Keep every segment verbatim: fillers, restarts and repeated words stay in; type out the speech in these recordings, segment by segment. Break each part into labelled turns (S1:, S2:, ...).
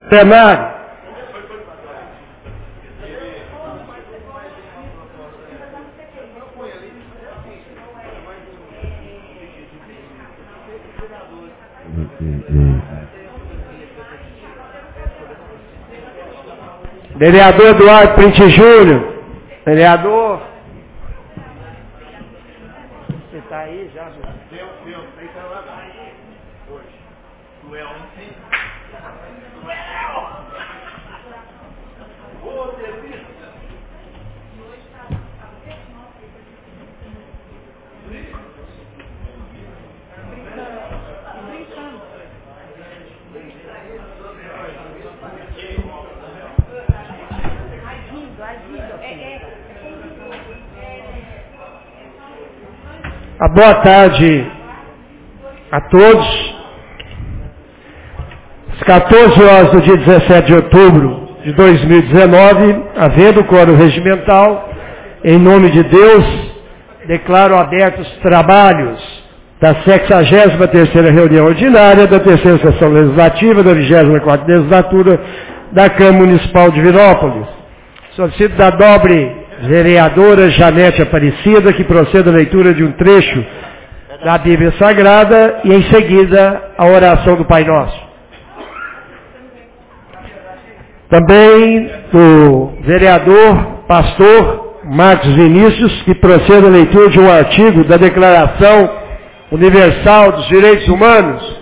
S1: plenário. Vereador Eduardo Printe Júnior. Vereador. Você está aí já? Meu, meu, tem que lá hoje. Duel, Duel! Ô, delícia! A boa tarde a todos. Às quatorze horas do dia dezessete de outubro de dois mil e dezenove, havendo quórum regimental, em nome de Deus, declaro abertos os trabalhos da sexagésima terceira reunião ordinária da terceira sessão legislativa da vigésima quarta legislatura da Câmara Municipal de Virópolis. Solicito da nobre vereadora Janete Aparecida que proceda a leitura de um trecho da Bíblia Sagrada e em seguida a oração do Pai Nosso. Também do vereador pastor Marcos Vinícius que proceda a leitura de um artigo da Declaração Universal dos Direitos Humanos.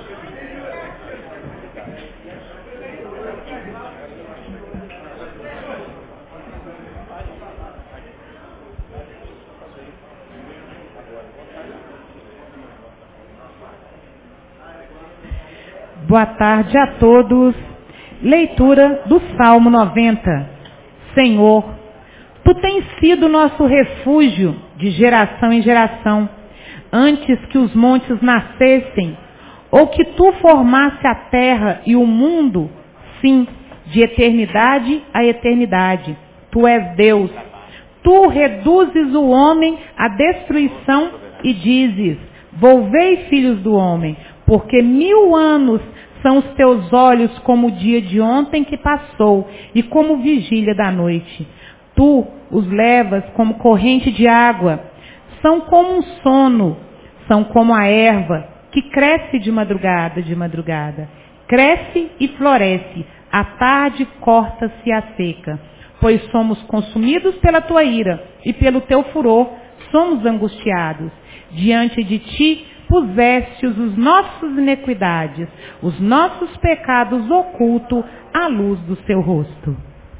S2: Boa tarde a todos. Leitura do Salmo noventa. Senhor, Tu tens sido nosso refúgio de geração em geração, antes que os montes nascessem, ou que Tu formasse a terra e o mundo, sim, de eternidade a eternidade. Tu és Deus. Tu reduzes o homem à destruição e dizes, volvei, filhos do homem, porque mil anos são os teus olhos como o dia de ontem que passou e como vigília da noite. Tu os levas como corrente de água, são como um sono, são como a erva que cresce de madrugada, de madrugada. Cresce e floresce, à tarde corta-se a seca. Pois somos consumidos pela tua ira e pelo teu furor somos angustiados. Diante de ti puseste-os os nossos iniquidades, os nossos pecados ocultos à luz do seu rosto.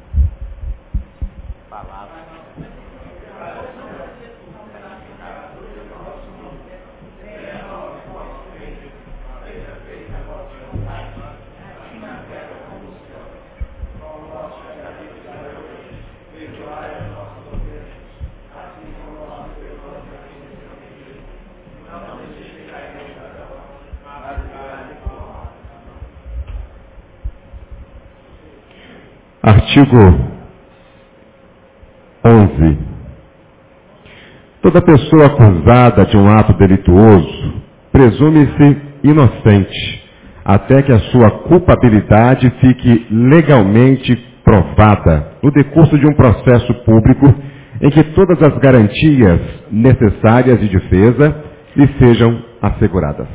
S3: Artigo onze. Toda pessoa acusada de um ato delituoso presume-se inocente, até que a sua culpabilidade fique legalmente provada no decurso de um processo público em que todas as garantias necessárias de defesa lhe sejam asseguradas.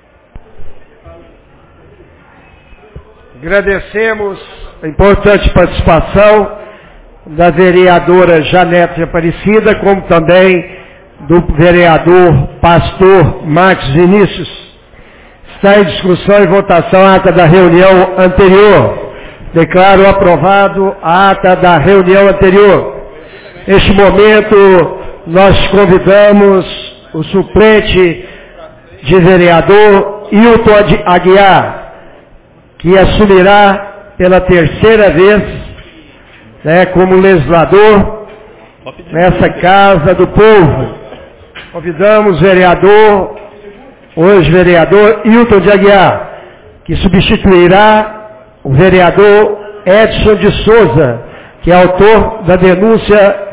S1: Agradecemos a importante participação da vereadora Janete Aparecida, como também do vereador pastor Marcos Vinícius. Está em discussão e votação a ata da reunião anterior. Declaro aprovado a ata da reunião anterior. Neste momento, nós convidamos o suplente de vereador Hilton Aguiar, que assumirá pela terceira vez, né, como legislador nessa Casa do Povo. Convidamos o vereador, hoje vereador Hilton de Aguiar, que substituirá o vereador Edson de Souza, que é autor da denúncia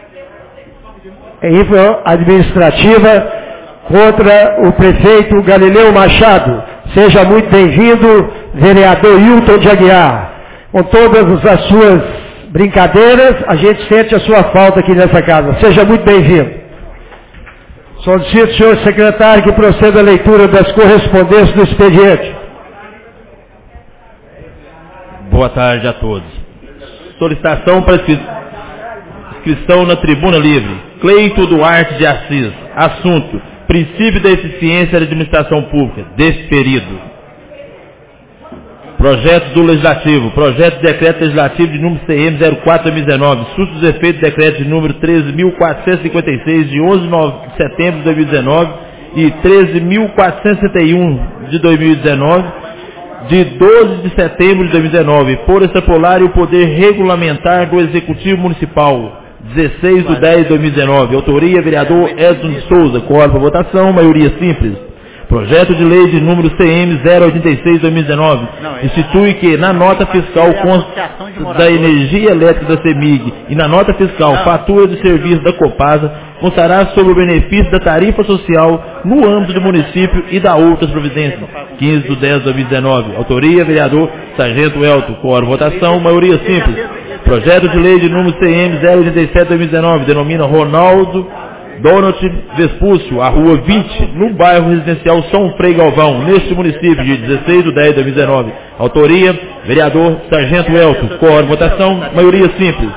S1: administrativa contra o prefeito Galileu Machado. Seja muito bem-vindo, vereador Hilton de Aguiar. com todas as suas brincadeiras, a gente sente a sua falta aqui nessa casa. Seja muito bem-vindo. Solicito, senhor secretário, que proceda a leitura das correspondências do expediente.
S4: Boa tarde a todos. Solicitação para inscrição na Tribuna Livre. Cleito Duarte de Assis. Assunto: princípio da eficiência da administração pública. Desferido. Projeto do Legislativo. Projeto de Decreto Legislativo de número C M zero quatro barra dois mil e dezenove. Sustos dos efeitos do Decreto de número treze mil quatrocentos e cinquenta e seis de onze de setembro de dois mil e dezenove e treze mil quatrocentos e sessenta e um de dois mil e dezenove de doze de setembro de dois mil e dezenove, por extrapolar o poder regulamentar do Executivo Municipal. dezesseis de dez de dois mil e dezenove. Autoria: vereador Edson de Souza. Quórum para votação, maioria simples. Projeto de lei de número C M zero oitenta e seis de dois mil e dezenove institui que na nota fiscal consta da energia elétrica da CEMIG e na nota fiscal fatura de serviço da Copasa constará sobre o benefício da tarifa social no âmbito do município e da outras providências. quinze de dez de dois mil e dezenove. Autoria: vereador Sargento Elton. Quórum votação, maioria simples. Projeto de lei de número C M zero oitenta e sete de dois mil e dezenove denomina Ronaldo Donald Vespúcio, a rua vinte, no bairro residencial São Frei Galvão, neste município, de dezesseis de dez de dois mil e dezenove. Autoria: vereador Sargento Elton. Quórum votação, maioria simples.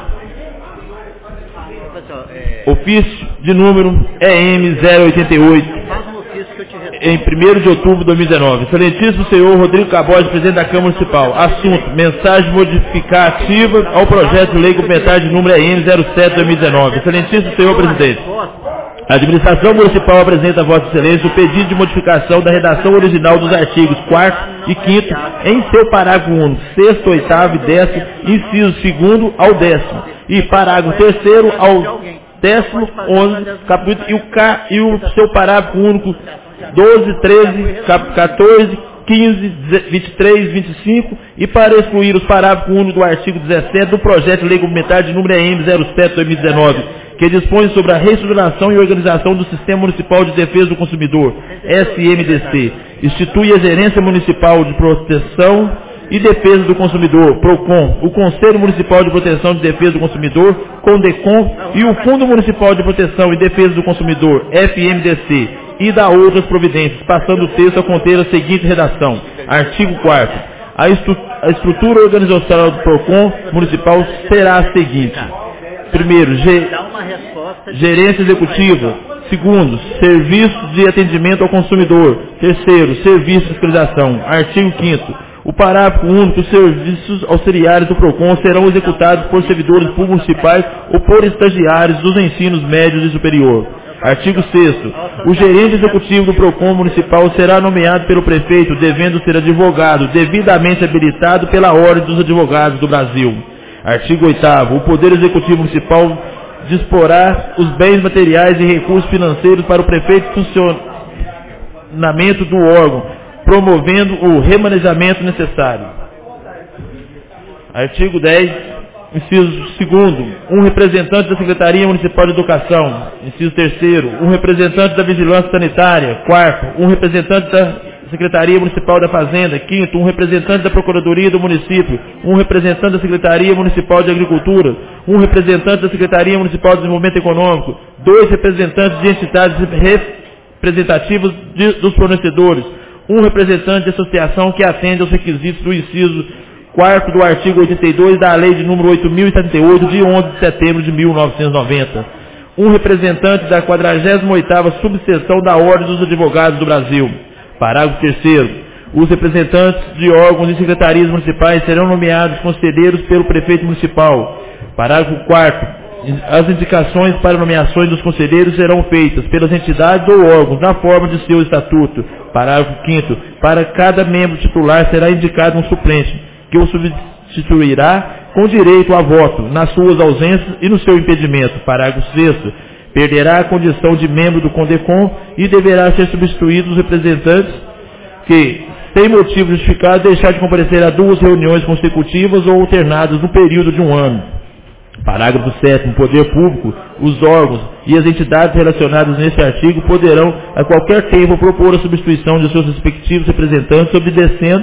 S4: Ofício de número E M zero oitenta e oito, em primeiro de outubro de dois mil e dezenove. Excelentíssimo senhor Rodrigo Cabode, presidente da Câmara Municipal. Assunto: mensagem modificativa ao projeto de lei complementar de número E M zero sete de dois mil e dezenove. Excelentíssimo senhor presidente, a administração municipal apresenta a Vossa Excelência o pedido de modificação da redação original dos artigos quarto e quinto em seu parágrafo único, sexto, oitavo e décimo, inciso segundo ao décimo, e parágrafo terceiro ao décimo, onze, capítulo, e o, K, e o seu parágrafo único doze, treze, quatorze, quinze, vinte e três, vinte e cinco, e para excluir os parágrafos únicos do artigo dezessete do projeto de lei complementar de número E M zero sete de dois mil e dezenove, que dispõe sobre a reestruturação e organização do Sistema Municipal de Defesa do Consumidor, S M D C, institui a Gerência Municipal de Proteção e Defesa do Consumidor, PROCON, o Conselho Municipal de Proteção e Defesa do Consumidor, CONDECON, e o Fundo Municipal de Proteção e Defesa do Consumidor, F M D C, e da outras providências, passando o texto a conter a seguinte redação. Artigo quarto. A, estru a estrutura organizacional do PROCON municipal será a seguinte. Primeiro, ge gerência executiva. Segundo, serviços de atendimento ao consumidor. Terceiro, serviço de fiscalização. Artigo quinto. O parágrafo único: os serviços auxiliares do PROCON serão executados por servidores públicos municipais ou por estagiários dos ensinos médios e superior. Artigo sexto. O gerente executivo do PROCON municipal será nomeado pelo prefeito, devendo ser advogado devidamente habilitado pela Ordem dos Advogados do Brasil. Artigo oitavo. O Poder Executivo Municipal disporá os bens materiais e recursos financeiros para o prefeito funcionamento do órgão, promovendo o remanejamento necessário. Artigo dez, inciso segundo, um representante da Secretaria Municipal de Educação. Inciso terceiro, um representante da Vigilância Sanitária. Quarto, um representante da Secretaria Municipal da Fazenda. Quinto, um representante da Procuradoria do Município. Um representante da Secretaria Municipal de Agricultura. Um representante da Secretaria Municipal de Desenvolvimento Econômico. Dois representantes de entidades representativas de, dos fornecedores. Um representante de associação que atende aos requisitos do inciso quarto do artigo oitenta e dois da Lei de número oito mil e setenta e oito, de onze de setembro de mil novecentos e noventa. Um representante da quadragésima oitava subseção da Ordem dos Advogados do Brasil. Parágrafo terceiro. Os representantes de órgãos e secretarias municipais serão nomeados conselheiros pelo prefeito municipal. Parágrafo quarto. As indicações para nomeações dos conselheiros serão feitas pelas entidades ou órgãos na forma de seu estatuto. Parágrafo quinto. Para cada membro titular será indicado um suplente, que o substituirá com direito a voto nas suas ausências e no seu impedimento. Parágrafo sexto. Perderá a condição de membro do CONDECON e deverá ser substituído os representantes que, sem motivo justificado, deixar de comparecer a duas reuniões consecutivas ou alternadas no período de um ano. Parágrafo sétimo. Poder público, os órgãos e as entidades relacionadas neste artigo poderão, a qualquer tempo, propor a substituição de seus respectivos representantes, obedecendo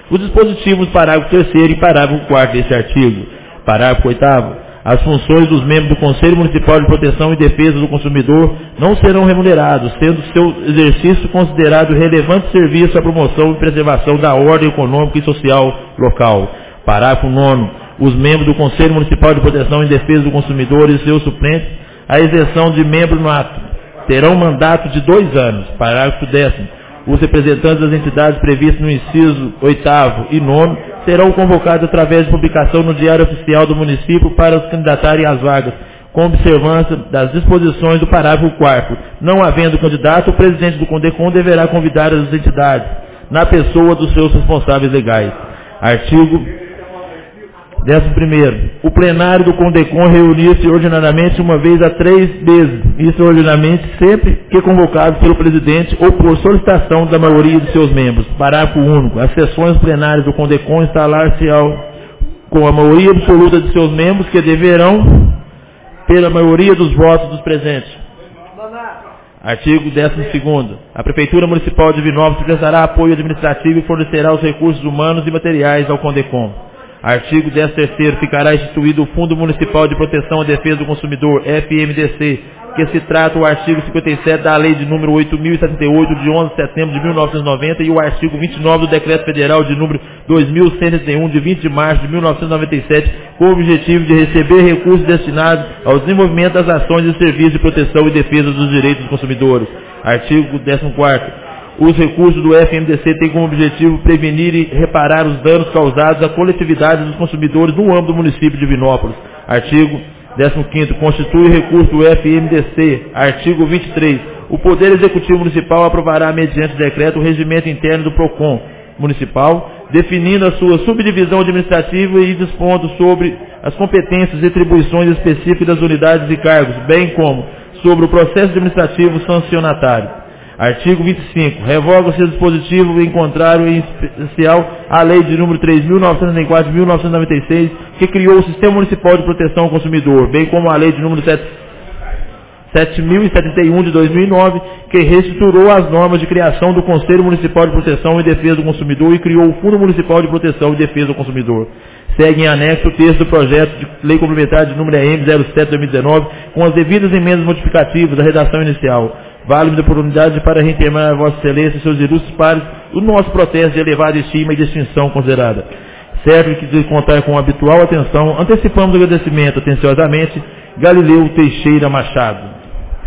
S4: Os dispositivos do parágrafo terceiro e parágrafo quarto deste artigo. Parágrafo oitavo. As funções dos membros do Conselho Municipal de Proteção e Defesa do Consumidor não serão remunerados, sendo seu exercício considerado relevante serviço à promoção e preservação da ordem econômica e social local. Parágrafo nono. Os membros do Conselho Municipal de Proteção e Defesa do Consumidor e seus suplentes, à exceção de membro no ato, terão mandato de dois anos. Parágrafo décimo. Os representantes das entidades previstas no inciso oitavo e nono serão convocados através de publicação no Diário Oficial do município para se candidatarem às vagas, com observância das disposições do parágrafo quarto. Não havendo candidato, o presidente do CONDECOM deverá convidar as entidades, na pessoa dos seus responsáveis legais. Artigo décimo primeiro. O plenário do CONDECOM reunir-se ordinariamente uma vez a três meses, extraordinariamente sempre que convocado pelo presidente ou por solicitação da maioria de seus membros. Parágrafo único. As sessões plenárias do CONDECOM instalar-se-ão com a maioria absoluta de seus membros, que deverão pela maioria dos votos dos presentes. Artigo décimo segundo. A Prefeitura Municipal de Divinópolis prestará apoio administrativo e fornecerá os recursos humanos e materiais ao CONDECOM. Artigo décimo terceiro. Ficará instituído o Fundo Municipal de Proteção e Defesa do Consumidor, F M D C, que se trata o artigo cinquenta e sete da Lei de número oito mil e setenta e oito, de onze de setembro de mil novecentos e noventa, e o artigo vinte e nove do Decreto Federal de número dois mil cento e setenta e um, de vinte de março de mil novecentos e noventa e sete, com o objetivo de receber recursos destinados ao desenvolvimento das ações e serviços de proteção e defesa dos direitos dos consumidores. Artigo décimo quarto. Os recursos do F M D C têm como objetivo prevenir e reparar os danos causados à coletividade dos consumidores no âmbito do município de Divinópolis. Artigo décimo quinto. Constitui recurso do F M D C. Artigo vinte e três. O Poder Executivo Municipal aprovará, mediante decreto, o regimento interno do PROCON Municipal, definindo a sua subdivisão administrativa e dispondo sobre as competências e atribuições específicas das unidades e cargos, bem como sobre o processo administrativo sancionatário. Artigo vinte e cinco. Revoga-se o dispositivo em contrário, em especial, à Lei de número três mil novecentos e setenta e quatro, de mil novecentos e noventa e seis, que criou o Sistema Municipal de Proteção ao Consumidor, bem como a Lei de número sete mil e setenta e um, de dois mil e nove, que reestruturou as normas de criação do Conselho Municipal de Proteção e Defesa do Consumidor e criou o Fundo Municipal de Proteção e Defesa do Consumidor. Segue em anexo o texto do projeto de lei complementar de número E M zero sete barra dois mil e dezenove, com as devidas emendas modificativas da redação inicial. Vale-me da oportunidade para reiterar a Vossa Excelência e seus ilustres pares o nosso protesto de elevada estima e distinção considerada. Certo que, de contar com a habitual atenção, antecipamos o agradecimento atenciosamente, Galileu Teixeira Machado.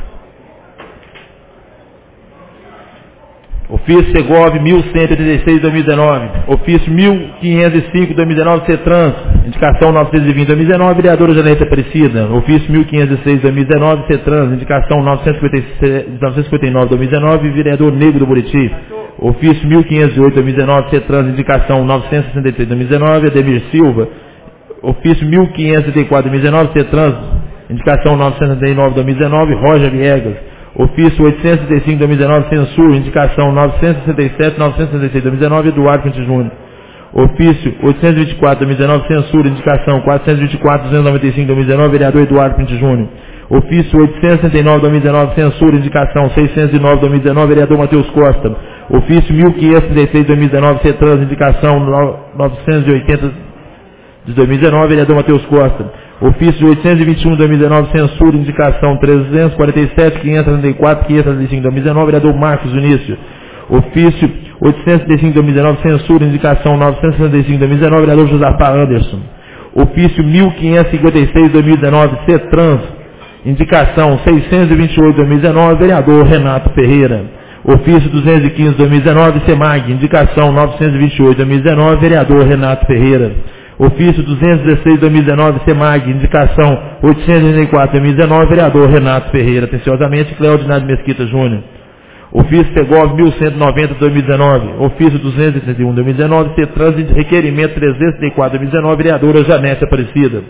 S4: Ofício Segov mil cento e oitenta e seis de dois mil e dezenove, ofício mil quinhentos e cinco de dois mil e dezenove, CETRANS, indicação novecentos e vinte de dois mil e dezenove, vereadora Janete Aparecida, ofício mil quinhentos e seis de dois mil e dezenove, CETRANS, indicação novecentos e cinquenta e nove de dois mil e dezenove, vereador Negro do Buriti, ofício mil quinhentos e oito de dois mil e dezenove, CETRANS, indicação novecentos e sessenta e três de dois mil e dezenove, Ademir Silva, ofício mil quinhentos e setenta e quatro de dois mil e dezenove, CETRANS, indicação novecentos e setenta e nove de dois mil e dezenove, Roger Viegas, ofício oitocentos e setenta e cinco de dois mil e dezenove, censura, indicação novecentos e sessenta e sete, novecentos e sessenta e seis de dois mil e dezenove, Eduardo Pinto Júnior. Ofício oitocentos e vinte e quatro de dois mil e dezenove, censura, indicação quatrocentos e vinte e quatro, duzentos e noventa e cinco de dois mil e dezenove, vereador Eduardo Pinto Júnior. Ofício oitocentos e sessenta e nove de dois mil e dezenove, censura, indicação seiscentos e nove de dois mil e dezenove, vereador Matheus Costa. Ofício mil quinhentos e trinta e seis de dois mil e dezenove, CETRANS, indicação novecentos e oitenta de dois mil e dezenove, vereador Matheus Costa. Ofício oitocentos e vinte e um de dois mil e dezenove, censura, indicação trezentos e quarenta e sete, quinhentos e trinta e quatro, quinhentos e trinta e cinco de dois mil e dezenove, vereador Marcos Vinícius. Ofício oitocentos e setenta e cinco de dois mil e dezenove, censura, indicação novecentos e sessenta e cinco de dois mil e dezenove, vereador Josafá Anderson. Ofício mil quinhentos e cinquenta e seis de dois mil e dezenove, CETRANS, indicação seiscentos e vinte e oito de dois mil e dezenove, vereador Renato Ferreira. Ofício duzentos e quinze de dois mil e dezenove, CEMAG, indicação novecentos e vinte e oito de dois mil e dezenove, vereador Renato Ferreira. Ofício duzentos e dezesseis de dois mil e dezenove, CEMAG, indicação oitocentos e trinta e quatro de dois mil e dezenove, vereador Renato Ferreira. Atenciosamente, Cleodinado Mesquita Júnior. Ofício Segov mil cento e noventa de dois mil e dezenove, ofício duzentos e trinta e um de dois mil e dezenove, CETRANS, requerimento trezentos e trinta e quatro de dois mil e dezenove, vereadora Janete Aparecida.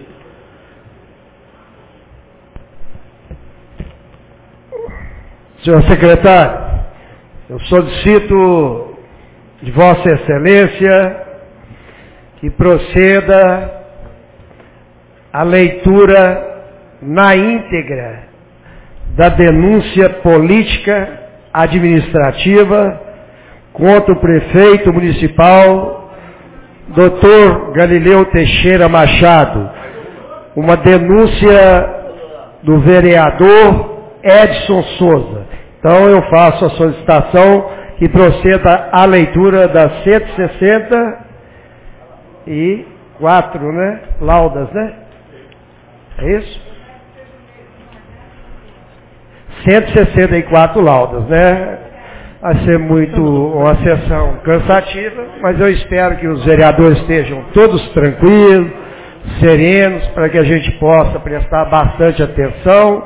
S1: Senhor secretário, eu solicito de Vossa Excelência que proceda a leitura na íntegra da denúncia política administrativa contra o prefeito municipal doutor Galileu Teixeira Machado, uma denúncia do vereador Edson Souza. Então eu faço a solicitação que proceda à leitura das cento e sessenta e quatro, né? Laudas, né? É isso? cento e sessenta e quatro laudas, né? Vai ser muito uma sessão cansativa, mas eu espero que os vereadores estejam todos tranquilos, serenos, para que a gente possa prestar bastante atenção,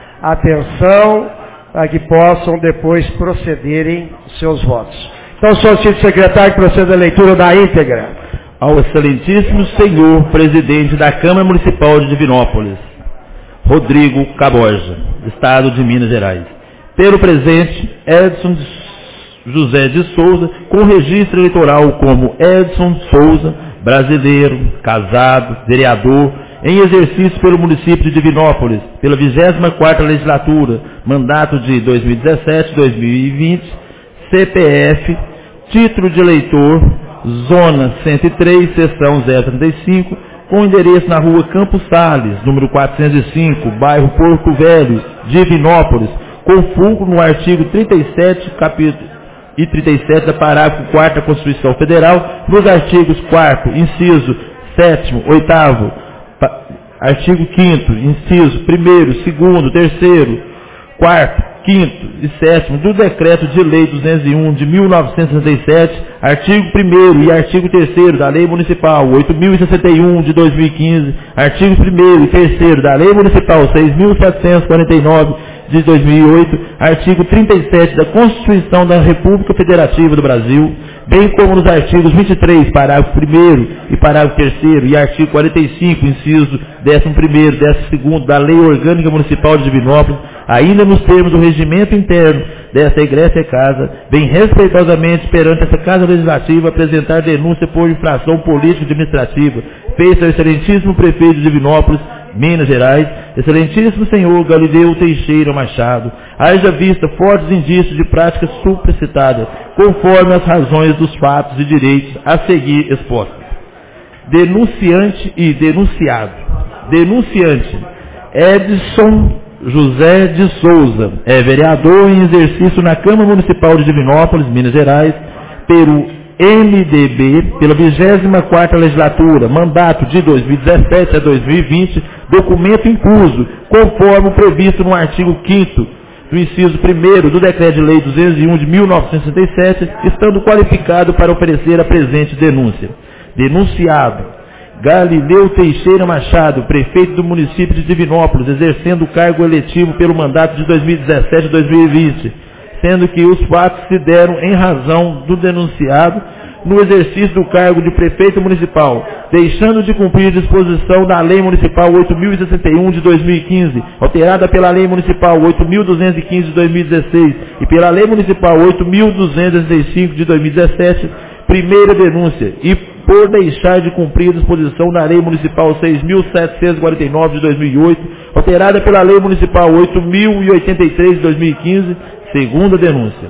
S1: atenção, para que possam depois procederem os seus votos. Então, solicito secretário que proceda a leitura da íntegra.
S4: Ao excelentíssimo senhor presidente da Câmara Municipal de Divinópolis, Rodrigo Caboja, Estado de Minas Gerais. Pelo presente, Edson José de Souza, com registro eleitoral como Edson Souza, brasileiro, casado, vereador, em exercício pelo município de Divinópolis, pela vigésima quarta legislatura, mandato de dois mil e dezessete a dois mil e vinte, C P F, título de eleitor, Zona cento e três, seção zero trinta e cinco, com endereço na rua Campos Sales, número quatrocentos e cinco, bairro Porto Velho, Divinópolis, com fulcro no artigo trinta e sete, capítulo e trinta e sete da parágrafo quarto da Constituição Federal, nos artigos quarto, inciso sétimo, oitavo, artigo quinto, inciso primeiro, segundo, terceiro, quarto, quinto e sétimo do Decreto de Lei duzentos e um de mil novecentos e sessenta e sete, artigo primeiro e artigo terceiro da Lei Municipal oito mil e sessenta e um de dois mil e quinze, artigo primeiro e terceiro da Lei Municipal seis mil setecentos e quarenta e nove de dois mil e oito, artigo trinta e sete da Constituição da República Federativa do Brasil, bem como nos artigos vinte e três, parágrafo primeiro e parágrafo terceiro e artigo quarenta e cinco, inciso décimo primeiro, décimo segundo da Lei Orgânica Municipal de Divinópolis, ainda nos termos do regimento interno desta egressa casa, bem respeitosamente perante essa Casa Legislativa apresentar denúncia por infração político-administrativa feita ao excelentíssimo prefeito de Divinópolis, Minas Gerais, excelentíssimo senhor Galileu Teixeira Machado, haja vista fortes indícios de prática supracitada, conforme as razões dos fatos e direitos a seguir expostos. Denunciante e denunciado. Denunciante, Edson José de Souza, é vereador em exercício na Câmara Municipal de Divinópolis, Minas Gerais, pelo M D B, pela vigésima quarta legislatura, mandato de dois mil e dezessete a dois mil e vinte, documento incluso, conforme o previsto no artigo quinto do inciso primeiro do Decreto de Lei duzentos e um de mil novecentos e sessenta e sete, estando qualificado para oferecer a presente denúncia. Denunciado, Galileu Teixeira Machado, prefeito do município de Divinópolis, exercendo o cargo eletivo pelo mandato de dois mil e dezessete a dois mil e vinte, sendo que os fatos se deram em razão do denunciado no exercício do cargo de prefeito municipal, deixando de cumprir a disposição da Lei Municipal oito mil e sessenta e um de dois mil e quinze, alterada pela Lei Municipal oito mil duzentos e quinze de dois mil e dezesseis e pela Lei Municipal oito mil duzentos e sessenta e cinco de dois mil e dezessete, primeira denúncia, e por deixar de cumprir a disposição da Lei Municipal seis mil setecentos e quarenta e nove de dois mil e oito, alterada pela Lei Municipal oito mil e oitenta e três de dois mil e quinze, segunda denúncia.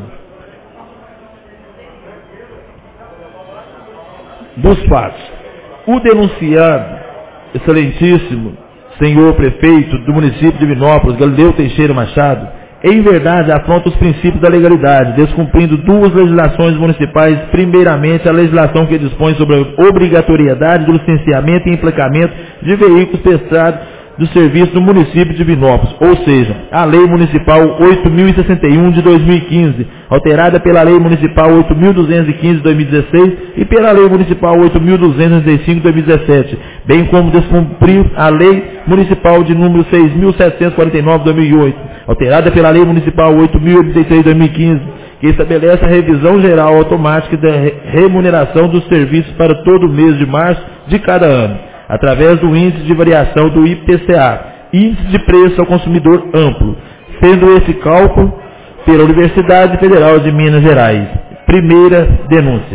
S4: Dos fatos. O denunciado, excelentíssimo senhor prefeito do município de Divinópolis, Galileu Teixeira Machado, em verdade afronta os princípios da legalidade, descumprindo duas legislações municipais, primeiramente a legislação que dispõe sobre a obrigatoriedade do licenciamento e emplacamento de veículos testados do serviço do município de Divinópolis, ou seja, a Lei Municipal oito mil e sessenta e um de dois mil e quinze, alterada pela Lei Municipal oito mil duzentos e quinze de dois mil e dezesseis e pela Lei Municipal oito mil duzentos e sessenta e cinco de dois mil e dezessete, bem como descumprir a Lei Municipal de número seis mil setecentos e quarenta e nove de dois mil e oito, alterada pela Lei Municipal oito mil e oitenta e três de dois mil e quinze, que estabelece a revisão geral automática da remuneração dos serviços para todo o mês de março de cada ano, através do índice de variação do I P C A, índice de preço ao consumidor amplo, sendo esse cálculo pela Universidade Federal de Minas Gerais. Primeira denúncia.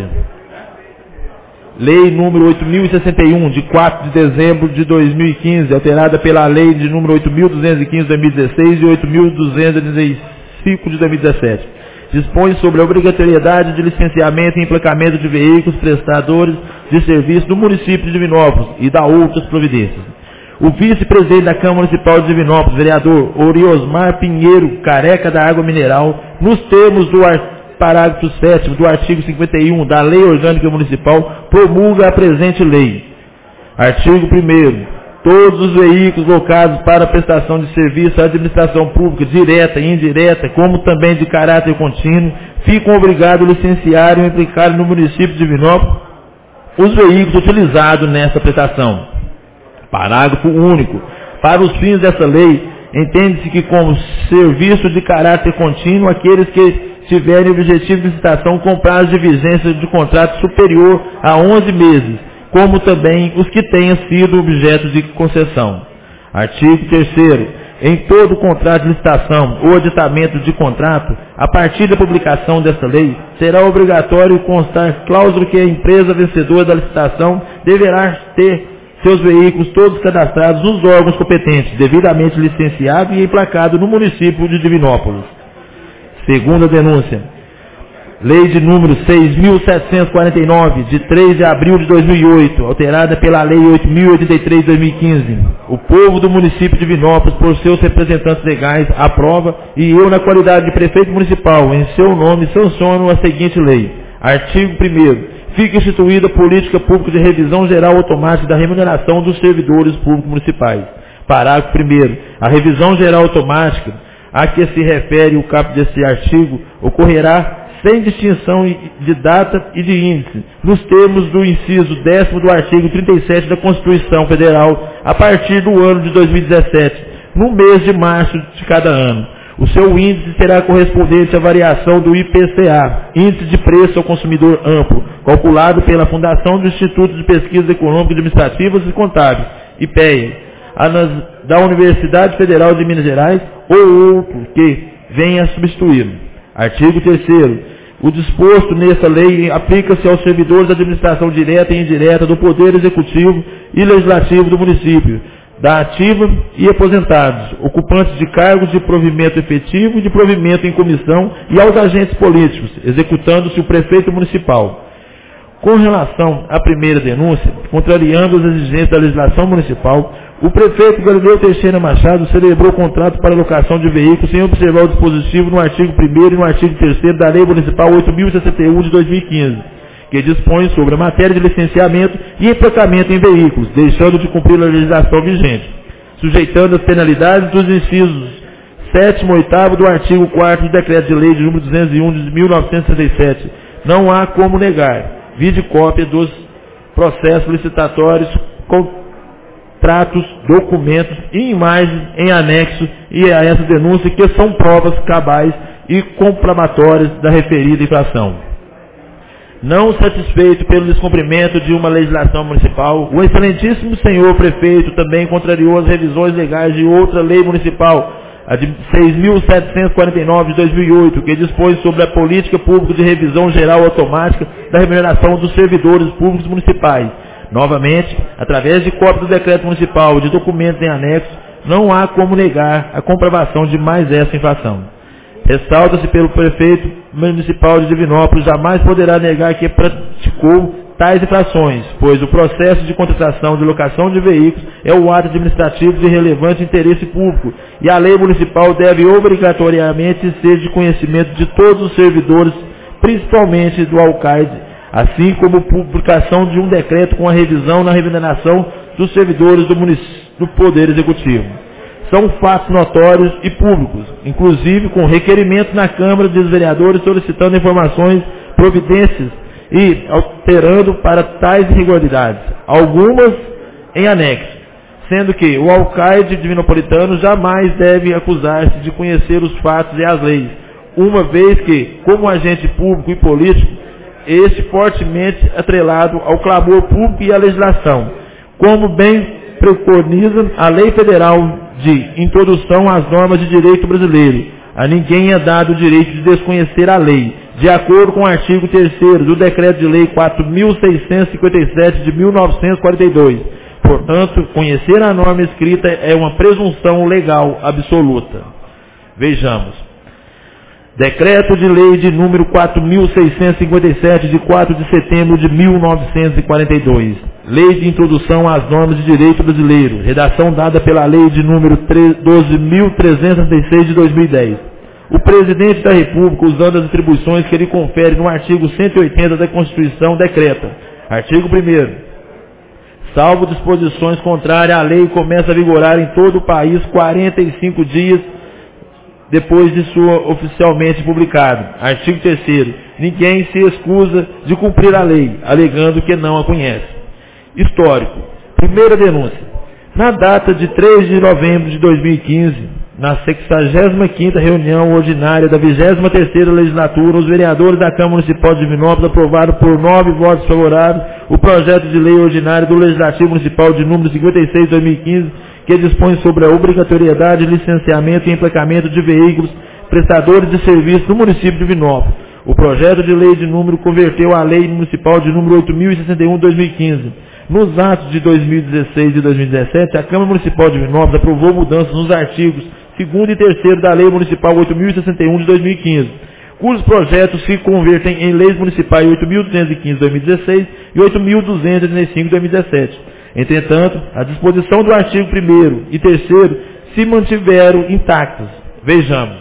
S4: Lei número oito mil e sessenta e um, de quatro de dezembro de dois mil e quinze, alterada pela Lei de número oito mil duzentos e quinze de dois mil e dezesseis e oito mil duzentos e cinco de dois mil e dezessete. dispõe sobre a obrigatoriedade de licenciamento e emplacamento de veículos prestadores de serviço do município de Divinópolis e da outras providências. O vice-presidente da Câmara Municipal de Divinópolis, vereador Oriosmar Pinheiro Careca da Água Mineral, nos termos do parágrafo sétimo do artigo cinquenta e um da Lei Orgânica Municipal, promulga a presente lei. Artigo primeiro. Todos os veículos locados para prestação de serviço à administração pública, direta e indireta, como também de caráter contínuo, ficam obrigados a licenciar e implicar no município de Divinópolis os veículos utilizados nessa prestação. Parágrafo único. Para os fins dessa lei, entende-se que como serviço de caráter contínuo, aqueles que tiverem objetivo de licitação com prazo de vigência de contrato superior a onze meses, como também os que tenham sido objeto de concessão. Artigo terceiro. Em todo contrato de licitação ou aditamento de contrato, a partir da publicação desta lei, será obrigatório constar cláusula que a empresa vencedora da licitação deverá ter seus veículos todos cadastrados nos órgãos competentes, devidamente licenciado e emplacado no município de Divinópolis. Segunda denúncia. Lei de número seis mil setecentos e quarenta e nove, de três de abril de dois mil e oito, alterada pela Lei oito mil e oitenta e três de dois mil e quinze. O povo do município de Divinópolis, por seus representantes legais, aprova, e eu, na qualidade de prefeito municipal, em seu nome, sanciono a seguinte lei. Artigo primeiro. Fica instituída política pública de revisão geral automática da remuneração dos servidores públicos municipais. Parágrafo primeiro. A revisão geral automática a que se refere o caput desse artigo ocorrerá sem distinção de data e de índice, nos termos do inciso décimo do artigo trinta e sete da Constituição Federal, a partir do ano de dois mil e dezessete, no mês de março de cada ano. O seu índice será correspondente à variação do I P C A, Índice de Preço ao Consumidor Amplo, calculado pela Fundação do Instituto de Pesquisas Econômicas, Administrativas e Contábeis, I P E A, da Universidade Federal de Minas Gerais, ou outro que venha a substituí-lo. Artigo terceiro. O disposto nessa lei aplica-se aos servidores da administração direta e indireta do Poder Executivo e Legislativo do município, da ativa e aposentados, ocupantes de cargos de provimento efetivo e de provimento em comissão e aos agentes políticos, executando-se o prefeito municipal. Com relação à primeira denúncia, contrariando as exigências da legislação municipal, o prefeito Galileu Teixeira Machado celebrou contrato para locação de veículos sem observar o dispositivo no artigo primeiro e no artigo terceiro da Lei Municipal oito mil e sessenta e um de dois mil e quinze, que dispõe sobre a matéria de licenciamento e emplacamento em veículos, deixando de cumprir a legislação vigente, sujeitando as penalidades dos incisos sétimo e oitavo do artigo quarto do Decreto de Lei de número duzentos e um de mil novecentos e sessenta e sete. Não há como negar. Vide cópia dos processos licitatórios, contratos, documentos e imagens em anexo e a essa denúncia, que são provas cabais e comprobatórias da referida infração. Não satisfeito pelo descumprimento de uma legislação municipal, o excelentíssimo senhor prefeito também contrariou as revisões legais de outra lei municipal, a de seis mil setecentos e quarenta e nove de dois mil e oito, que dispõe sobre a política pública de revisão geral automática da remuneração dos servidores públicos municipais. Novamente, através de cópia do decreto municipal e de documentos em anexo, não há como negar a comprovação de mais essa infração. Ressalta-se pelo prefeito municipal de Divinópolis, jamais poderá negar que praticou tais infrações, pois o processo de contratação de locação de veículos é o ato administrativo de relevante interesse público, e a lei municipal deve obrigatoriamente ser de conhecimento de todos os servidores, principalmente do alcaide, assim como a publicação de um decreto com a revisão na remuneração dos servidores do, do Poder Executivo. São fatos notórios e públicos, inclusive com requerimento na Câmara dos Vereadores solicitando informações, providências e alterando para tais irregularidades, algumas em anexo, sendo que o alcaide divinopolitano jamais deve acusar-se de conhecer os fatos e as leis, uma vez que, como agente público e político, este fortemente atrelado ao clamor público e à legislação, como bem preconiza a Lei Federal de Introdução às Normas de Direito Brasileiro. A ninguém é dado o direito de desconhecer a lei, de acordo com o artigo terceiro do Decreto de Lei quatro mil seiscentos e cinquenta e sete de mil novecentos e quarenta e dois. Portanto, conhecer a norma escrita é uma presunção legal absoluta. Vejamos. Decreto de Lei de número quatro mil seiscentos e cinquenta e sete, de quatro de setembro de mil novecentos e quarenta e dois. Lei de Introdução às Normas de Direito Brasileiro. Redação dada pela Lei de número doze mil trezentos e trinta e seis de dois mil e dez. O Presidente da República, usando as atribuições que ele confere no artigo cento e oitenta da Constituição, decreta. Artigo primeiro. Salvo disposições contrárias, a lei começa a vigorar em todo o país quarenta e cinco dias depois de sua oficialmente publicada. Artigo terceiro. Ninguém se excusa de cumprir a lei, alegando que não a conhece. Histórico. Primeira denúncia. Na data de três de novembro de dois mil e quinze, na sexagésima quinta reunião ordinária da vigésima terceira legislatura, os vereadores da Câmara Municipal de Divinópolis aprovaram por nove votos favoráveis o projeto de lei ordinária do Legislativo Municipal de número cinquenta e seis de dois mil e quinze, que dispõe sobre a obrigatoriedade de licenciamento e emplacamento de veículos prestadores de serviço no município de Divinópolis. O projeto de lei de número converteu a lei municipal de número oito mil e sessenta e um de dois mil e quinze. Nos atos de dois mil e dezesseis e dois mil e dezessete, a Câmara Municipal de Divinópolis aprovou mudanças nos artigos segundo e terceiro da Lei Municipal oito mil e sessenta e um de dois mil e quinze, cujos projetos se convertem em leis municipais oito mil duzentos e quinze de dois mil e dezesseis e oito mil duzentos e trinta e cinco de dois mil e dezessete. Entretanto, a disposição do artigo primeiro e terceiro se mantiveram intactas. Vejamos.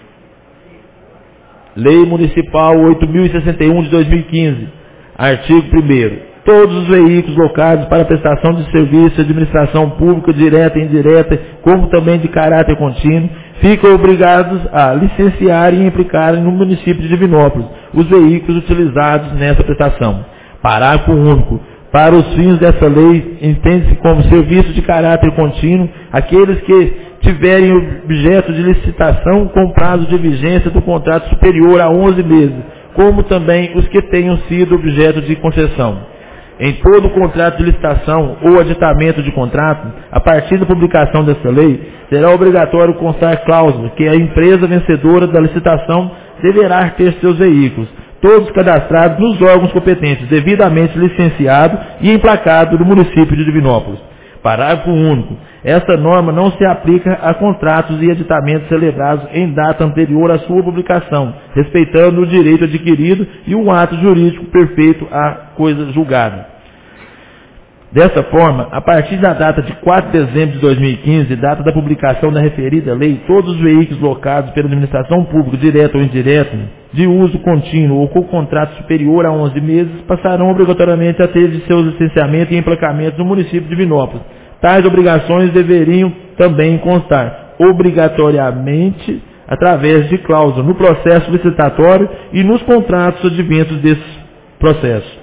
S4: Lei Municipal oito mil e sessenta e um de dois mil e quinze. Artigo primeiro. Todos os veículos locados para prestação de serviço de administração pública direta e indireta, como também de caráter contínuo, ficam obrigados a licenciar e implicar no município de Divinópolis os veículos utilizados nessa prestação. Parágrafo único. Para os fins dessa lei, entende-se como serviço de caráter contínuo aqueles que tiverem objeto de licitação com prazo de vigência do contrato superior a onze meses, como também os que tenham sido objeto de concessão. Em todo contrato de licitação ou aditamento de contrato, a partir da publicação dessa lei, será obrigatório constar cláusula que a empresa vencedora da licitação deverá ter seus veículos, todos cadastrados nos órgãos competentes, devidamente licenciados e emplacados no município de Divinópolis. Parágrafo único. Esta norma não se aplica a contratos e aditamentos celebrados em data anterior à sua publicação, respeitando o direito adquirido e o ato jurídico perfeito à coisa julgada. Dessa forma, a partir da data de quatro de dezembro de dois mil e quinze, data da publicação da referida lei, todos os veículos locados pela administração pública, direta ou indireta, de uso contínuo ou com contrato superior a onze meses, passarão obrigatoriamente a ter de seus licenciamentos e emplacamentos no município de Divinópolis. Tais obrigações deveriam também constar obrigatoriamente através de cláusula no processo licitatório e nos contratos advindos desses processos.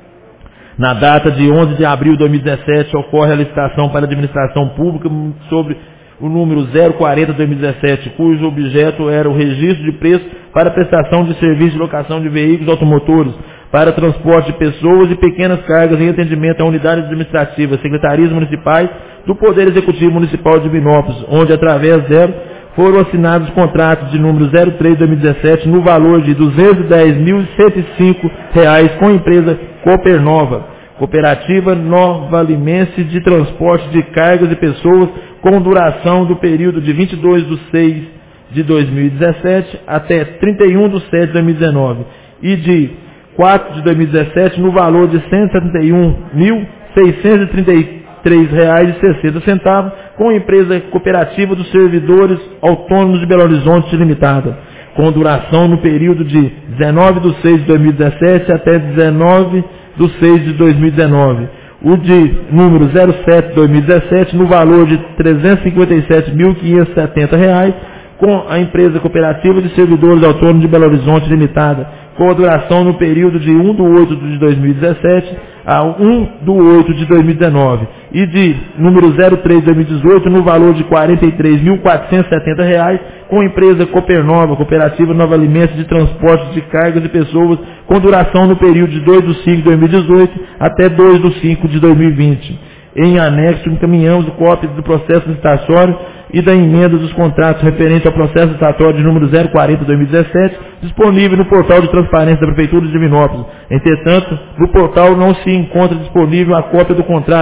S4: Na data de onze de abril de dois mil e dezessete, ocorre a licitação para a administração pública sobre o número zero quarenta de dois mil e dezessete, cujo objeto era o registro de preço para prestação de serviço de locação de veículos automotores, para transporte de pessoas e pequenas cargas em atendimento a unidades administrativas, secretarias municipais do Poder Executivo Municipal de Divinópolis, onde, através dela, foram assinados contratos de número zero três de dois mil e dezessete no valor de duzentos e dez mil cento e cinco reais com a empresa Copernova, Cooperativa Nova Limense de Transporte de Cargas e Pessoas, com duração do período de vinte e dois de seis de dois mil e dezessete até trinta e um de sete de dois mil e dezenove, e de quatro de dois mil e dezessete no valor de cento e setenta e um mil seiscentos e trinta e três reais e sessenta centavos com a empresa Cooperativa dos Servidores Autônomos de Belo Horizonte Limitada, com duração no período de dezenove de seis de dois mil e dezessete até dezenove de seis de dois mil e dezenove. O de número zero sete de dois mil e dezessete no valor de trezentos e cinquenta e sete mil quinhentos e setenta reais com a empresa Cooperativa de Servidores Autônomos de Belo Horizonte Limitada, com a duração no período de um de oito de dois mil e dezessete a um de oito de dois mil e dezenove, e de número zero três de dois mil e dezoito no valor de quarenta e três mil quatrocentos e setenta reais com a empresa Copernova, Cooperativa Nova Alimentos de Transporte de Cargas e Pessoas, com duração no período de dois de cinco de dois mil e dezoito até dois de cinco de dois mil e vinte. Em anexo, encaminhamos cópias do processo licitatório e da emenda dos contratos referente ao processo licitatório de número zero quarenta de dois mil e dezessete, disponível no portal de transparência da Prefeitura de Divinópolis. Entretanto, no portal não se encontra disponível a cópia do contrato,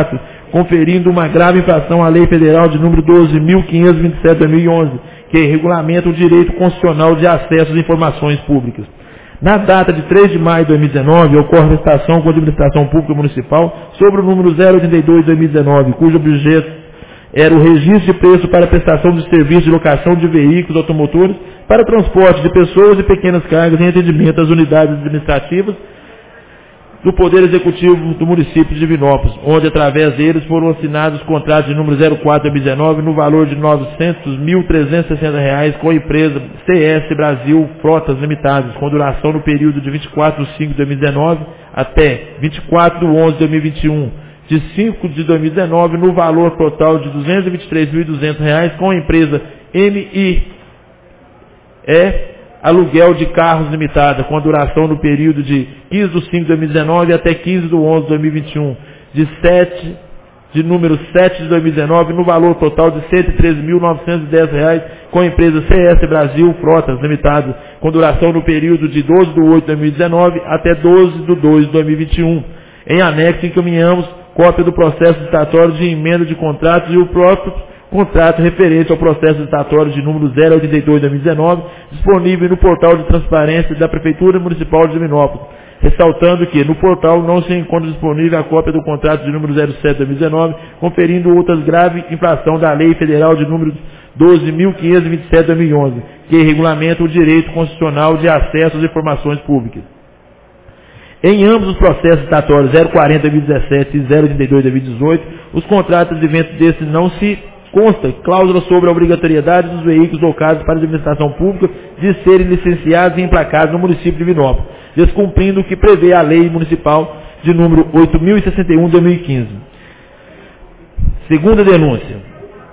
S4: conferindo uma grave infração à Lei Federal de número doze mil quinhentos e vinte e sete de dois mil e onze, que regulamenta o direito constitucional de acesso às informações públicas. Na data de três de maio de dois mil e dezenove, ocorre a licitação com a Administração Pública Municipal sobre o número zero oitenta e dois de dois mil e dezenove, cujo objeto era o registro de preço para a prestação de serviço de locação de veículos automotores para transporte de pessoas e pequenas cargas em atendimento às unidades administrativas do Poder Executivo do município de Divinópolis, onde através deles foram assinados contratos de número zero quatro de dois mil e dezenove no valor de novecentos mil trezentos e sessenta reais com a empresa C S Brasil Frotas Limitadas, com duração no período de vinte e quatro de cinco de dois mil e dezenove até vinte e quatro de onze de dois mil e vinte e um, de cinco de dois mil e dezenove no valor total de duzentos e vinte e três mil e duzentos reais com a empresa M I E Aluguel de Carros Limitada, com a duração no período de quinze de cinco de dois mil e dezenove até quinze de onze de dois mil e vinte e um, de sete de número sete de dois mil e dezenove, no valor total de cento e treze mil novecentos e dez reais, com a empresa C S Brasil Frotas Limitada, com duração no período de doze de oito de dois mil e dezenove até doze de dois de dois mil e vinte e um. Em anexo, encaminhamos cópia do processo licitatório de emenda de contratos e o próprio contrato referente ao processo licitatório de número zero oitenta e dois de dois mil e dezenove, disponível no portal de transparência da Prefeitura Municipal de Divinópolis, ressaltando que no portal não se encontra disponível a cópia do contrato de número zero sete de dois mil e dezenove, conferindo outras grave infração da Lei Federal de número doze mil quinhentos e vinte e sete de dois mil e onze, que regulamenta o direito constitucional de acesso às informações públicas. Em ambos os processos licitatórios zero quarenta de dois mil e dezessete e zero oitenta e dois de dois mil e dezoito, os contratos de eventos desses não se consta cláusula sobre a obrigatoriedade dos veículos locados para a administração pública de serem licenciados e emplacados no município de Divinópolis, descumprindo o que prevê a Lei Municipal de número oito mil e sessenta e um de dois mil e quinze. Segunda denúncia.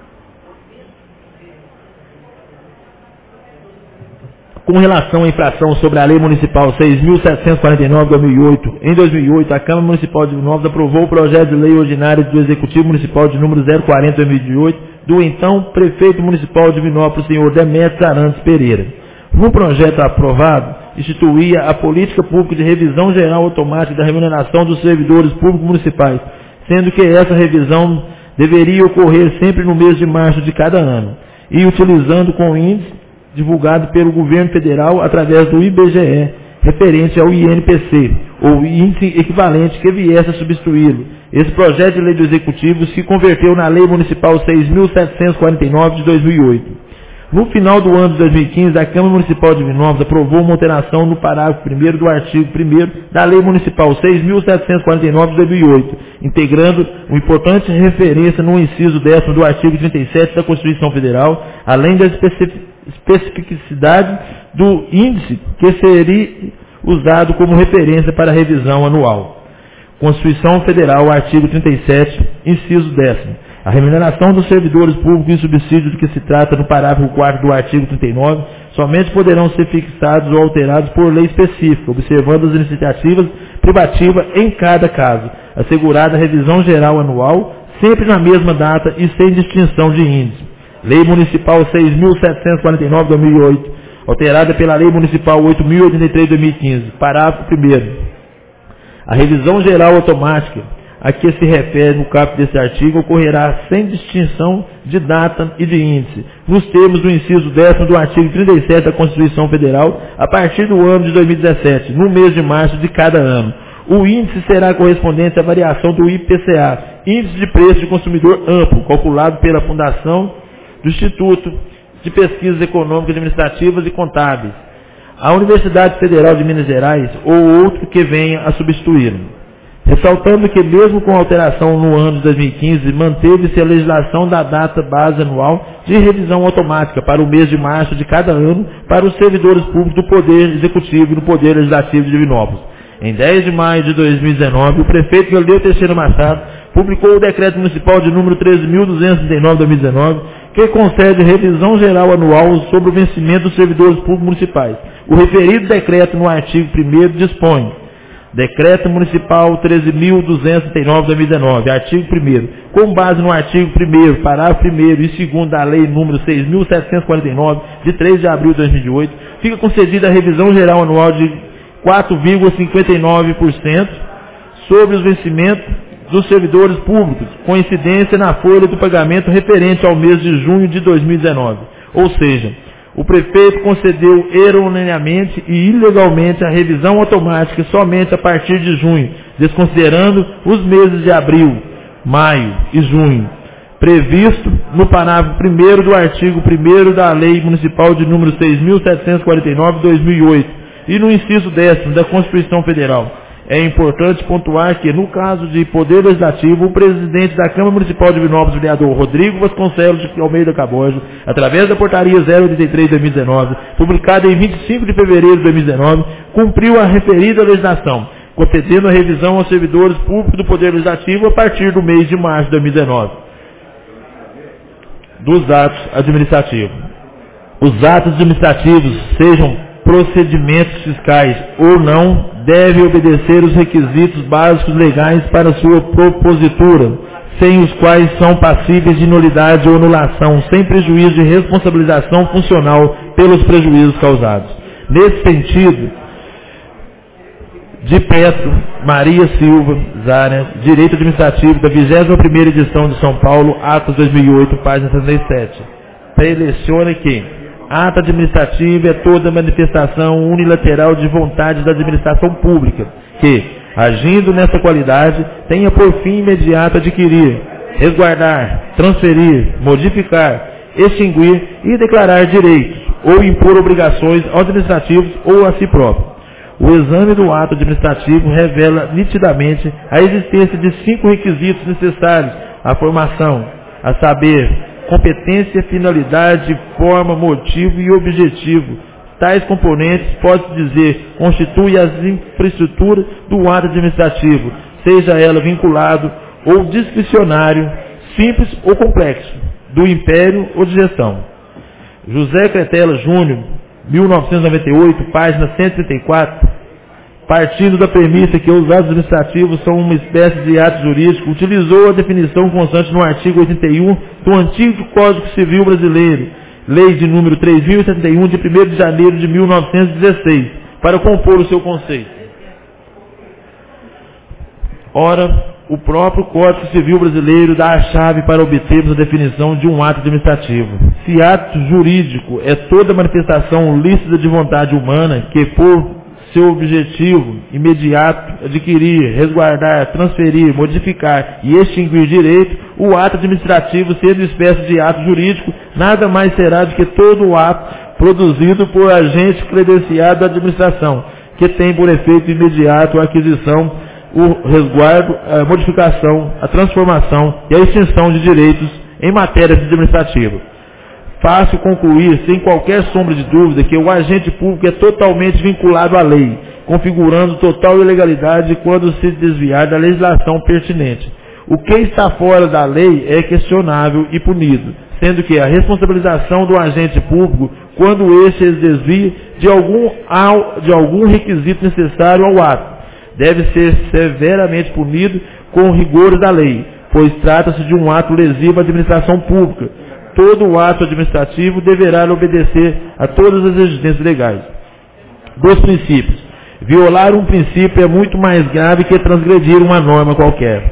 S4: Com relação à infração sobre a Lei Municipal seis mil setecentos e quarenta e nove de dois mil e oito, em dois mil e oito, a Câmara Municipal de Divinópolis aprovou o projeto de lei ordinária do Executivo Municipal de número zero quarenta de dois mil e oito, do então Prefeito Municipal de Divinópolis, senhor Demetrios Arantes Pereira. No projeto aprovado, instituía a política pública de revisão geral automática da remuneração dos servidores públicos municipais, sendo que essa revisão deveria ocorrer sempre no mês de março de cada ano, e utilizando com índice divulgado pelo governo federal através do I B G E, referente ao I N P C, ou índice equivalente que viesse a substituí-lo. Esse projeto de lei do Executivo se converteu na Lei Municipal seis mil setecentos e quarenta e nove de dois mil e oito. No final do ano de dois mil e quinze, a Câmara Municipal de Divinópolis aprovou uma alteração no parágrafo primeiro do artigo primeiro da Lei Municipal seis mil setecentos e quarenta e nove de dois mil e oito, integrando uma importante referência no inciso décimo do artigo trinta e sete da Constituição Federal, além da especificidade do índice que seria usado como referência para a revisão anual. Constituição Federal, artigo trinta e sete, inciso décimo. A remuneração dos servidores públicos e subsídio de que se trata no parágrafo quarto do artigo trinta e nove somente poderão ser fixados ou alterados por lei específica, observando as iniciativas privativas em cada caso, assegurada a revisão geral anual, sempre na mesma data e sem distinção de índice. Lei Municipal seis mil setecentos e quarenta e nove de dois mil e oito, alterada pela Lei Municipal oito mil e oitenta e três de dois mil e quinze, parágrafo primeiro. A revisão geral automática a que se refere no caput desse artigo ocorrerá sem distinção de data e de índice, nos termos do inciso décimo do artigo trinta e sete da Constituição Federal, a partir do ano de dois mil e dezessete, no mês de março de cada ano. O índice será correspondente à variação do I P C A, Índice de Preço de Consumidor Amplo, calculado pela Fundação do Instituto de Pesquisas Econômicas, Administrativas e Contábeis, a Universidade Federal de Minas Gerais ou outro que venha a substituí-lo. Ressaltando que mesmo com a alteração no ano de dois mil e quinze, manteve-se a legislação da data base anual de revisão automática para o mês de março de cada ano para os servidores públicos do Poder Executivo e do Poder Legislativo de Divinópolis. Em dez de maio de dois mil e dezenove, o prefeito Galdeu Teixeira Machado publicou o decreto municipal de número treze mil duzentos e trinta e nove de dois mil e dezenove, que concede revisão geral anual sobre o vencimento dos servidores públicos municipais. O referido decreto no artigo primeiro dispõe: Decreto Municipal treze mil duzentos e trinta e nove de dois mil e dezenove, artigo primeiro. Com base no artigo primeiro, parágrafo primeiro e segundo da Lei número seis mil setecentos e quarenta e nove, de três de abril de dois mil e oito, fica concedida a revisão geral anual de quatro vírgula cinquenta e nove por cento sobre os vencimentos dos servidores públicos, com incidência na folha do pagamento referente ao mês de junho de dois mil e dezenove. Ou seja, o prefeito concedeu erroneamente e ilegalmente a revisão automática somente a partir de junho, desconsiderando os meses de abril, maio e junho, previsto no parágrafo primeiro do artigo primeiro da Lei Municipal de número seis mil setecentos e quarenta e nove de dois mil e oito e no inciso décimo da Constituição Federal. É importante pontuar que, no caso de Poder Legislativo, o presidente da Câmara Municipal de Divinópolis, o vereador Rodrigo Vasconcelos de Almeida Cabojo, através da Portaria zero oitenta e três de dois mil e dezenove, publicada em vinte e cinco de fevereiro de dois mil e dezenove, cumpriu a referida legislação, concedendo a revisão aos servidores públicos do Poder Legislativo a partir do mês de março de dois mil e dezenove. Dos atos administrativos. Os atos administrativos, sejam procedimentos fiscais ou não, devem obedecer os requisitos básicos legais para sua propositura, sem os quais são passíveis de nulidade ou anulação, sem prejuízo de responsabilização funcional pelos prejuízos causados. Nesse sentido, de Petro Maria Silva Zara, Direito Administrativo da vigésima primeira edição de São Paulo, Atos dois mil e oito, página sessenta e sete, seleciona que ato administrativo é toda manifestação unilateral de vontade da administração pública, que, agindo nessa qualidade, tenha por fim imediato adquirir, resguardar, transferir, modificar, extinguir e declarar direitos, ou impor obrigações aos administrativos ou a si próprio. O exame do ato administrativo revela nitidamente a existência de cinco requisitos necessários à formação, a saber, competência, finalidade, forma, motivo e objetivo. Tais componentes, pode-se dizer, constituem as infraestruturas do ato administrativo, seja ela vinculado ou discricionário, simples ou complexo, do império ou de gestão. José Cretela Júnior, mil novecentos e noventa e oito, página cento e trinta e quatro, partindo da premissa que os atos administrativos são uma espécie de ato jurídico, utilizou a definição constante no artigo oitenta e um do antigo Código Civil Brasileiro, lei de número três mil e setenta e um, de primeiro de janeiro de mil novecentos e dezesseis, para compor o seu conceito. Ora, o próprio Código Civil Brasileiro dá a chave para obtermos a definição de um ato administrativo. Se ato jurídico é toda manifestação lícita de vontade humana que, por seu objetivo imediato, adquirir, resguardar, transferir, modificar e extinguir direito, o ato administrativo, sendo espécie de ato jurídico, nada mais será do que todo o ato produzido por agente credenciado da administração, que tem por efeito imediato a aquisição, o resguardo, a modificação, a transformação e a extinção de direitos em matéria administrativa. Fácil concluir, sem qualquer sombra de dúvida, que o agente público é totalmente vinculado à lei, configurando total ilegalidade quando se desviar da legislação pertinente. O que está fora da lei é questionável e punido, sendo que a responsabilização do agente público, quando este se desvia de algum, de algum requisito necessário ao ato, deve ser severamente punido com rigores da lei, pois trata-se de um ato lesivo à administração pública. Todo o ato administrativo deverá obedecer a todas as exigências legais. Dos princípios. Violar um princípio é muito mais grave que transgredir uma norma qualquer.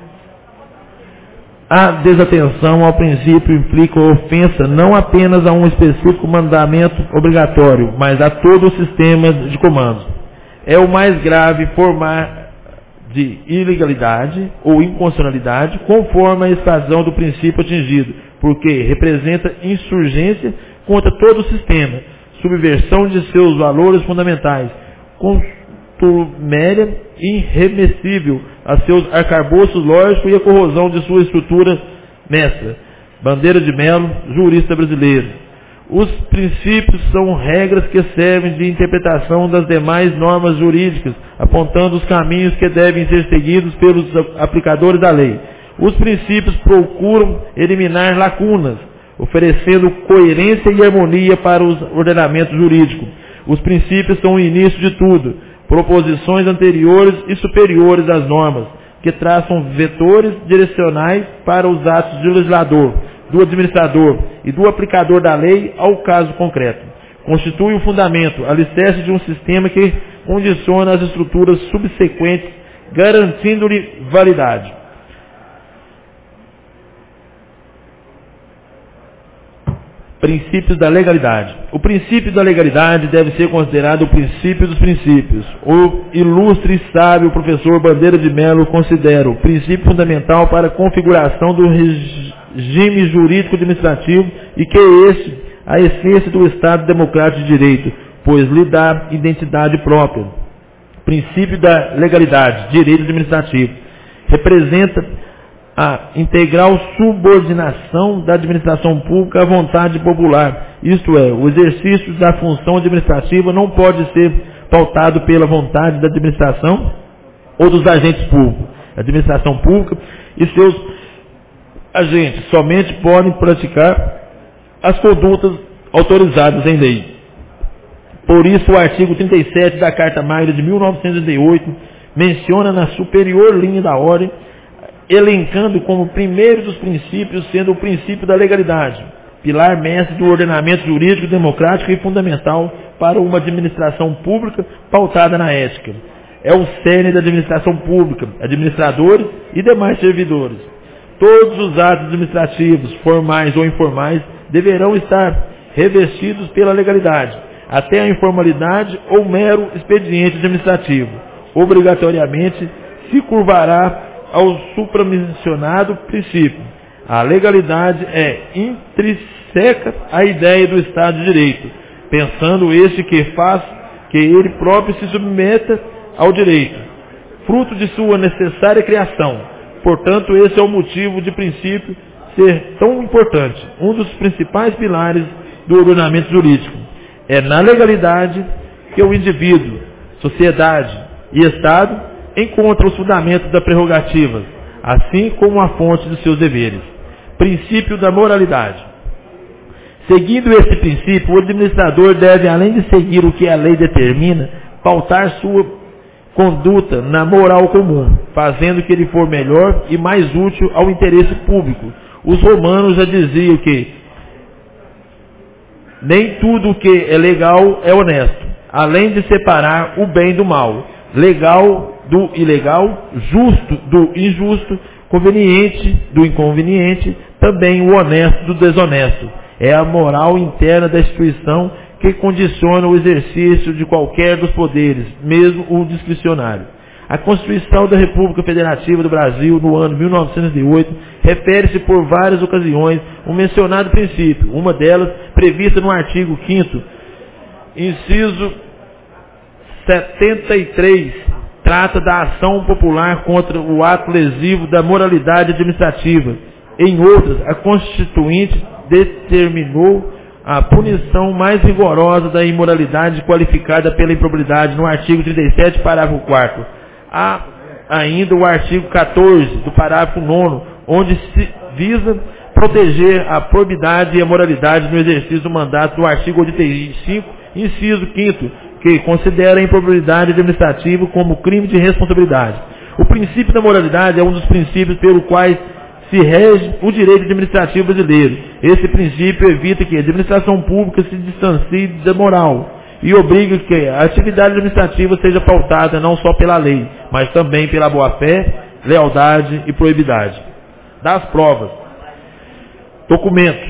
S4: A desatenção ao princípio implica ofensa não apenas a um específico mandamento obrigatório, mas a todo o sistema de comando. É o mais grave formar de ilegalidade ou inconstitucionalidade, conforme a expressão do princípio atingido, porque representa insurgência contra todo o sistema, subversão de seus valores fundamentais, contuméria irremessível a seus arcabouços lógicos e a corrosão de sua estrutura mestra. Bandeira de Melo, jurista brasileiro. Os princípios são regras que servem de interpretação das demais normas jurídicas, apontando os caminhos que devem ser seguidos pelos aplicadores da lei. Os princípios procuram eliminar lacunas, oferecendo coerência e harmonia para os ordenamentos jurídicos. Os princípios são o início de tudo, proposições anteriores e superiores às normas, que traçam vetores direcionais para os atos do legislador, do administrador e do aplicador da lei ao caso concreto. Constitui o fundamento, alicerce de um sistema que condiciona as estruturas subsequentes, garantindo-lhe validade. Princípios da legalidade. O princípio da legalidade deve ser considerado o princípio dos princípios. O ilustre e sábio professor Bandeira de Melo considera o princípio fundamental para a configuração do regime jurídico administrativo e que é este a essência do Estado democrático de direito, pois lhe dá identidade própria. Princípio da legalidade, direito administrativo, representa a integral subordinação da administração pública à vontade popular. Isto é, o exercício da função administrativa não pode ser pautado pela vontade da administração ou dos agentes públicos. A administração pública e seus agentes somente podem praticar as condutas autorizadas em lei. Por isso, o artigo trinta e sete da Carta Magna de mil novecentos e trinta e oito menciona na superior linha da ordem, elencando como primeiro dos princípios, sendo o princípio da legalidade, pilar mestre do ordenamento jurídico, democrático e fundamental para uma administração pública pautada na ética. É o cerne da administração pública, administradores e demais servidores. Todos os atos administrativos, formais ou informais, deverão estar revestidos pela legalidade, até a informalidade ou mero expediente administrativo. Obrigatoriamente se curvará ao supramencionado princípio. A legalidade é intrínseca à ideia do Estado de Direito, pensando este que faz que ele próprio se submeta ao direito, fruto de sua necessária criação. Portanto, esse é o motivo de princípio ser tão importante, um dos principais pilares do ordenamento jurídico. É na legalidade que o indivíduo, sociedade e Estado encontra os fundamentos da prerrogativa, assim como a fonte dos seus deveres. Princípio da moralidade. Seguindo esse princípio, o administrador deve, além de seguir o que a lei determina, pautar sua conduta na moral comum, fazendo que ele for melhor e mais útil ao interesse público. Os romanos já diziam que nem tudo o que é legal é honesto, além de separar o bem do mal, legal do ilegal, justo do injusto, conveniente do inconveniente, também o honesto do desonesto. É a moral interna da instituição que condiciona o exercício de qualquer dos poderes, mesmo o discricionário. A Constituição da República Federativa do Brasil, no ano mil novecentos e oito, refere-se por várias ocasiões ao mencionado princípio, uma delas prevista no artigo quinto, inciso setenta e três, trata da ação popular contra o ato lesivo da moralidade administrativa. Em outras, a Constituinte determinou a punição mais rigorosa da imoralidade qualificada pela improbidade no artigo trinta e sete, parágrafo quarto. Há ainda o artigo quatorze do parágrafo nono, onde se visa proteger a probidade e a moralidade no exercício do mandato do artigo oitenta e cinco, inciso quinto, que considera a improbidade administrativa como crime de responsabilidade. O princípio da moralidade é um dos princípios pelos quais se rege o direito administrativo brasileiro. Esse princípio evita que a administração pública se distancie da moral e obriga que a atividade administrativa seja pautada não só pela lei, mas também pela boa-fé, lealdade e probidade. Das provas. Documentos.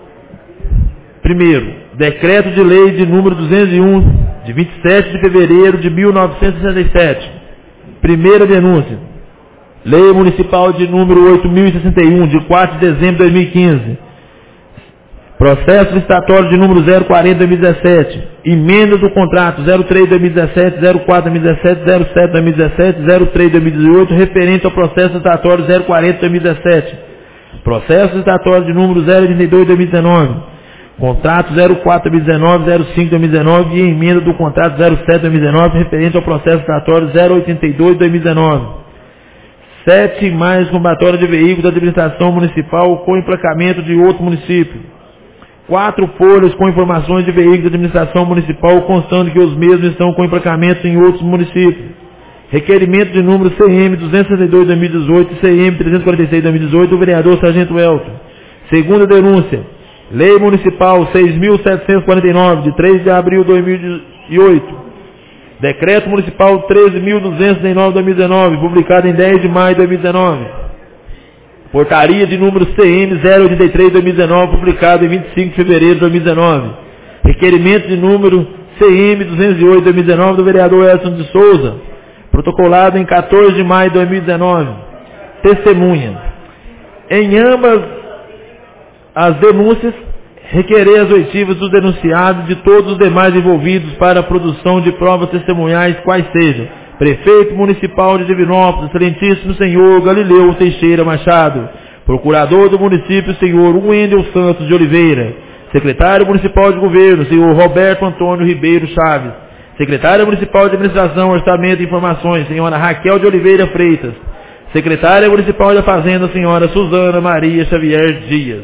S4: Primeiro, decreto de lei de número duzentos e um, de vinte e sete de fevereiro de mil novecentos e sessenta e sete. Primeira denúncia. Lei municipal de número oito mil e sessenta e um, de quatro de dezembro de dois mil e quinze. Processo licitatório de número zero quarenta de dois mil e dezessete. Emenda do contrato zero três de dois mil e dezessete, zero quatro de dois mil e dezessete, zero sete de dois mil e dezessete, zero três de dois mil e dezoito, referente ao processo licitatório zero quarenta de dois mil e dezessete. Processo licitatório de número zero oitenta e dois de dois mil e dezenove. Contrato zero quatro de dois mil e dezenove, zero cinco de dois mil e dezenove e emenda do contrato zero sete de dois mil e dezenove, referente ao processo licitatório zero oitenta e dois de dois mil e dezenove. Sete mais combatória de veículos da administração municipal com emplacamento de outro município. Quatro folhas com informações de veículos da administração municipal, constando que os mesmos estão com emplacamento em outros municípios. Requerimento de número C M duzentos e sessenta e dois de dois mil e dezoito e C M trezentos e quarenta e seis de dois mil e dezoito do vereador Sargento Elton. Segunda denúncia. Lei Municipal seis mil setecentos e quarenta e nove, de três de abril de dois mil e oito. Decreto Municipal treze mil duzentos e nove de dois mil e dezenove, publicado em dez de maio de dois mil e dezenove. Portaria de número C M zero oitenta e três de dois mil e dezenove, publicado em vinte e cinco de fevereiro de dois mil e dezenove. Requerimento de número C M duzentos e oito de dois mil e dezenove do vereador Edson de Souza, protocolado em quatorze de maio de dois mil e dezenove. Testemunha. Em ambas as denúncias, requerer as oitivas dos denunciados e de todos os demais envolvidos para a produção de provas testemunhais, quais sejam: Prefeito Municipal de Divinópolis, Excelentíssimo Senhor Galileu Teixeira Machado, Procurador do Município, Senhor Wendel Santos de Oliveira, Secretário Municipal de Governo, Senhor Roberto Antônio Ribeiro Chaves, Secretária Municipal de Administração, Orçamento e Informações, Senhora Raquel de Oliveira Freitas, Secretária Municipal da Fazenda, Senhora Suzana Maria Xavier Dias.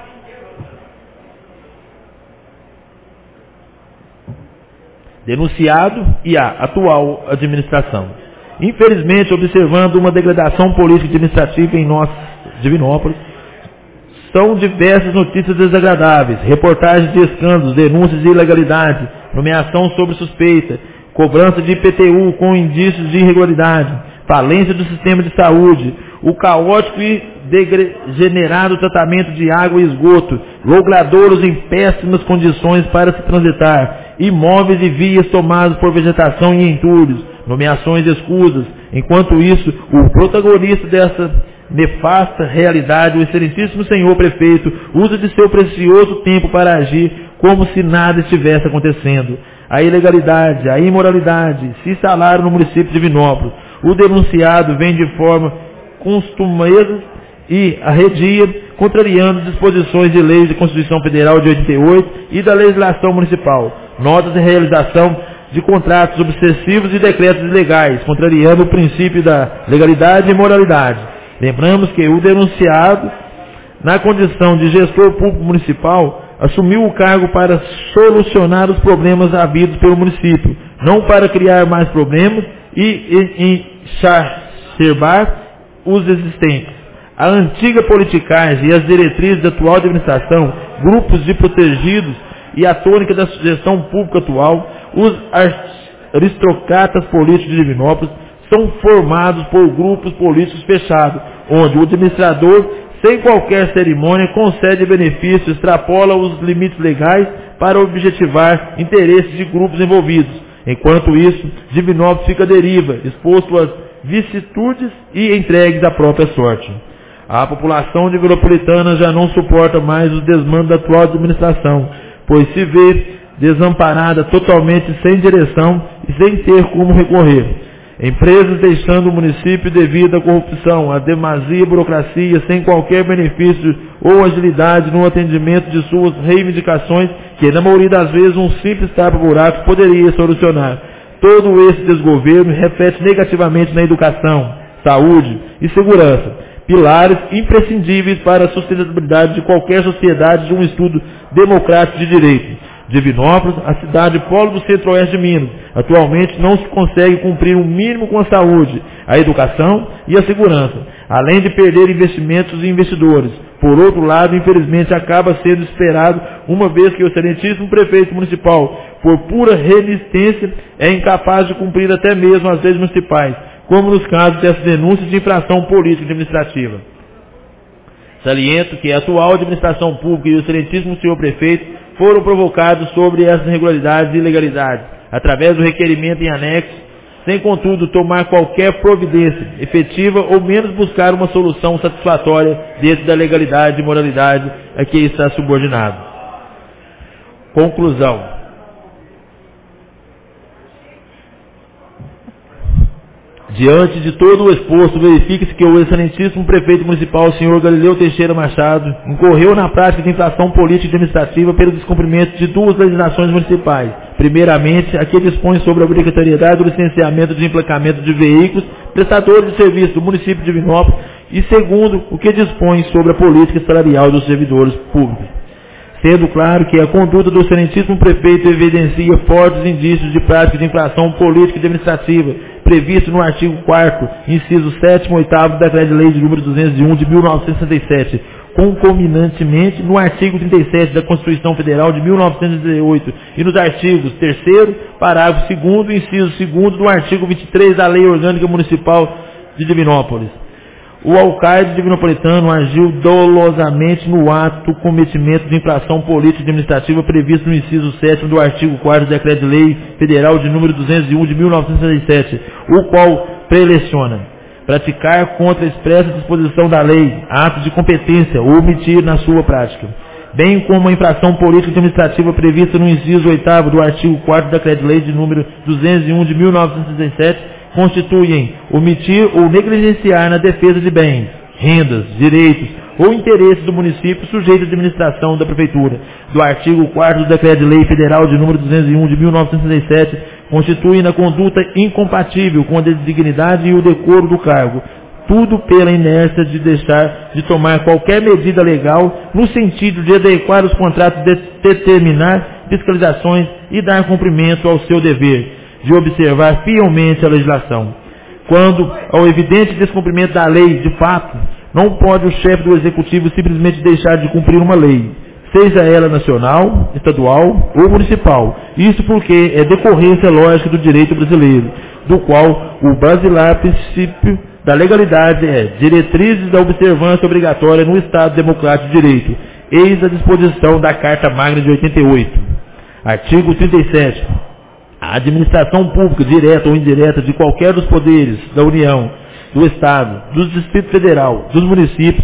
S4: Denunciado e a atual administração. Infelizmente, observando uma degradação política e administrativa em nossa Divinópolis, são diversas notícias desagradáveis, reportagens de escândalos, denúncias de ilegalidade, nomeação sobre suspeita, cobrança de I P T U com indícios de irregularidade, falência do sistema de saúde, o caótico e degenerado tratamento de água e esgoto, logradouros em péssimas condições para se transitar, imóveis e vias tomados por vegetação e entulhos, nomeações escusas. Enquanto isso, o protagonista dessa nefasta realidade, o excelentíssimo senhor prefeito, usa de seu precioso tempo para agir como se nada estivesse acontecendo. A ilegalidade, a imoralidade se instalaram no município de Divinópolis. O denunciado vem de forma costumeira e arredia, contrariando disposições de leis da Constituição Federal de oitenta e oito e da legislação municipal, notas de realização de contratos obsessivos e decretos ilegais, contrariando o princípio da legalidade e moralidade. Lembramos que o denunciado, na condição de gestor público municipal, assumiu o cargo para solucionar os problemas havidos pelo município, não para criar mais problemas e exacerbar os existentes. A antiga politicagem e as diretrizes da atual administração, grupos de protegidos e a tônica da gestão pública atual, os aristocratas políticos de Divinópolis, são formados por grupos políticos fechados, onde o administrador, sem qualquer cerimônia, concede benefícios, extrapola os limites legais para objetivar interesses de grupos envolvidos. Enquanto isso, Divinópolis fica à deriva, exposto às vicissitudes e entregues à própria sorte. A população divinópolitana já não suporta mais os desmandos da atual administração, pois se vê desamparada, totalmente sem direção e sem ter como recorrer. Empresas deixando o município devido à corrupção, à demasia burocracia, sem qualquer benefício ou agilidade no atendimento de suas reivindicações, que na maioria das vezes um simples tapa-buraco poderia solucionar. Todo esse desgoverno reflete negativamente na educação, saúde e segurança, pilares imprescindíveis para a sustentabilidade de qualquer sociedade de um estudo democrático de direito. Divinópolis, a cidade polo do centro-oeste de Minas, atualmente não se consegue cumprir o mínimo com a saúde, a educação e a segurança, além de perder investimentos e investidores. Por outro lado, infelizmente, acaba sendo esperado, uma vez que o excelentíssimo prefeito municipal, por pura resistência, é incapaz de cumprir até mesmo as leis municipais, como nos casos dessas denúncias de infração política e administrativa. Saliento que a atual administração pública e o excelentíssimo senhor prefeito foram provocados sobre essas irregularidades e ilegalidades, através do requerimento em anexo, sem contudo tomar qualquer providência efetiva ou menos buscar uma solução satisfatória dentro da legalidade e moralidade a que está subordinado. Conclusão. Diante de todo o exposto, verifique-se que o excelentíssimo prefeito municipal, o senhor Galileu Teixeira Machado, incorreu na prática de infração política e administrativa pelo descumprimento de duas legislações municipais. Primeiramente, a que dispõe sobre a obrigatoriedade do licenciamento de emplacamento de veículos, prestadores de serviço do município de Divinópolis, e segundo, o que dispõe sobre a política salarial dos servidores públicos. Sendo claro que a conduta do excelentíssimo prefeito evidencia fortes indícios de prática de infração política e administrativa, previsto no artigo quarto, inciso sétimo e oitavo da Decreto-Lei de número duzentos e um de mil novecentos e sessenta e sete, concomitantemente no artigo trinta e sete da Constituição Federal de mil novecentos e oitenta e oito e nos artigos terceiro, parágrafo segundo, inciso segundo do artigo vinte e três da Lei Orgânica Municipal de Divinópolis. O alcaide divinopolitano agiu dolosamente no ato cometimento de infração política e administrativa previsto no inciso sétimo do artigo quarto do Decreto-Lei Federal de número duzentos e um de mil novecentos e sessenta e sete, o qual preleciona praticar contra a expressa disposição da lei, ato de competência ou omitir na sua prática, bem como a infração política e administrativa prevista no inciso oitavo do artigo quarto do Decreto-Lei de número duzentos e um de mil novecentos e sessenta e sete, constituem omitir ou negligenciar na defesa de bens, rendas, direitos ou interesses do município sujeito à administração da Prefeitura. Do artigo quarto do Decreto-Lei Federal de número duzentos e um de mil novecentos e sessenta e sete, constituem na conduta incompatível com a dignidade e o decoro do cargo, tudo pela inércia de deixar de tomar qualquer medida legal no sentido de adequar os contratos, de determinar fiscalizações e dar cumprimento ao seu dever de observar fielmente a legislação. Quando ao evidente descumprimento da lei, de fato, não pode o chefe do executivo simplesmente deixar de cumprir uma lei, seja ela nacional, estadual ou municipal. Isso porque é decorrência lógica do direito brasileiro, do qual o basilar princípio da legalidade é diretrizes da observância obrigatória no Estado Democrático de Direito, eis a disposição da Carta Magna de oitenta e oito. Artigo trinta e sete. A administração pública, direta ou indireta, de qualquer dos poderes da União, do Estado, do Distrito Federal, dos municípios,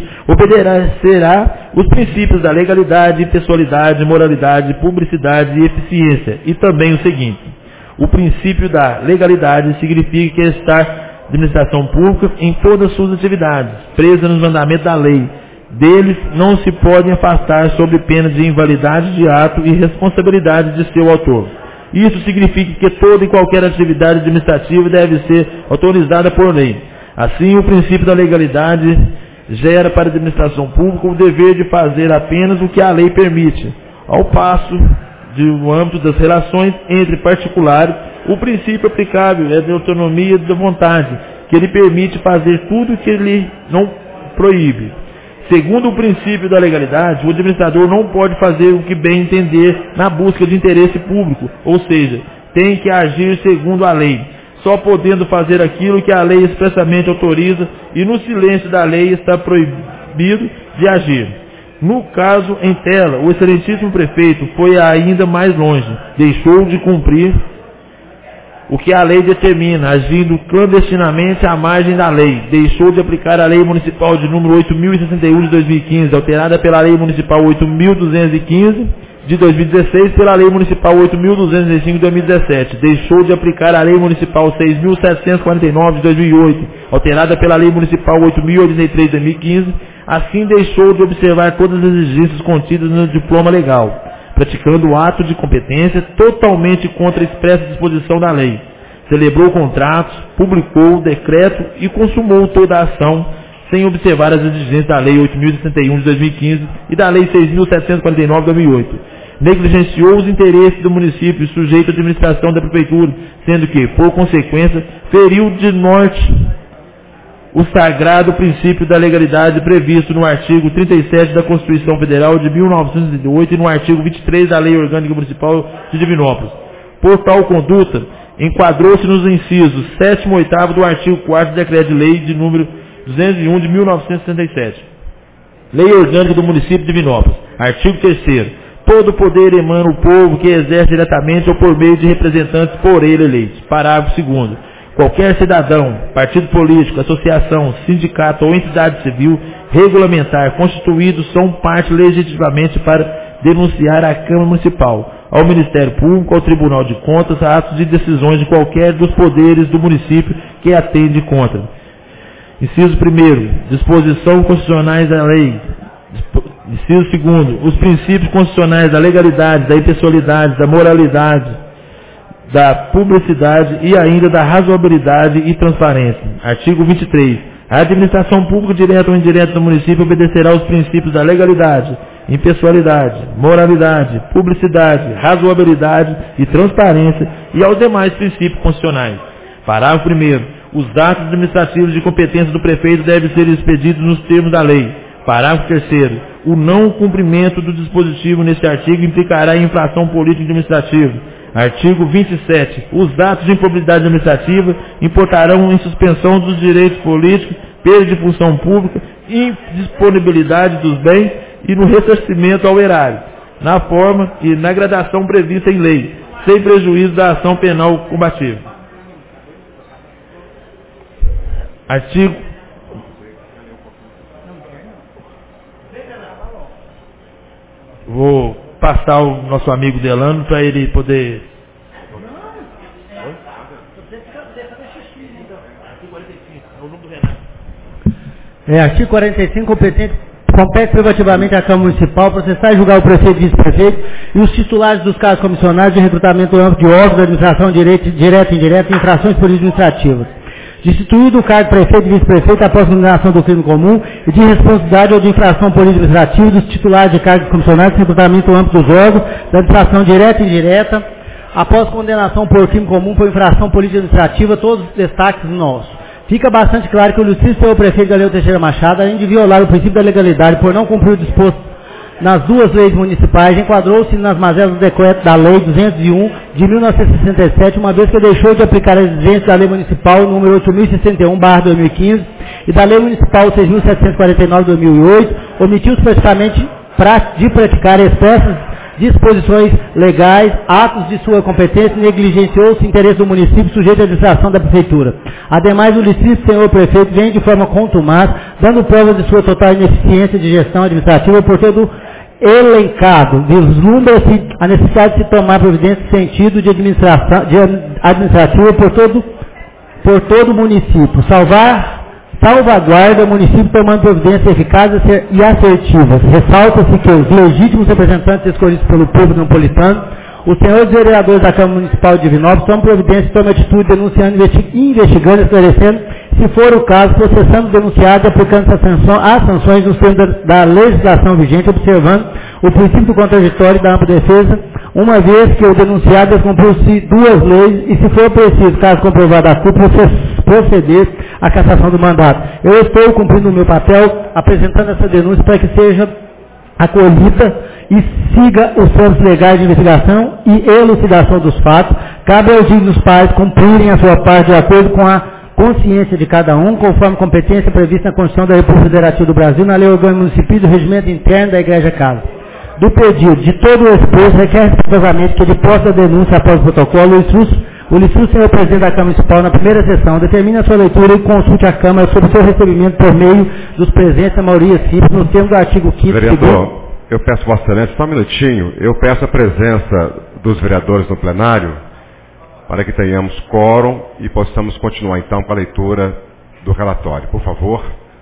S4: obedecerá os princípios da legalidade, impessoalidade, moralidade, publicidade e eficiência. E também o seguinte: o princípio da legalidade significa que está a administração pública em todas as suas atividades, presa nos mandamentos da lei. Deles não se podem afastar sob pena de invalidade de ato e responsabilidade de seu autor. Isso significa que toda e qualquer atividade administrativa deve ser autorizada por lei. Assim, o princípio da legalidade gera para a administração pública o dever de fazer apenas o que a lei permite. Ao passo, no âmbito das relações entre particulares, o princípio aplicável é de autonomia da vontade, que lhe permite fazer tudo o que ele não proíbe. Segundo o princípio da legalidade, o administrador não pode fazer o que bem entender na busca de interesse público, ou seja, tem que agir segundo a lei, só podendo fazer aquilo que a lei expressamente autoriza e no silêncio da lei está proibido de agir. No caso em tela, o excelentíssimo prefeito foi ainda mais longe, deixou de cumprir o que a lei determina, agindo clandestinamente à margem da lei. Deixou de aplicar a lei municipal de número oito mil e sessenta e um de dois mil e quinze, alterada pela lei municipal oito mil duzentos e quinze de dois mil e dezesseis, pela lei municipal oito mil duzentos e cinco de dois mil e dezessete. Deixou de aplicar a lei municipal seis mil setecentos e quarenta e nove de dois mil e oito, alterada pela lei municipal oito mil e oitenta e três de dois mil e quinze. Assim, deixou de observar todas as exigências contidas no diploma legal, praticando o ato de competência totalmente contra a expressa disposição da lei. Celebrou contratos, publicou o decreto e consumou toda a ação sem observar as exigências da lei oito mil e sessenta e um de dois mil e quinze e da lei seis mil setecentos e quarenta e nove de dois mil e oito. Negligenciou os interesses do município sujeito à administração da prefeitura, sendo que, por consequência, feriu de norte o sagrado princípio da legalidade previsto no artigo trinta e sete da Constituição Federal de mil novecentos e oitenta e oito e no artigo vinte e três da Lei Orgânica Municipal de Divinópolis. Por tal conduta, enquadrou-se nos incisos sétimo e oitavo do artigo quarto do Decreto-Lei de número duzentos e um de mil novecentos e sessenta e sete. Lei Orgânica do Município de Divinópolis. Artigo terceiro. Todo poder emana o povo que exerce diretamente ou por meio de representantes por ele eleitos. Parágrafo segundo. Qualquer cidadão, partido político, associação, sindicato ou entidade civil regulamentar constituídos são parte legitimamente para denunciar à Câmara Municipal, ao Ministério Público, ao Tribunal de Contas, atos de decisões de qualquer dos poderes do município que atende contra. Inciso primeiro. Disposição constitucionais da lei. Inciso segundo. Os princípios constitucionais da legalidade, da impessoalidade, da moralidade, da publicidade e ainda da razoabilidade e transparência. Artigo vinte e três. A administração pública direta ou indireta do município obedecerá aos princípios da legalidade, impessoalidade, moralidade, publicidade, razoabilidade e transparência e aos demais princípios constitucionais. Parágrafo primeiro. Os atos administrativos de competência do prefeito devem ser expedidos nos termos da lei. Parágrafo terceiro. O não cumprimento do dispositivo neste artigo implicará em infração política e administrativa. Artigo vinte e sete. Os atos de improbidade administrativa importarão em suspensão dos direitos políticos, perda de função pública, indisponibilidade dos bens e no ressarcimento ao erário, na forma e na gradação prevista em lei, sem prejuízo da ação penal combativa. Artigo Vou passar o nosso amigo Delano para ele poder.
S5: É, artigo quarenta e cinco, competente, compete privativamente à Câmara Municipal processar e julgar o prefeito e vice-prefeito e os titulares dos casos comissionados de recrutamento amplo de órgãos da administração direta, direta e indireta e infrações político-administrativas. Destituído o cargo de prefeito e vice-prefeito após condenação do crime comum e de responsabilidade ou de infração político-administrativa dos titulares de cargos comissionados de recrutamento amplo dos órgãos da administração direta e indireta após condenação por crime comum por infração político-administrativa, todos os destaques nossos. Fica bastante claro que o ilustríssimo senhor prefeito Galileu Teixeira Machado, além de violar o princípio da legalidade por não cumprir o disposto nas duas leis municipais, enquadrou-se nas mazelas do decreto da Lei duzentos e um de mil novecentos e sessenta e sete, uma vez que deixou de aplicar as exigências da Lei Municipal número oito mil e sessenta e um barra dois mil e quinze e da Lei Municipal seis mil setecentos e quarenta e nove barra dois mil e oito, omitiu-se praticamente de praticar expressas disposições legais, atos de sua competência e negligenciou-se o interesse do município sujeito à administração da prefeitura. Ademais, o ilustríssimo senhor prefeito vem de forma contumaz, dando provas de sua total ineficiência de gestão administrativa por todo elencado. Vislumbra-se a necessidade de se tomar providência no sentido de administração de administrativa por todo, por todo o município. Salvar salvaguarda o município tomando providências eficazes e assertivas. Ressalta-se que os legítimos representantes escolhidos pelo povo napolitano, os senhores vereadores da Câmara Municipal de Divinópolis, tomam providência e tomam atitude denunciando, investigando, esclarecendo, se for o caso, processando o denunciado e aplicando as sanções nos termos da, da legislação vigente, observando o princípio do contraditório e da ampla defesa, uma vez que o denunciado descumpriu-se duas leis e, se for preciso, caso comprovada a culpa, proceder à cassação do mandato. Eu estou cumprindo o meu papel, apresentando essa denúncia para que seja acolhida e siga os trâmites legais de investigação e elucidação dos fatos. Cabe aos dignos pais cumprirem a sua parte de acordo com a consciência de cada um, conforme competência prevista na Constituição da República Federativa do Brasil, na Lei Orgânica Municipal e do Regimento Interno da Igreja Casa. Do pedido de todo o exposto, requer respeitosamente que ele possa denúncia após o protocolo, o ilustríssimo senhor presidente da Câmara Municipal, na primeira sessão, determine a sua leitura e consulte a Câmara sobre o seu recebimento por meio dos presentes, a maioria simples, nos termos do artigo quinto.
S3: Vereador, eu peço Vossa Excelência, só um minutinho, eu peço a presença dos vereadores no plenário, para que tenhamos quórum e possamos continuar então com a leitura do relatório. Por favor.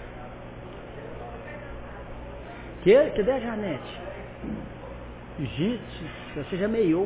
S5: Que, cadê a Janete? Gente, você já meiou.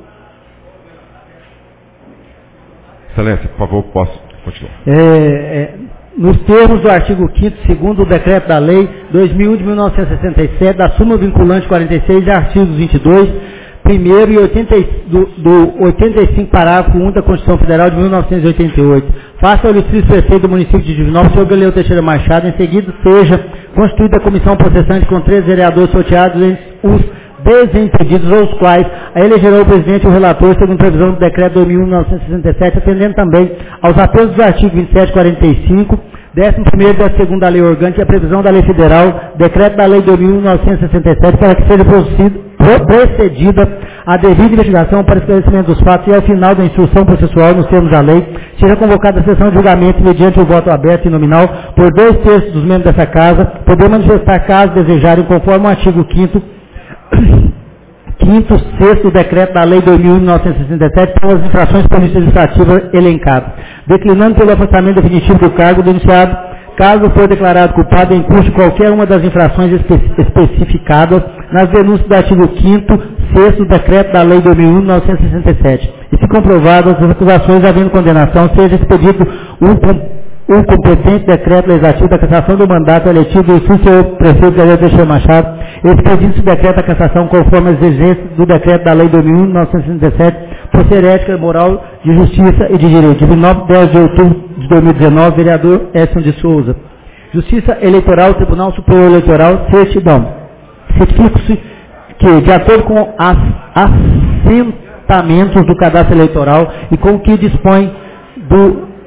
S3: Excelência, por favor, posso continuar.
S5: É, é, nos termos do artigo quinto, segundo o decreto da Lei dois mil e um de mil novecentos e sessenta e sete, da súmula vinculante quarenta e seis e artigos vinte e dois, primeiro e oitenta, do, do oitenta e cinco, parágrafo um da Constituição Federal de mil novecentos e oitenta e oito. Faça ao ilustríssimo prefeito do município de Divinópolis, senhor Galileu Teixeira Machado, em seguida seja constituída a comissão processante com três vereadores sorteados entre os desimpedidos, ou os quais a elegerão o presidente e o relator, segundo previsão do decreto dois mil novecentos e sessenta e sete, atendendo também aos apelos dos artigos vinte e sete e quarenta e cinco, décimo primeiro da segunda Lei Orgânica e a previsão da Lei Federal, decreto da Lei dois mil novecentos e sessenta e sete, para que seja procedida a devida investigação para esclarecimento dos fatos e, ao final da instrução processual nos termos da lei, seja convocada a sessão de julgamento mediante o voto aberto e nominal por dois terços dos membros dessa casa, poder manifestar caso desejarem, conforme o artigo quinto, quinto, sexto decreto da Lei dois mil novecentos e sessenta e sete para as infrações político-administrativas elencadas, declinando pelo afastamento definitivo do cargo denunciado, caso for declarado culpado em curso de qualquer uma das infrações espe especificadas nas denúncias do artigo quinto, sexto decreto da Lei dois mil novecentos e sessenta e sete. E se comprovadas as acusações havendo condenação, seja expedido um o competente decreto legislativo da cassação do mandato eletivo do senhor prefeito Galileu Teixeira Machado, expedindo-se o decreto da cassação conforme as exigências do decreto da Lei dois mil novecentos e sessenta e sete, por ser ética, moral, de justiça e de direito. Divinópolis, dez de outubro de dois mil e dezenove, vereador Edson de Souza. Justiça Eleitoral, Tribunal Superior Eleitoral, certidão. Certifico-se que, de acordo com as assentamentos do cadastro eleitoral e com o que dispõe do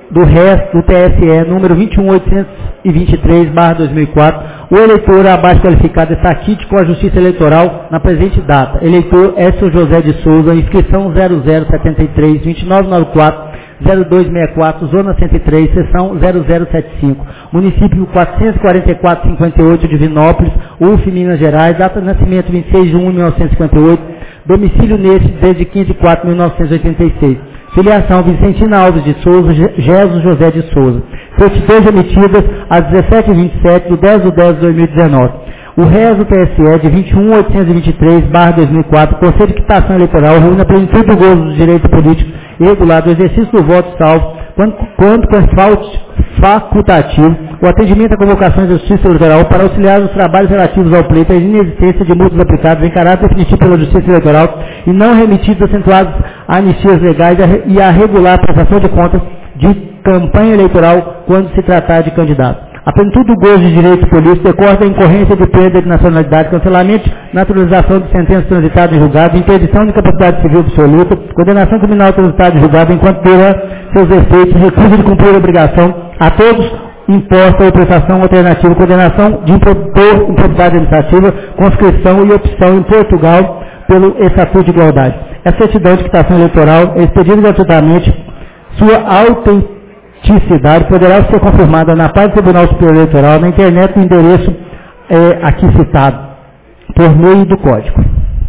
S5: do R E S do T S E, número vinte e um mil oitocentos e vinte e três barra dois mil e quatro, o eleitor abaixo qualificado está quite com a Justiça Eleitoral na presente data. Eleitor Edson José de Souza, inscrição zero zero sete três, dois nove nove quatro, zero dois seis quatro, Zona cento e três, seção zero zero sete cinco, município quatrocentos e quarenta e quatro, cinquenta e oito, Divinópolis, U F, Minas Gerais, data de nascimento vinte e seis de um de mil novecentos e cinquenta e oito, domicílio neste desde quinze de quatro de mil novecentos e oitenta e seis. Filiação Vicentina Alves de Souza, Jesus José de Souza. Certidões emitidas às dezessete e vinte e sete de dez de dez de dois mil e dezenove. O R E S do T S E de vinte e um mil oitocentos e vinte e três barra dois mil e quatro, concede quitação eleitoral, reúne a plenitude do gozo do direito político irregular do exercício do voto salvo, quando, quando facultativo, o atendimento a convocações da Justiça Eleitoral para auxiliar os trabalhos relativos ao pleito e a inexistência de multas aplicadas em caráter definitivo pela Justiça Eleitoral e não remetidos acentuados a anistias legais e a regular a prestação de contas de campanha eleitoral quando se tratar de candidato. A plenitude do gozo de direito político decorre da incorrência de perda de nacionalidade, cancelamento, naturalização de sentença transitada em julgado, interdição de capacidade civil absoluta, condenação criminal transitada em julgado enquanto dura seus efeitos, recusa de cumprir a obrigação a todos imposta ou prestação alternativa, condenação de impor improbidade administrativa, conscrição e opção em Portugal pelo Estatuto de Igualdade. Essa certidão de quitação eleitoral é expedida gratuitamente, sua autenticidade poderá ser confirmada na parte do Tribunal Superior Eleitoral, na internet, no endereço é, aqui citado, por meio do Código.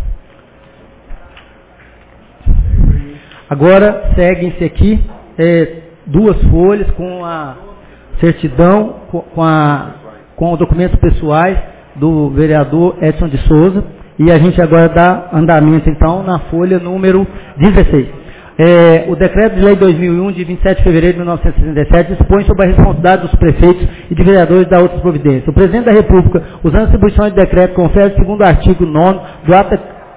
S5: Agora, seguem-se aqui é, duas folhas com a certidão, com, com, a, com documentos pessoais do vereador Edson de Souza, e a gente agora dá andamento, então, na folha número dezesseis. É, o decreto de lei dois mil e um, de vinte e sete de fevereiro de mil novecentos e sessenta e sete, dispõe sobre a responsabilidade dos prefeitos e de vereadores da outras providências. O presidente da República, usando atribuições de decreto, confere segundo o artigo nono do ato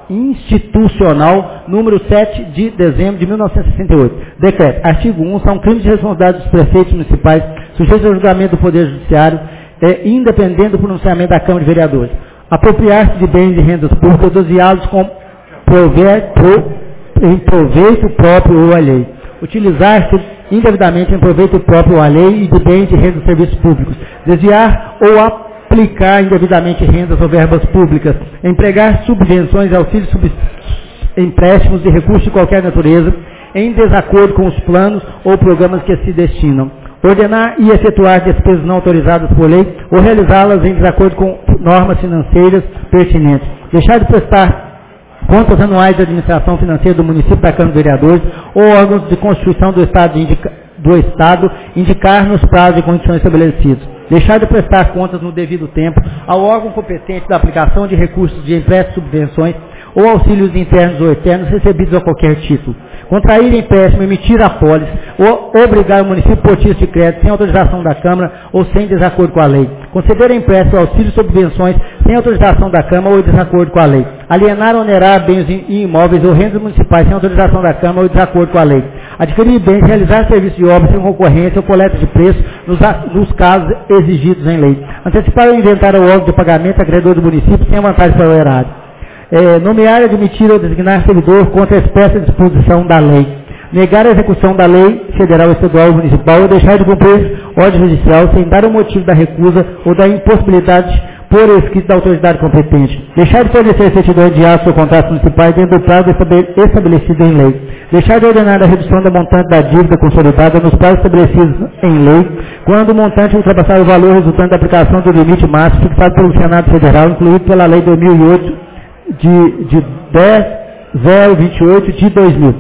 S5: institucional número sete de dezembro de mil novecentos e sessenta e oito. Decreto. Artigo um. São crimes de responsabilidade dos prefeitos municipais sujeitos ao julgamento do Poder Judiciário, é, independente do pronunciamento da Câmara de Vereadores. Apropriar-se de bens e rendas públicas desviados com prover, pro, em proveito próprio ou alheio. Utilizar-se indevidamente em proveito próprio ou alheio e de bens e rendas de serviços públicos. Desviar ou aplicar indevidamente rendas ou verbas públicas. Empregar subvenções, auxílios, sub, empréstimos e recursos de qualquer natureza em desacordo com os planos ou programas que se destinam. Ordenar e efetuar despesas não autorizadas por lei ou realizá-las em desacordo com normas financeiras pertinentes. Deixar de prestar contas anuais de administração financeira do município da Câmara de Vereadores ou órgãos de constituição do Estado, indica, do Estado indicar nos prazos e condições estabelecidos. Deixar de prestar contas no devido tempo ao órgão competente da aplicação de recursos de empréstimos, subvenções ou auxílios internos ou externos recebidos a qualquer título. Contrair empréstimo, emitir apólice ou obrigar o município portista de crédito sem autorização da Câmara ou sem desacordo com a lei. Conceder empréstimo, auxílios, subvenções sem autorização da Câmara ou desacordo com a lei. Alienar ou onerar bens e imóveis ou rendas municipais sem autorização da Câmara ou desacordo com a lei. Adquirir bens, realizar serviços de obra sem concorrência ou coleta de preço nos, nos casos exigidos em lei. Antecipar ou inventar o órgão de pagamento agredor do município sem vantagem para o erário. É, nomear, admitir ou designar servidor contra a espécie de disposição da lei. Negar a execução da lei federal, estadual ou municipal ou deixar de cumprir ordem judicial sem dar o motivo da recusa ou da impossibilidade por escrito da autoridade competente. Deixar de fornecer certidões de atos ou contratos municipais dentro do prazo estabelecido em lei. Deixar de ordenar a redução da montante da dívida consolidada nos prazos estabelecidos em lei, quando o montante ultrapassar o valor resultante da aplicação do limite máximo fixado pelo Senado Federal, incluído pela Lei dois mil e oito, de, de dez mil vinte e oito de dois mil.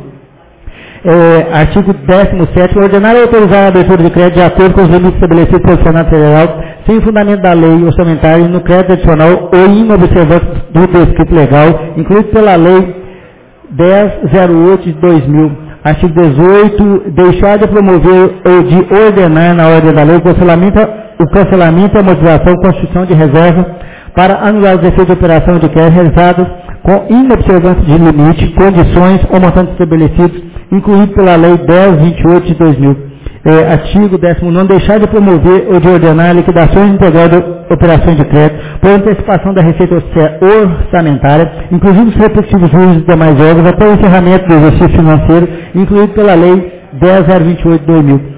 S5: É, artigo décimo sétimo. Ordenar e autorizar a abertura de crédito de acordo com os limites estabelecidos pelo Senado Federal, sem fundamento da lei orçamentária, no crédito adicional ou em observância do prescrito legal, incluído pela Lei dez mil e oito de dois mil. Artigo dezoito. Deixar de promover ou de ordenar na ordem da lei o cancelamento, o cancelamento e a motivação, constituição de reserva para anular os efeitos de operação de crédito realizados com inobservância de limite, condições ou montantes estabelecidos, incluído pela Lei dez mil e vinte e oito de dois mil. É, artigo décimo nono. Deixar de promover ou de ordenar liquidações integrais de operações de crédito por antecipação da receita orçamentária, inclusive os respectivos juros e demais órgãos, até o encerramento do exercício financeiro, incluído pela Lei dez mil vinte e oito de dois mil.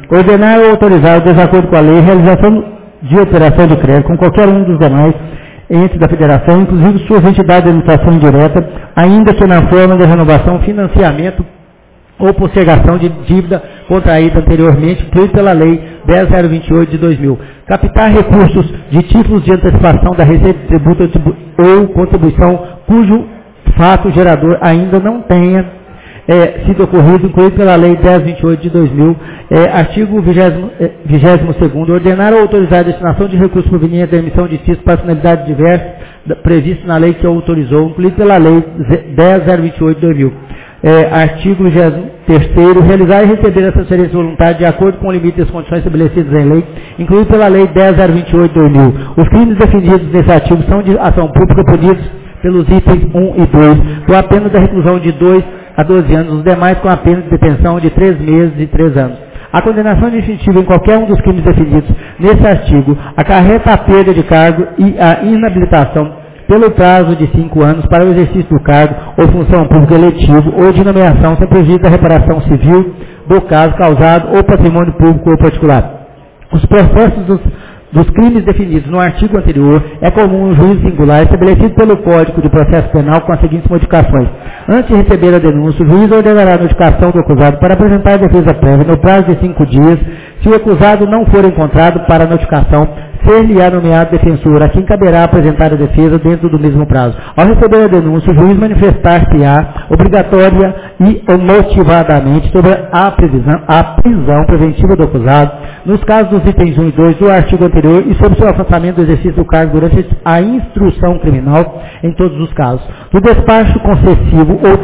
S5: ordenar ou autorizar, de acordo com a lei, a realização de operação de crédito com qualquer um dos demais entes da federação, inclusive suas entidades de administração indireta, ainda que na forma de renovação, financiamento ou postergação de dívida contraída anteriormente, incluído pela Lei dez mil vinte e oito de dois mil. Captar recursos de títulos de antecipação da receita de tributo ou contribuição cujo fato gerador ainda não tenha é, sido ocorrido, incluído pela Lei dez mil vinte e oito de dois mil. É, artigo vigésimo segundo, ordenar ou autorizar a destinação de recursos provenientes da emissão de títulos para finalidades diversas previsto na lei que autorizou, incluído pela Lei dez mil vinte e oito de dois mil. É, artigo vigésimo terceiro, realizar e receber a transferência voluntária de acordo com o limite das condições estabelecidas em lei, incluído pela Lei dez mil vinte e oito de dois mil. Os crimes definidos nesse artigo são de ação pública punidos pelos itens um e dois, com a pena da reclusão de dois a doze anos, os demais com a pena de detenção de três meses e três anos. A condenação definitiva em qualquer um dos crimes definidos nesse artigo acarreta a perda de cargo e a inabilitação pelo prazo de cinco anos para o exercício do cargo ou função pública eletivo ou de nomeação sem prejuízo da reparação civil do caso causado ou patrimônio público ou particular. Os processos dos, dos crimes definidos no artigo anterior é comum um juízo singular estabelecido pelo Código de Processo Penal com as seguintes modificações. Antes de receber a denúncia, o juiz ordenará a notificação do acusado para apresentar a defesa prévia no prazo de cinco dias. Se o acusado não for encontrado para a notificação, ser-lhe-á nomeado defensor, a quem caberá apresentar a defesa dentro do mesmo prazo. Ao receber a denúncia, o juiz manifestar-se-á obrigatória e motivadamente sobre a, previsão, a prisão preventiva do acusado, nos casos dos itens um e dois do artigo anterior e sobre seu afastamento do exercício do cargo durante a instrução criminal em todos os casos. Do despacho concessivo ou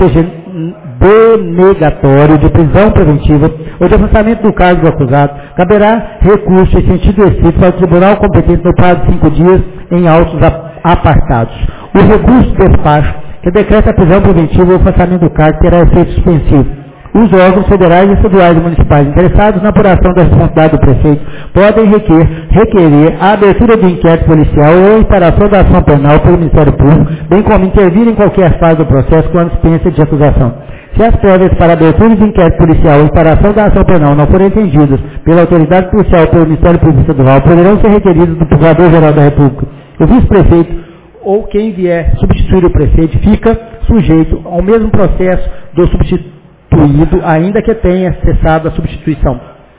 S5: denegatório de prisão preventiva ou de afastamento do cargo do acusado, caberá recurso em sentido estrito para o tribunal competente no prazo de cinco dias em autos apartados. O recurso de despacho que decreta a prisão preventiva ou afastamento do cargo terá efeito suspensivo. Os órgãos federais, estaduais e municipais interessados na apuração da responsabilidade do prefeito podem requer, requerer a abertura de inquérito policial ou a instauração da ação penal pelo Ministério Público, bem como intervir em qualquer fase do processo com assistência de acusação. Se as prévias para a abertura de inquérito policial ou instauração da ação penal não forem entendidas pela autoridade policial ou pelo Ministério Público Estadual, poderão ser requeridas do Procurador-Geral da República. O vice-prefeito ou quem vier substituir o prefeito fica sujeito ao mesmo processo do substituto, ainda que tenha cessado a substituição.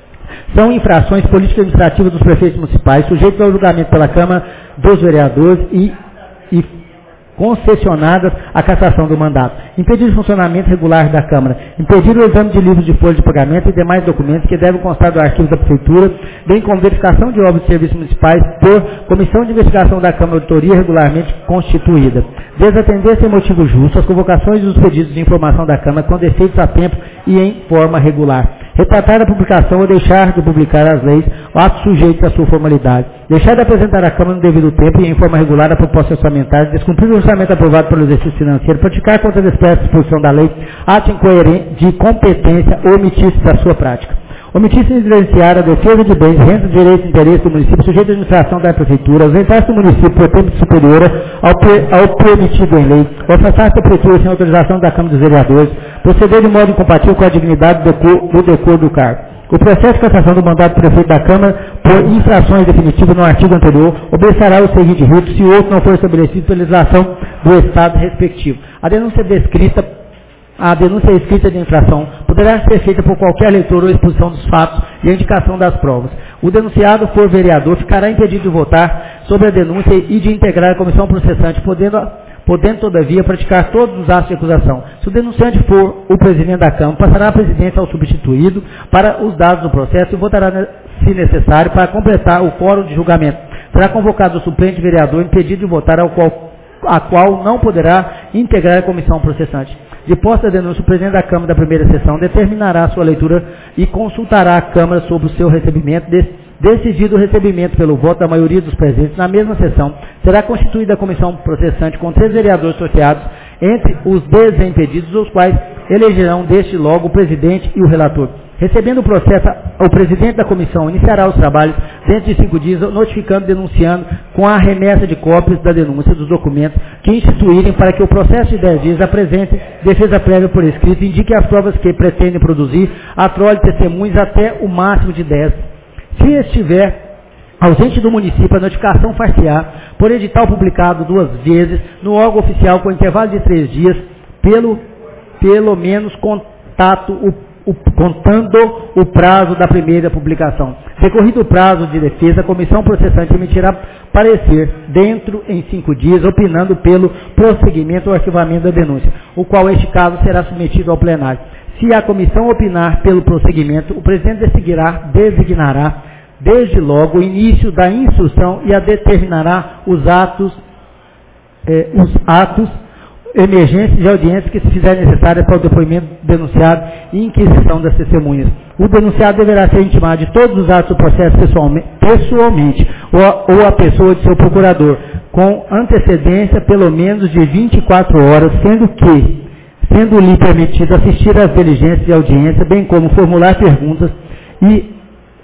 S5: São infrações político-administrativas dos prefeitos municipais, sujeitos ao julgamento pela Câmara dos Vereadores e, e concessionadas à cassação do mandato. Impedir o funcionamento regular da Câmara. Impedir o exame de livros de folha de pagamento e demais documentos que devem constar do arquivo da Prefeitura, bem como verificação de obras de serviços municipais por Comissão de Investigação da Câmara Auditoria regularmente constituída. Desatender sem motivo justo as convocações e os pedidos de informação da Câmara com defeitos a tempo e em forma regular. Retratar a publicação ou deixar de publicar as leis ou atos sujeitos à sua formalidade. Deixar de apresentar à Câmara no devido tempo e em forma regular a proposta orçamentária, descumprir o orçamento aprovado pelo exercício financeiro, praticar contra as espécies de disposição da lei, ato incoerente de competência ou omitir-se da sua prática. Omitir-se em evidenciar a defesa de bens, rendas, direitos e interesses do município, sujeito à administração da prefeitura, ausentar-se do município por tempo superior ao, pre, ao permitido em lei, ou afastar-se da prefeitura sem autorização da Câmara dos Vereadores, proceder de modo incompatível com a dignidade do decoro do, decor do cargo. O processo de cassação do mandato do prefeito da Câmara por infrações definitivas no artigo anterior obedecerá o seguinte rito se o outro não for estabelecido pela legislação do Estado respectivo. A denúncia descrita A denúncia escrita de infração poderá ser feita por qualquer leitor ou exposição dos fatos e a indicação das provas. O denunciado for vereador ficará impedido de votar sobre a denúncia e de integrar a comissão processante, podendo, podendo todavia praticar todos os atos de acusação. Se o denunciante for o presidente da Câmara, passará a presidência ao substituído para os dados do processo e votará, se necessário, para completar o quórum de julgamento. Será convocado o suplente vereador impedido de votar ao qual, a qual não poderá integrar a comissão processante. De posse da denúncia, o presidente da Câmara da primeira sessão determinará a sua leitura e consultará a Câmara sobre o seu recebimento. Decidido o recebimento pelo voto da maioria dos presentes, na mesma sessão, será constituída a comissão processante com três vereadores sorteados entre os desimpedidos, os quais elegerão deste logo o presidente e o relator. Recebendo o processo, o presidente da comissão iniciará os trabalhos dentro de cinco dias, notificando, denunciando com a remessa de cópias da denúncia dos documentos que instituírem para que o processo de dez dias apresente defesa prévia por escrito, indique as provas que pretendem produzir, atrole testemunhas até o máximo de dez. Se estiver ausente do município, a notificação far-se-á por edital publicado duas vezes no órgão oficial com intervalo de três dias, pelo, pelo menos contato o O, contando o prazo da primeira publicação. Decorrido o prazo de defesa, a comissão processante emitirá parecer dentro em cinco dias, opinando pelo prosseguimento ou arquivamento da denúncia, o qual, este caso, será submetido ao plenário. Se a comissão opinar pelo prosseguimento, o presidente decidirá, designará, desde logo, o início da instrução e a determinará os atos, eh, os atos emergências e audiências que se fizerem necessárias para o depoimento do denunciado e inquisição das testemunhas. O denunciado deverá ser intimado de todos os atos do processo pessoalmente, pessoalmente ou, a, ou a pessoa de seu procurador, com antecedência pelo menos de vinte e quatro horas, sendo que, sendo-lhe permitido assistir às diligências de audiência, bem como formular perguntas e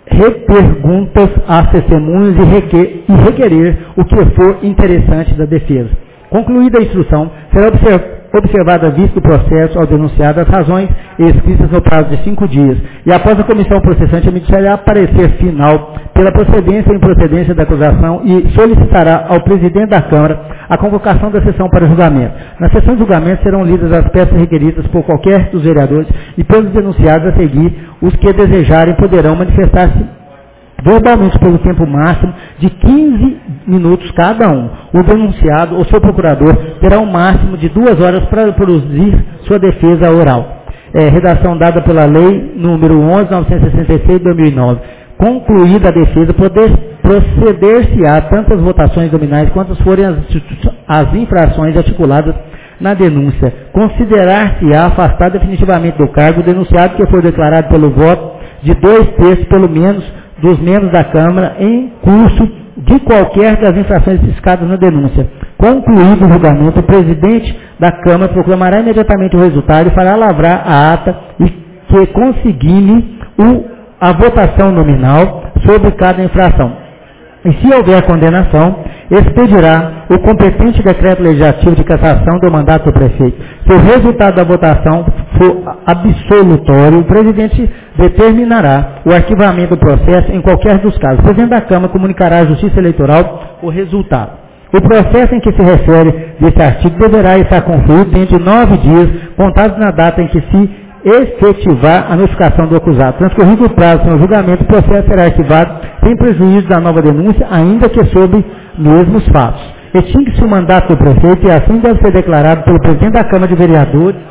S5: reperguntas às testemunhas e, requer, e requerer o que for interessante da defesa. Concluída a instrução, será observada a vista do processo ao denunciado as razões escritas no prazo de cinco dias, e após a comissão processante emitirá parecer final pela procedência ou improcedência da acusação e solicitará ao presidente da Câmara a convocação da sessão para julgamento. Na sessão de julgamento serão lidas as peças requeridas por qualquer dos vereadores e pelos denunciados a seguir, os que desejarem poderão manifestar-se verbalmente pelo tempo máximo de quinze minutos cada um. O denunciado ou seu procurador terá um máximo de duas horas para produzir sua defesa oral. É, redação dada pela Lei número onze mil novecentos e sessenta e seis de dois mil e nove. Concluída a defesa, poder proceder-se-á tanto as votações nominais quanto forem as, as infrações articuladas na denúncia. Considerar-se-á afastado definitivamente do cargo o denunciado que for declarado pelo voto de dois terços, pelo menos, dos membros da Câmara em curso de qualquer das infrações ciscadas na denúncia. Concluído o julgamento, o presidente da Câmara proclamará imediatamente o resultado e fará lavrar a ata e que consigne o, a votação nominal sobre cada infração. E se houver condenação, expedirá o competente decreto legislativo de cassação do mandato do prefeito. Se o resultado da votação for absolutório, o presidente determinará o arquivamento do processo em qualquer dos casos. O presidente da Câmara comunicará à Justiça Eleitoral o resultado. O processo em que se refere desse artigo deverá estar concluído dentro de nove dias, contados na data em que se efetivar a notificação do acusado. Transcorrido o prazo para o julgamento, o processo será arquivado sem prejuízo da nova denúncia, ainda que sobre mesmos fatos. Extingue-se o mandato do prefeito e assim deve ser declarado pelo presidente da Câmara de Vereadores.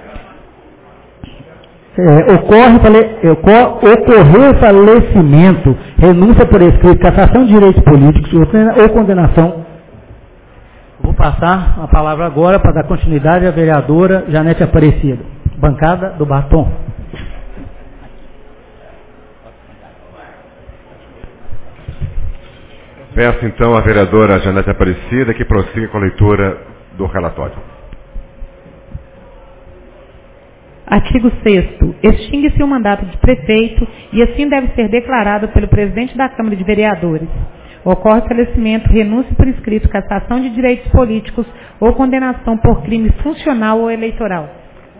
S5: É, ocorre, fale, ocorre, ocorrer falecimento, renúncia por escrito, cassação de direitos políticos ou condenação. Vou passar a palavra agora para dar continuidade à vereadora Janete Aparecida. Bancada do Batom.
S3: Peço então à vereadora Janete Aparecida que prossiga com a leitura do relatório.
S2: Artigo sexto. Extingue-se o mandato de prefeito e assim deve ser declarado pelo presidente da Câmara de Vereadores. Ocorre falecimento, renúncia por escrito, cassação de direitos políticos ou condenação por crime funcional ou eleitoral.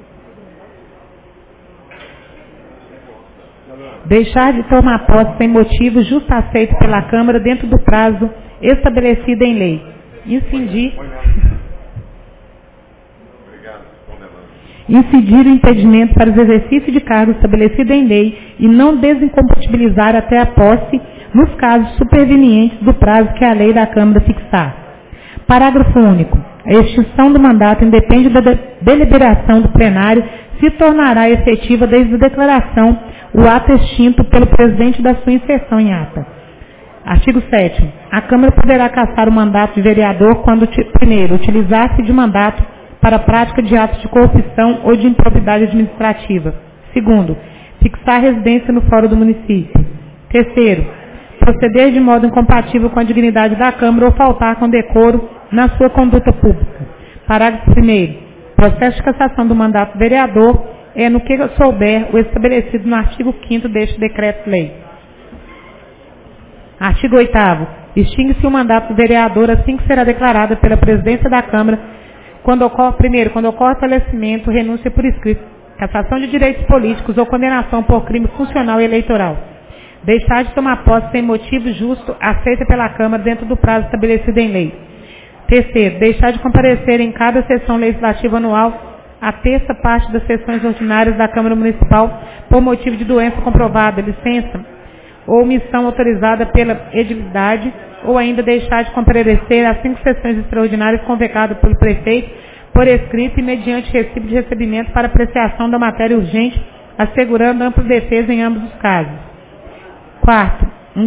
S2: Deixar de tomar posse sem motivo justo aceito pela Câmara dentro do prazo estabelecido em lei. Incidir, incidir o impedimento para o exercício de cargo estabelecido em lei e não desincompatibilizar até a posse nos casos supervenientes do prazo que a lei da Câmara fixar. Parágrafo único. A extinção do mandato independe da deliberação do plenário, se tornará efetiva desde a declaração o ato extinto pelo presidente da sua inserção em ata. Artigo sétimo. A Câmara poderá cassar o mandato de vereador quando, primeiro, utilizar-se de mandato para a prática de atos de corrupção ou de improbidade administrativa. Segundo, fixar residência no fórum do município. Terceiro, proceder de modo incompatível com a dignidade da Câmara ou faltar com decoro na sua conduta pública. Parágrafo primeiro. Processo de cassação do mandato do vereador é no que souber o estabelecido no artigo quinto deste decreto-lei. Artigo oitavo. Extingue-se o mandato do vereador assim que será declarada pela presidência da Câmara, quando ocorre, primeiro, quando ocorre falecimento, renúncia por escrito, cassação de direitos políticos ou condenação por crime funcional e eleitoral. Deixar de tomar posse sem motivo justo, aceita pela Câmara dentro do prazo estabelecido em lei. Terceiro, deixar de comparecer em cada sessão legislativa anual a terça parte das sessões ordinárias da Câmara Municipal por motivo de doença comprovada, licença ou missão autorizada pela edilidade, ou ainda deixar de comparecer às cinco sessões extraordinárias convocadas pelo prefeito por escrito e mediante recibo de recebimento para apreciação da matéria urgente, assegurando ampla defesa em ambos os casos. Quarto,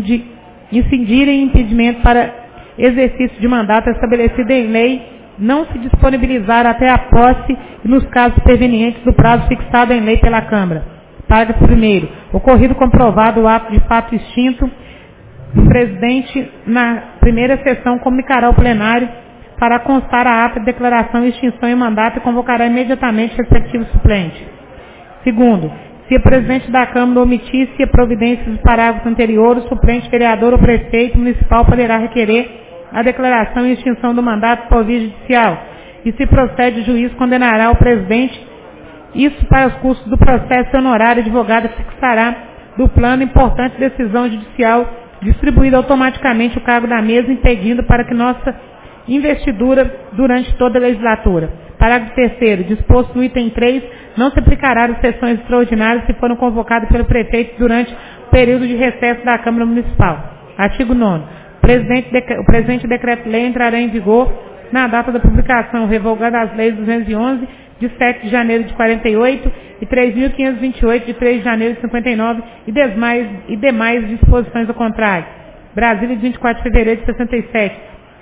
S2: incidir em impedimento para exercício de mandato estabelecido em lei, não se disponibilizar até a posse e nos casos pervenientes do prazo fixado em lei pela Câmara. Parágrafo primeiro. Ocorrido comprovado o ato de fato extinto, o presidente, na primeira sessão, comunicará ao plenário para constar a ata de declaração, extinção e mandato e convocará imediatamente o respectivo suplente. Segundo, se o presidente da Câmara omitisse a providência dos parágrafos anteriores, o suplente vereador ou prefeito municipal poderá requerer a declaração e extinção do mandato por via judicial. E se procede, o juiz condenará o presidente. Isso para os custos do processo honorário, advogado fixará do plano importante decisão judicial, distribuída automaticamente o cargo da mesa, impedindo para que nossa investidura durante toda a legislatura. Parágrafo terceiro. Disposto no item três, não se aplicará as sessões extraordinárias se foram convocadas pelo prefeito durante o período de recesso da Câmara Municipal. Artigo nono. O presente decreto-lei entrará em vigor na data da publicação, revogada as leis duzentos e onze, de sete de janeiro de quarenta e oito e três mil quinhentos e vinte e oito, de três de janeiro de cinquenta e nove e demais, e demais disposições ao contrário. Brasília, de vinte e quatro de fevereiro de sessenta e sete.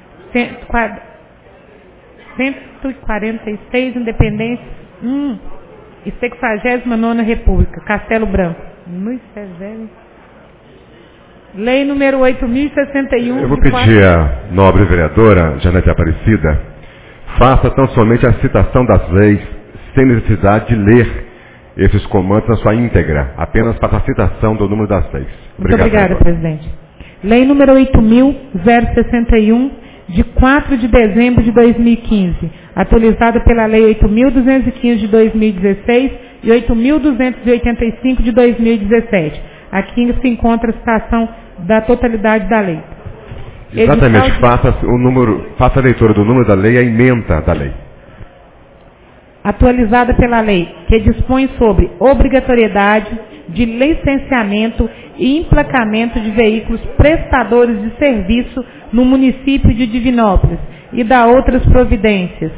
S2: cento e quarenta e seis, Independência um, e sexagésima nona República, Castelo Branco. Muito severo. Lei número oito mil e sessenta e um.
S3: Eu vou pedir à nobre vereadora Janete Aparecida, faça tão somente a citação das leis, sem necessidade de ler esses comandos na sua íntegra, apenas para a citação do número das leis.
S2: Muito obrigada, presidente. Lei número oito mil sessenta e um, de quatro de dezembro de dois mil e quinze, atualizada pela Lei oito mil duzentos e quinze de dois mil e dezesseis e oito mil duzentos e oitenta e cinco de dois mil e dezessete. Aqui se encontra a citação da totalidade da lei.
S3: Exatamente, de... faça, o número, faça a leitura do número da lei e a ementa da lei.
S2: Atualizada pela lei, que dispõe sobre obrigatoriedade de licenciamento e emplacamento de veículos prestadores de serviço no município de Divinópolis e da outras providências.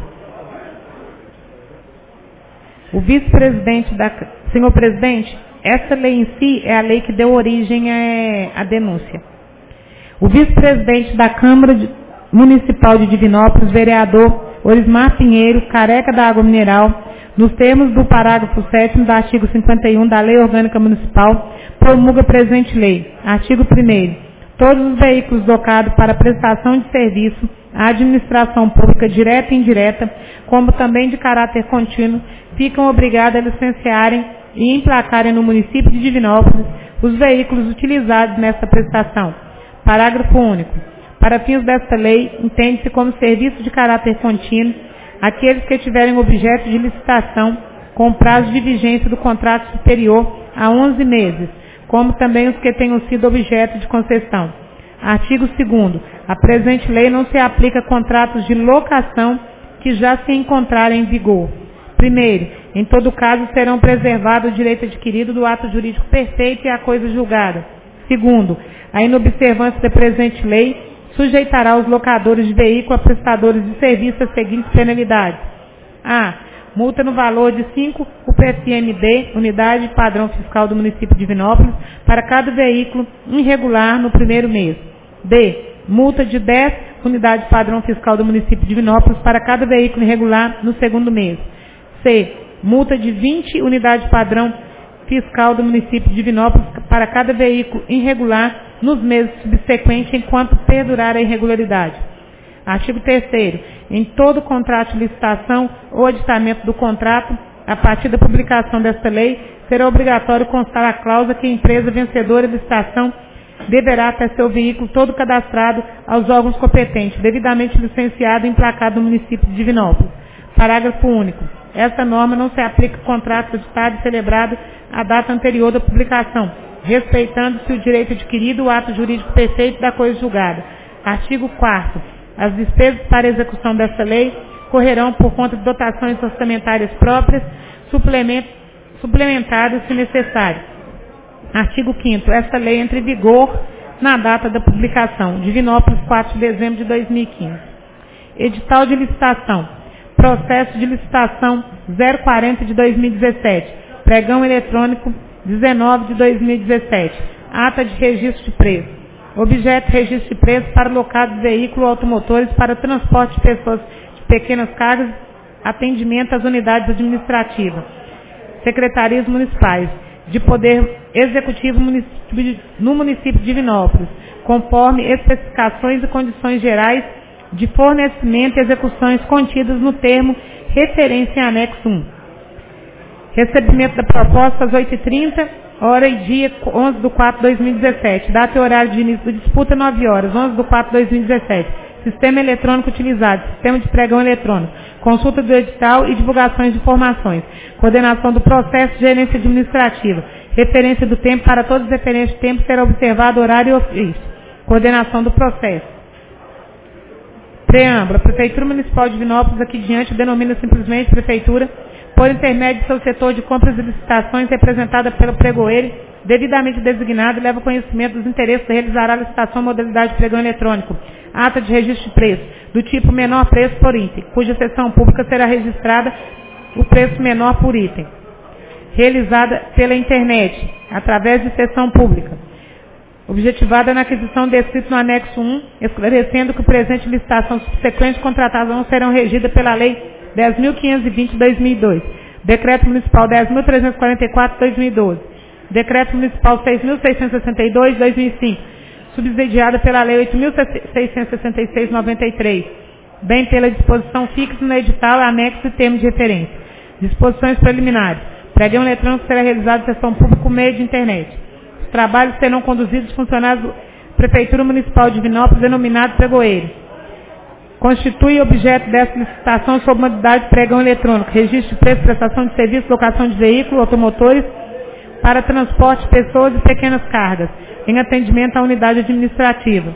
S2: O vice-presidente da... Senhor presidente, essa lei em si é a lei que deu origem à denúncia. O vice-presidente da Câmara Municipal de Divinópolis, vereador Orismar Pinheiro, careca da água mineral, nos termos do parágrafo sétimo do artigo cinquenta e um da Lei Orgânica Municipal, promulga a presente lei. Artigo primeiro. Todos os veículos locados para prestação de serviço à administração pública direta e indireta, como também de caráter contínuo, ficam obrigados a licenciarem e emplacarem no município de Divinópolis os veículos utilizados nesta prestação. Parágrafo único. Para fins desta lei, entende-se como serviço de caráter contínuo aqueles que tiverem objeto de licitação com prazo de vigência do contrato superior a onze meses, como também os que tenham sido objeto de concessão. Artigo segundo. A presente lei não se aplica a contratos de locação que já se encontrarem em vigor. Primeiro, em todo caso, serão preservados o direito adquirido do ato jurídico perfeito e a coisa julgada. Segundo, a inobservância da presente lei sujeitará os locadores de veículo a prestadores de serviço as seguintes penalidades. A. Multa no valor de cinco U P F M D, unidade padrão fiscal do município de Divinópolis, para cada veículo irregular no primeiro mês. B. Multa de dez unidade padrão fiscal do município de Divinópolis para cada veículo irregular no segundo mês. C. Multa de vinte unidade padrão fiscal do município de Divinópolis para cada veículo irregular nos meses subsequentes enquanto perdurar a irregularidade. Artigo terceiro. Em todo contrato de licitação ou aditamento do contrato, a partir da publicação desta lei, será obrigatório constar a cláusula que a empresa vencedora de licitação deverá ter seu veículo todo cadastrado aos órgãos competentes, devidamente licenciado e emplacado no município de Divinópolis. Parágrafo único. Essa norma não se aplica ao contrato editado e celebrado à data anterior da publicação, respeitando-se o direito adquirido, o ato jurídico perfeito da coisa julgada. Artigo quarto. As despesas para a execução dessa lei correrão por conta de dotações orçamentárias próprias, suplementadas se necessário. Artigo quinto. Esta lei entra em vigor na data da publicação. Divinópolis, quatro de dezembro de dois mil e quinze. Edital de licitação. Processo de licitação zero quarenta de dois mil e dezessete. Pregão eletrônico dezenove de dois mil e dezessete. Ata de registro de preço. Objeto registro de preço para locado de veículos automotores para transporte de pessoas de pequenas cargas, atendimento às unidades administrativas, secretarias municipais, de poder executivo no município de Divinópolis, conforme especificações e condições gerais de fornecimento e execuções contidas no termo referência em anexo um. Recebimento da proposta às oito e trinta, hora e dia onze de quatro de dois mil e dezessete. Data e horário de início da disputa, nove horas, onze de quatro de dois mil e dezessete. Sistema eletrônico utilizado, sistema de pregão eletrônico, consulta do edital e divulgações de informações, coordenação do processo, gerência administrativa, referência do tempo, para todas as referências de tempo será observado horário e ofício, coordenação do processo. Preâmbulo. A Prefeitura Municipal de Divinópolis, aqui diante, denomina simplesmente Prefeitura, por intermédio do seu setor de compras e licitações, representada pelo pregoeiro, devidamente designado, e leva conhecimento dos interesses de realizar a licitação modalidade de pregão eletrônico, ata de registro de preço, do tipo menor preço por item, cuja seção pública será registrada o preço menor por item, realizada pela internet, através de seção pública, objetivada na aquisição descrito no anexo um, esclarecendo que o presente licitação subsequente de contratação serão regidas pela Lei dez mil quinhentos e vinte de dois mil e dois, Decreto Municipal dez mil trezentos e quarenta e quatro de dois mil e doze, Decreto Municipal seis mil seiscentos e sessenta e dois de dois mil e cinco, subsidiada pela Lei oito mil seiscentos e sessenta e seis de noventa e três, bem pela disposição fixa no edital, anexo e termo de referência. Disposições preliminares. Pregão eletrônico será realizado em sessão pública por meio de internet. Os trabalhos serão conduzidos por funcionários da Prefeitura Municipal de Divinópolis, denominado pregoeiro. Constitui objeto dessa licitação sob modalidade de pregão eletrônico, registro de preço, prestação de serviço, locação de veículos, automotores, para transporte de pessoas e pequenas cargas, em atendimento à unidade administrativa.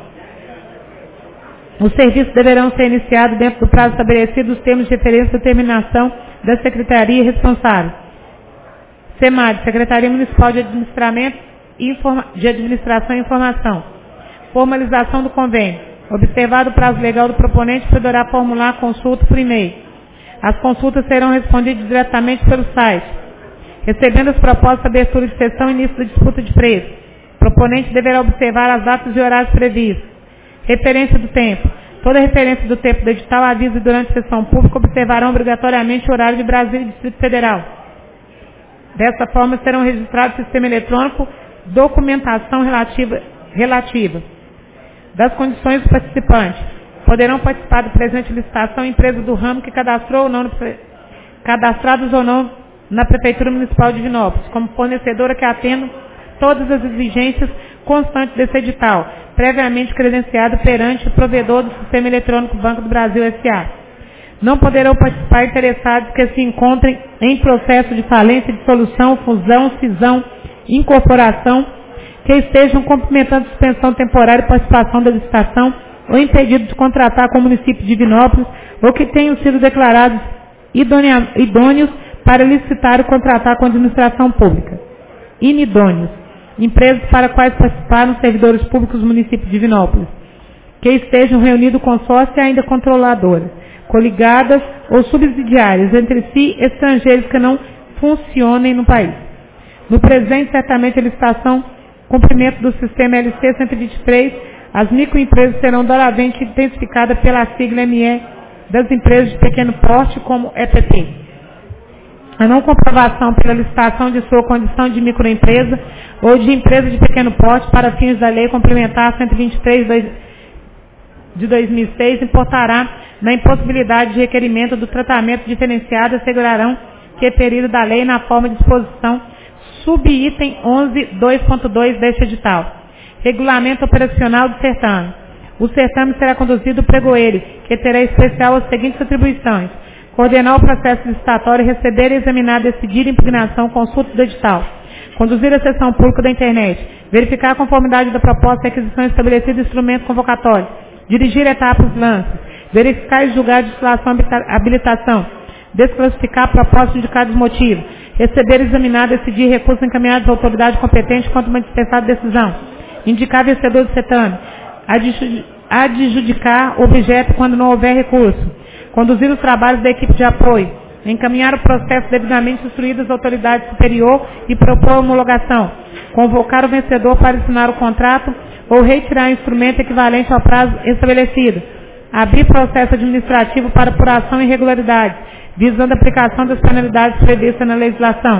S2: Os serviços deverão ser iniciados dentro do prazo estabelecido nos termos de referência e determinação da Secretaria responsável. SEMAD, Secretaria Municipal de Administramento e Informa- de Administração e Informação. Formalização do convênio. Observado o prazo legal do proponente, poderá formular a consulta por e-mail. As consultas serão respondidas diretamente pelo site. Recebendo as propostas de abertura de sessão e início da disputa de preço, o proponente deverá observar as datas e horários previstos. Referência do tempo. Toda referência do tempo do edital, aviso durante a sessão pública, observarão obrigatoriamente o horário de Brasília e Distrito Federal. Dessa forma, serão registrados no sistema eletrônico documentação relativa, relativa das condições dos participantes. Poderão participar do presente licitação empresas do ramo que cadastrou ou não, cadastrados ou não na Prefeitura Municipal de Divinópolis, como fornecedora que atenda todas as exigências constantes desse edital, previamente credenciado perante o provedor do Sistema Eletrônico Banco do Brasil S A Não poderão participar interessados que se encontrem em processo de falência, dissolução, fusão, cisão, incorporação, que estejam cumprimentando suspensão temporária de participação da licitação ou impedido de contratar com o município de Divinópolis ou que tenham sido declarados idônea, idôneos para licitar ou contratar com a administração pública. Inidôneos. Empresas para quais participaram servidores públicos do município de Divinópolis, que estejam reunidos consórcio e ainda controladoras, coligadas ou subsidiárias entre si, estrangeiros que não funcionem no país. No presente, certamente, a licitação, cumprimento do sistema L C cento e vinte e três, as microempresas serão doravante intensificadas pela sigla M E das empresas de pequeno porte, como E P P. A não comprovação pela licitação de sua condição de microempresa ou de empresa de pequeno porte para fins da Lei Complementar cento e vinte e três de dois mil e seis, importará na impossibilidade de requerimento do tratamento diferenciado, assegurarão que é referido da lei na forma de disposição subitem onze ponto dois ponto dois deste edital. Regulamento operacional do certame. O certame será conduzido por pregoeiro, que terá especial as seguintes atribuições: coordenar o processo licitatório, receber, examinar, decidir impugnação, consulta do edital, conduzir a sessão pública da internet, verificar a conformidade da proposta e aquisição estabelecida instrumento convocatório, dirigir etapas lances, verificar e julgar a destilação habilitação, desclassificar a proposta indicada os motivos, receber, examinar, decidir recursos encaminhados à autoridade competente quanto uma dispensada decisão, indicar vencedor do certame, adjudicar objeto quando não houver recurso, conduzir os trabalhos da equipe de apoio, encaminhar o processo devidamente instruído às autoridades superior e propor homologação, convocar o vencedor para assinar o contrato ou retirar instrumento equivalente ao prazo estabelecido, abrir processo administrativo para apuração e irregularidades, visando a aplicação das penalidades previstas na legislação.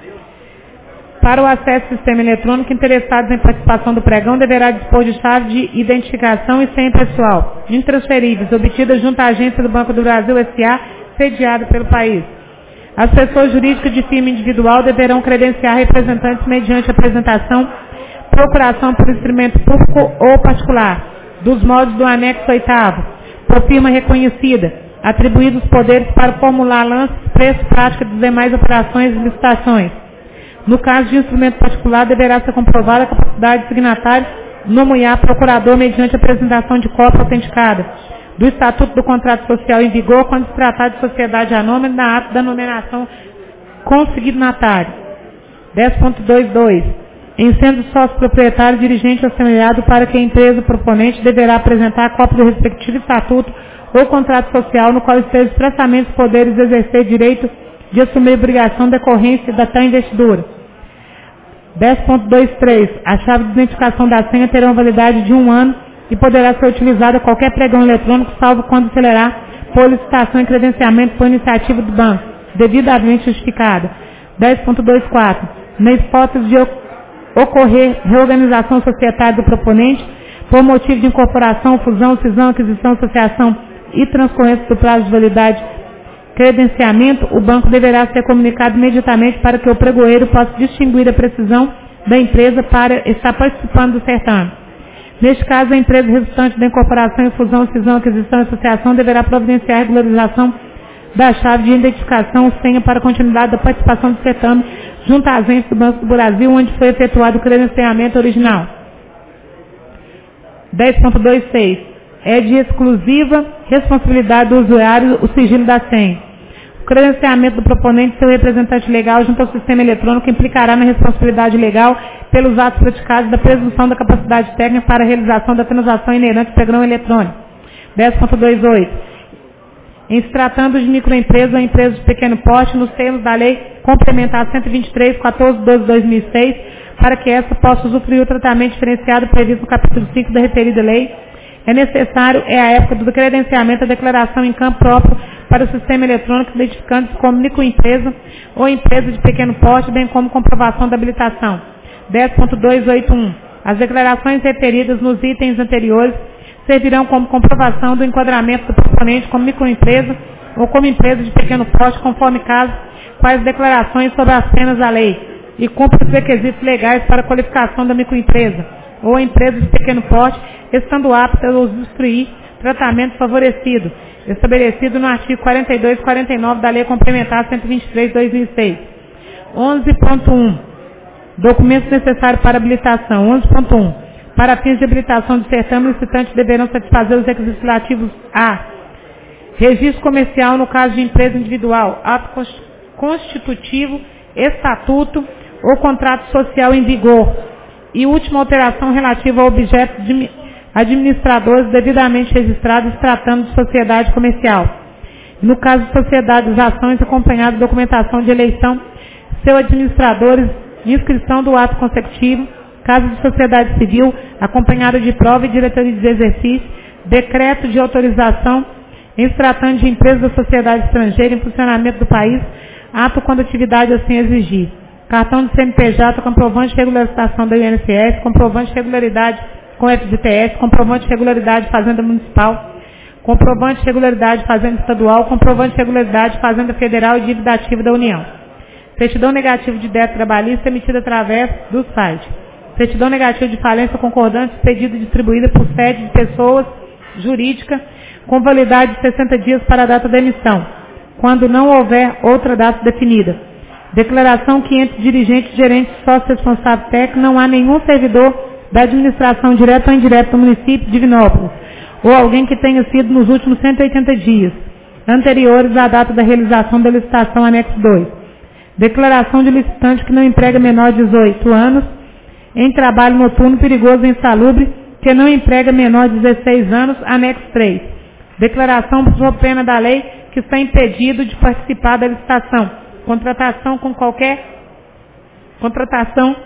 S2: Para o acesso ao sistema eletrônico, interessados em participação do pregão deverá dispor de chave de identificação e senha pessoal, intransferíveis, obtidas junto à agência do Banco do Brasil S A, sediada pelo país. As pessoas jurídicas de firma individual deverão credenciar representantes mediante apresentação, procuração por instrumento público ou particular, dos modos do anexo oitavo, por firma reconhecida, atribuídos poderes para formular lances, preço, prática das demais operações e licitações. No caso de instrumento particular, deverá ser comprovada a capacidade de signatário nomear procurador mediante apresentação de cópia autenticada do Estatuto do Contrato Social em vigor quando se tratar de sociedade anônima na ata da nomeação com signatário. dez ponto vinte e dois. Em sendo sócio proprietário, dirigente assemelhado para que a empresa proponente deverá apresentar a cópia do respectivo estatuto ou contrato social no qual esteja expressamente os poderes de exercer direito de assumir obrigação decorrência da tal investidura. dez ponto vinte e três. A chave de identificação da senha terá uma validade de um ano e poderá ser utilizada qualquer pregão eletrônico, salvo quando acelerar por licitação e credenciamento por iniciativa do banco, devidamente justificada. dez ponto vinte e quatro. Na hipótese de ocorrer reorganização societária do proponente, por motivo de incorporação, fusão, cisão, aquisição, associação e transcorrência do prazo de validade, credenciamento, o banco deverá ser comunicado imediatamente para que o pregoeiro possa distinguir a precisão da empresa para estar participando do certame. Neste caso, a empresa resultante da incorporação, fusão, cisão, aquisição e associação deverá providenciar a regularização da chave de identificação senha para a continuidade da participação do certame junto à agência do Banco do Brasil, onde foi efetuado o credenciamento original. dez ponto vinte e seis. É de exclusiva responsabilidade do usuário o sigilo da senha. O credenciamento do proponente e seu representante legal junto ao sistema eletrônico implicará na responsabilidade legal pelos atos praticados da presunção da capacidade técnica para a realização da transação inerente ao pregão eletrônico. dez ponto vinte e oito. Em se tratando de microempresa ou empresa de pequeno porte, nos termos da Lei Complementar cento e vinte e três, quatorze de doze de dois mil e seis, para que essa possa usufruir o tratamento diferenciado previsto no capítulo cinco da referida lei, é necessário, é a época do credenciamento, a declaração em campo próprio para o sistema eletrônico, identificando-se como microempresa ou empresa de pequeno porte, bem como comprovação da habilitação. dez ponto duzentos e oitenta e um. As declarações referidas nos itens anteriores servirão como comprovação do enquadramento do proponente como microempresa ou como empresa de pequeno porte, conforme caso, quais declarações sobre as penas da lei, e cumpre os requisitos legais para a qualificação da microempresa ou a empresa de pequeno porte, estando apta a usufruir tratamento favorecido, estabelecido no artigo quarenta e dois e quarenta e nove da Lei Complementar cento e vinte e três de dois mil e seis. onze ponto um. Documentos necessários para habilitação. onze ponto um. Para fins de habilitação de certame, licitantes deverão satisfazer os requisitos relativos a registro comercial no caso de empresa individual, ato constitutivo, estatuto ou contrato social em vigor, e última alteração relativa ao objeto de administradores devidamente registrados tratando de sociedade comercial. No caso de sociedades, ações acompanhadas de documentação de eleição, seus administradores, inscrição do ato consecutivo, caso de sociedade civil, acompanhado de prova e diretoria de exercício, decreto de autorização, em se tratando de empresa da sociedade estrangeira em funcionamento do país, ato quando atividade assim exigir. Cartão de C N P J, comprovante de regularização da I N S S, comprovante de regularidade com F G T S, comprovante de regularidade de fazenda municipal, comprovante de regularidade de fazenda estadual, comprovante de regularidade de fazenda federal e dívida ativa da União. Certidão negativa de débito trabalhista emitida através do site. Certidão negativa de falência concordante expedida e distribuída por sede de pessoas jurídica com validade de sessenta dias para a data da emissão, quando não houver outra data definida. Declaração que entre dirigente, gerente, sócio responsável técnico não há nenhum servidor da administração direta ou indireta do município de Divinópolis, ou alguém que tenha sido nos últimos cento e oitenta dias, anteriores à data da realização da licitação anexo dois. Declaração de licitante que não emprega menor de dezoito anos em trabalho noturno perigoso e insalubre, que não emprega menor de dezesseis anos, anexo três. Declaração por pena da lei que está impedido de participar da licitação. Contratação com qualquer contratação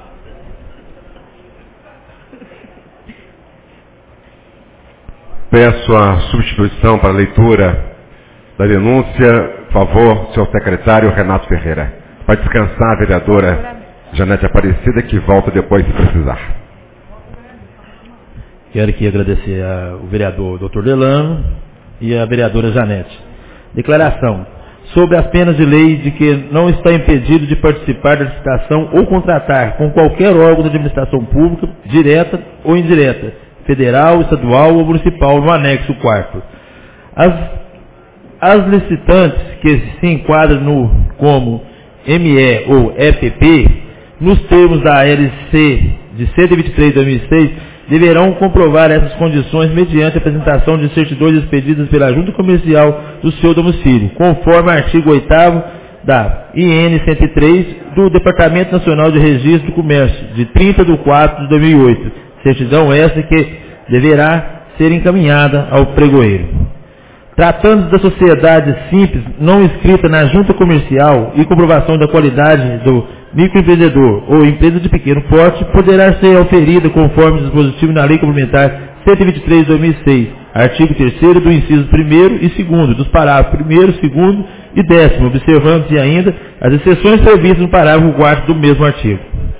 S3: Peço a substituição para a leitura da denúncia. Por favor, senhor secretário Renato Ferreira. Pode descansar a vereadora Janete Aparecida, que volta depois se precisar.
S4: Quero aqui agradecer ao vereador doutor Delano e à vereadora Janete. Declaração. Sobre as penas de lei de que não está impedido de participar da licitação ou contratar com qualquer órgão da administração pública, direta ou indireta, federal, estadual ou municipal, no anexo quarto. As, as licitantes que se enquadram no, como M E ou E P P, nos termos da L C de cento e vinte e três de dois mil e seis, deverão comprovar essas condições mediante a apresentação de certidões expedidas pela Junta Comercial do seu domicílio, conforme o artigo oitavo da I N cento e três do Departamento Nacional de Registro do Comércio, de trinta de quatro de dois mil e oito. Certidão essa que deverá ser encaminhada ao pregoeiro. Tratando da sociedade simples, não inscrita na Junta Comercial e comprovação da qualidade do microempreendedor ou empresa de pequeno porte, poderá ser oferida conforme o dispositivo na Lei Complementar cento e vinte e três de dois mil e seis, artigo terceiro do inciso primeiro e segundo, dos parágrafos primeiro, segundo e décimo, observando-se ainda as exceções previstas no parágrafo quarto do mesmo artigo.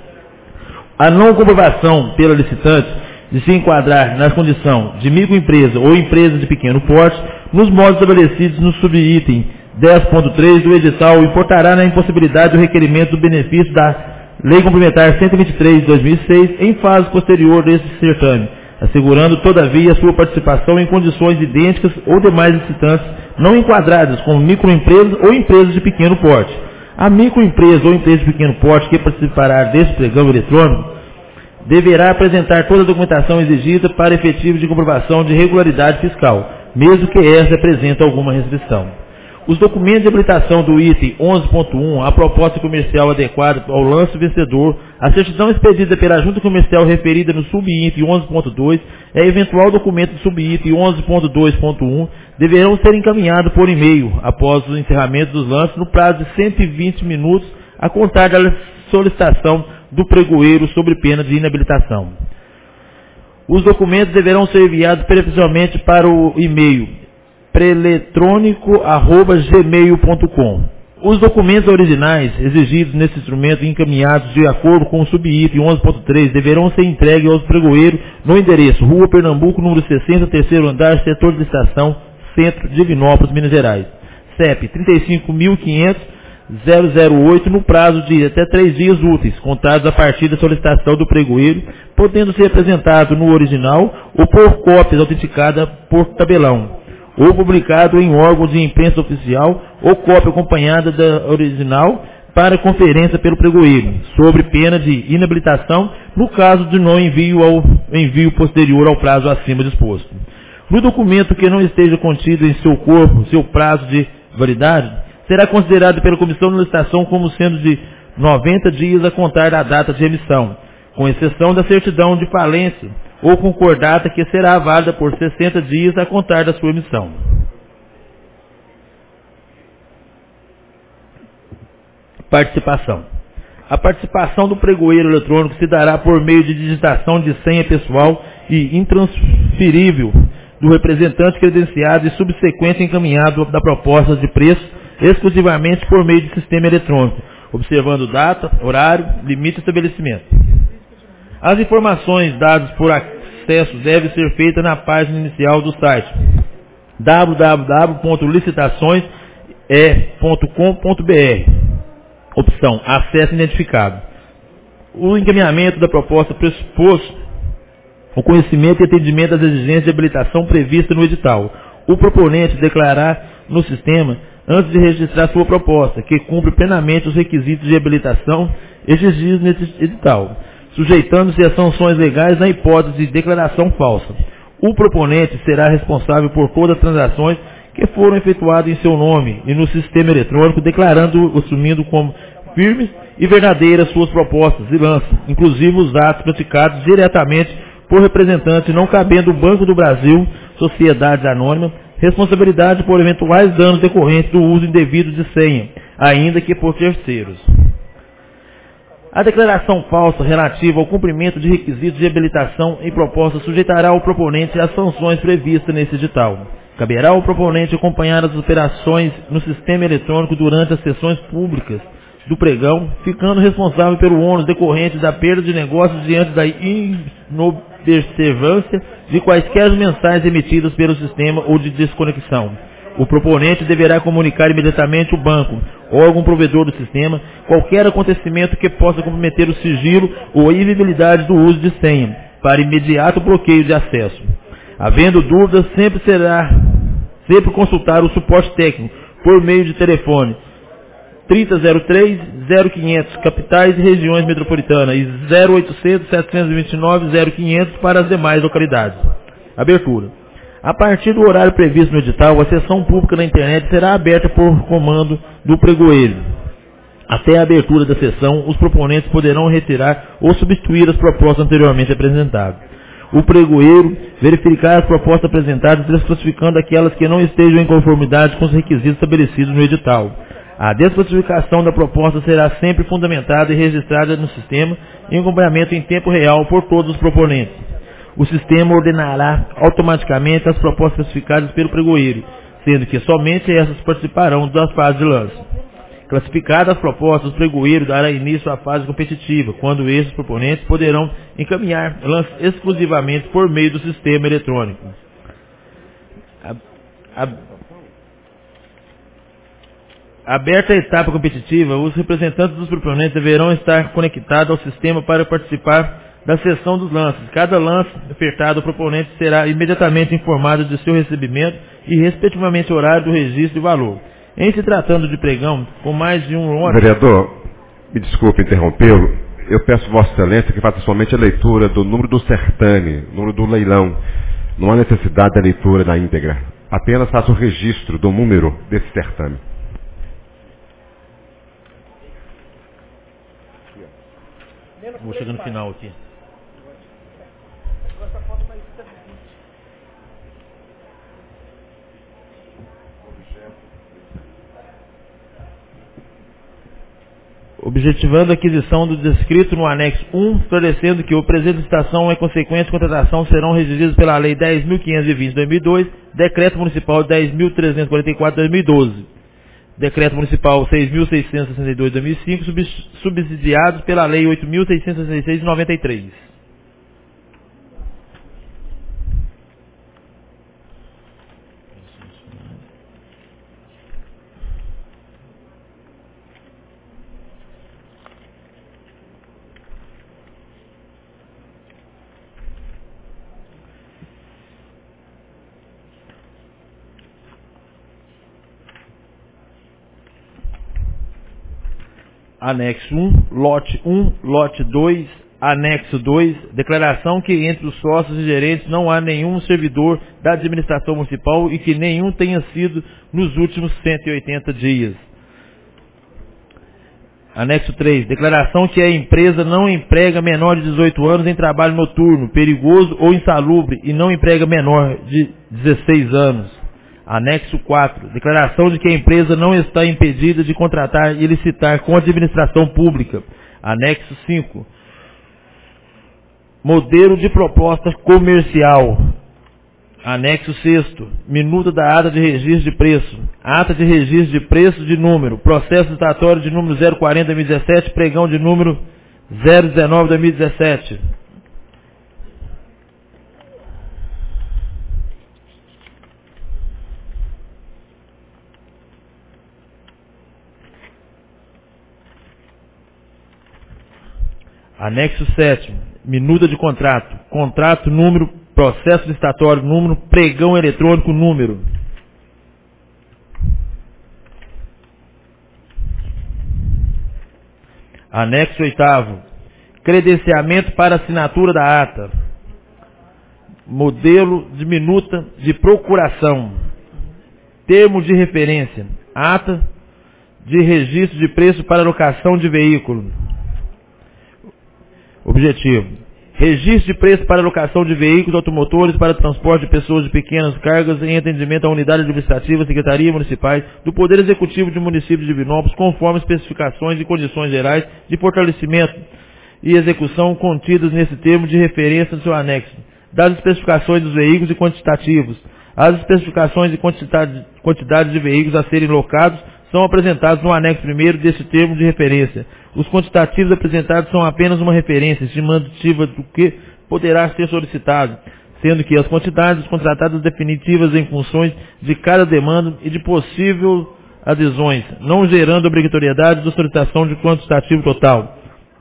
S4: A não comprovação pela licitante de se enquadrar na condição de microempresa ou empresa de pequeno porte, nos modos estabelecidos no subitem dez ponto três do edital, importará na impossibilidade do requerimento do benefício da Lei Complementar cento e vinte e três de dois mil e seis em fase posterior desse certame, assegurando, todavia, a sua participação em condições idênticas ou demais licitantes não enquadradas como microempresas ou empresas de pequeno porte. A microempresa ou empresa de pequeno porte que participará desse pregão eletrônico deverá apresentar toda a documentação exigida para efetivo de comprovação de regularidade fiscal, mesmo que esta apresente alguma restrição. Os documentos de habilitação do item onze ponto um, a proposta comercial adequada ao lance vencedor, a certidão expedida pela Junta Comercial referida no subitem onze ponto dois e eventual documento do subitem onze ponto dois ponto um deverão ser encaminhados por e-mail após o encerramento dos lances no prazo de cento e vinte minutos a contar da solicitação do pregoeiro sobre pena de inabilitação. Os documentos deverão ser enviados preferencialmente para o e-mail preletrônico arroba gmail ponto com. Os documentos originais exigidos nesse instrumento e encaminhados de acordo com o subitem onze ponto três deverão ser entregues aos pregoeiros no endereço Rua Pernambuco, número sessenta, terceiro andar, setor de estação, Centro, Divinópolis, Minas Gerais. C E P trinta e cinco mil quinhentos zero zero oito no prazo de até três dias úteis, contados a partir da solicitação do pregoeiro, podendo ser apresentado no original ou por cópias autenticadas por tabelão, ou publicado em órgão de imprensa oficial, ou cópia acompanhada da original para conferência pelo pregoeiro, sobre pena de inabilitação, no caso de não envio ao envio posterior ao prazo acima disposto. No documento que não esteja contido em seu corpo seu prazo de validade, será considerado pela comissão de licitação como sendo de noventa dias a contar da data de emissão, com exceção da certidão de falência, ou concordata que será válida por sessenta dias a contar da sua emissão. Participação. A participação do pregoeiro eletrônico se dará por meio de digitação de senha pessoal e intransferível do representante credenciado e subsequente encaminhado da proposta de preço exclusivamente por meio de sistema eletrônico, observando data, horário, limite e estabelecimento. As informações dadas por acesso devem ser feitas na página inicial do site w w w ponto licitações ponto com ponto b r. Opção acesso identificado. O encaminhamento da proposta pressupôs o conhecimento e atendimento das exigências de habilitação previstas no edital. O proponente declarar no sistema, antes de registrar sua proposta, que cumpre plenamente os requisitos de habilitação exigidos nesse edital, sujeitando-se a sanções legais na hipótese de declaração falsa. O proponente será responsável por todas as transações que foram efetuadas em seu nome e no sistema eletrônico, declarando, assumindo como firmes e verdadeiras suas propostas e lança, inclusive os atos praticados diretamente por representante, não cabendo o Banco do Brasil, sociedades anônimas, responsabilidade por eventuais danos decorrentes do uso indevido de senha, ainda que por terceiros. A declaração falsa relativa ao cumprimento de requisitos de habilitação em proposta sujeitará o proponente às sanções previstas nesse edital. Caberá ao proponente acompanhar as operações no sistema eletrônico durante as sessões públicas do pregão, ficando responsável pelo ônus decorrente da perda de negócios diante da inobservância de quaisquer mensagens emitidas pelo sistema ou de desconexão. O proponente deverá comunicar imediatamente ao banco, órgão provedor do sistema, qualquer acontecimento que possa comprometer o sigilo ou a inviolabilidade do uso de senha, para imediato bloqueio de acesso. Havendo dúvidas, sempre será sempre consultar o suporte técnico por meio de telefone trinta zero três zero quinhentos, capitais e regiões metropolitanas, e zero oitocentos, setecentos e vinte e nove, zero quinhentos para as demais localidades. Abertura. A partir do horário previsto no edital, a sessão pública na internet será aberta por comando do pregoeiro. Até a abertura da sessão, os proponentes poderão retirar ou substituir as propostas anteriormente apresentadas. O pregoeiro verificará as propostas apresentadas, desclassificando aquelas que não estejam em conformidade com os requisitos estabelecidos no edital. A desclassificação da proposta será sempre fundamentada e registrada no sistema em acompanhamento em tempo real por todos os proponentes. O sistema ordenará automaticamente as propostas classificadas pelo pregoeiro, sendo que somente essas participarão da fase de lance. Classificadas as propostas, o pregoeiro dará início à fase competitiva, quando esses proponentes poderão encaminhar lances exclusivamente por meio do sistema eletrônico. A, a, Aberta a etapa competitiva, os representantes dos proponentes deverão estar conectados ao sistema para participar da sessão dos lances. Cada lance ofertado ao proponente será imediatamente informado de seu recebimento e, respectivamente, horário do registro e valor. Em se tratando de pregão, com mais de um lote...
S3: Vereador, me desculpe interrompê-lo. Eu peço Vossa Excelência que faça somente a leitura do número do certame, número do leilão. Não há necessidade da leitura da íntegra. Apenas faça o registro do número desse certame.
S4: Vou chegando no final aqui. Objetivando a aquisição do descrito no anexo um, esclarecendo que o presente licitação e consequente contratação serão regidos pela Lei dez mil quinhentos e vinte de dois mil e dois, Decreto Municipal dez mil trezentos e quarenta e quatro de dois mil e doze. Decreto Municipal seis mil seiscentos e sessenta e dois de dois mil e cinco, subsidiados pela Lei oito mil seiscentos e sessenta e seis de noventa e três. Anexo um, lote um, lote dois, anexo dois, declaração que entre os sócios e gerentes não há nenhum servidor da administração municipal e que nenhum tenha sido nos últimos cento e oitenta dias. Anexo três, declaração que a empresa não emprega menor de dezoito anos em trabalho noturno, perigoso ou insalubre e não emprega menor de dezesseis anos. Anexo quatro. Declaração de que a empresa não está impedida de contratar e licitar com a administração pública. Anexo cinco. Modelo de proposta comercial. Anexo sexto. Minuta da ata de registro de preço. Ata de registro de preço de número. Processo licitatório de número zero quarenta de dois mil e dezessete. Pregão de número zero dezenove de dois mil e dezessete. Anexo sétimo. Minuta de contrato. Contrato, número, processo licitatório, número, pregão eletrônico, número. Anexo oitavo. Credenciamento para assinatura da ata. Modelo de minuta de procuração. Termo de referência. Ata de registro de preço para locação de veículo. Objetivo. Registro de preço para locação de veículos automotores para transporte de pessoas de pequenas cargas em atendimento à unidade administrativa, secretaria municipais do Poder Executivo do município de Divinópolis, conforme especificações e condições gerais de fortalecimento e execução contidas nesse termo de referência no seu anexo, das especificações dos veículos e quantitativos. As especificações e quantidade, quantidade de veículos a serem locados são apresentados no anexo primeiro desse termo de referência. Os quantitativos apresentados são apenas uma referência estimativa do que poderá ser solicitado, sendo que as quantidades contratadas definitivas em funções de cada demanda e de possível adesões, não gerando obrigatoriedade da solicitação de quantitativo total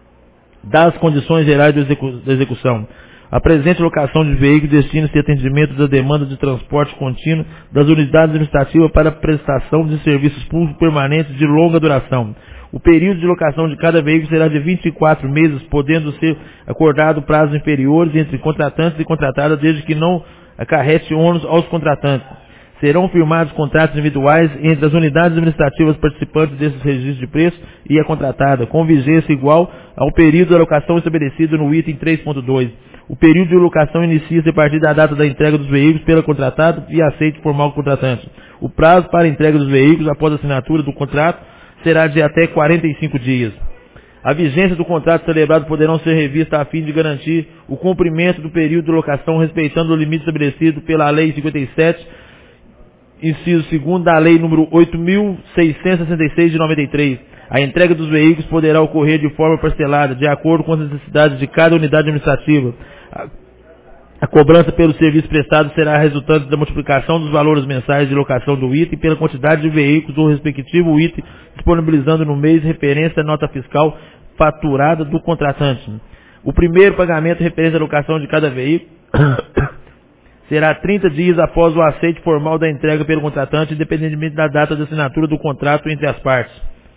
S4: das condições gerais da execu- da execução. A presente locação de veículos destina-se a atendimento da demanda de transporte contínuo das unidades administrativas para prestação de serviços públicos permanentes de longa duração. O período de locação de cada veículo será de vinte e quatro meses, podendo ser acordado prazos inferiores entre contratantes e contratadas, desde que não acarrete ônus aos contratantes. Serão firmados contratos individuais entre as unidades administrativas participantes desses registros de preço e a contratada, com vigência igual ao período de alocação estabelecido no item três ponto dois. O período de locação inicia-se a partir da data da entrega dos veículos pela contratada e aceite formal do contratante. O prazo para a entrega dos veículos após a assinatura do contrato será de até quarenta e cinco dias. A vigência do contrato celebrado poderão ser revista a fim de garantir o cumprimento do período de locação, respeitando o limite estabelecido pela Lei cinquenta e sete, inciso segundo da Lei número oito mil seiscentos e sessenta e seis de noventa e três. A entrega dos veículos poderá ocorrer de forma parcelada, de acordo com as necessidades de cada unidade administrativa. A, a cobrança pelo serviço prestado será resultante da multiplicação dos valores mensais de locação do item pela quantidade de veículos do respectivo item, disponibilizando no mês referência à nota fiscal faturada do contratante. O primeiro pagamento referente à locação de cada veículo será trinta dias após o aceite formal da entrega pelo contratante, independentemente da data de assinatura do contrato entre as partes.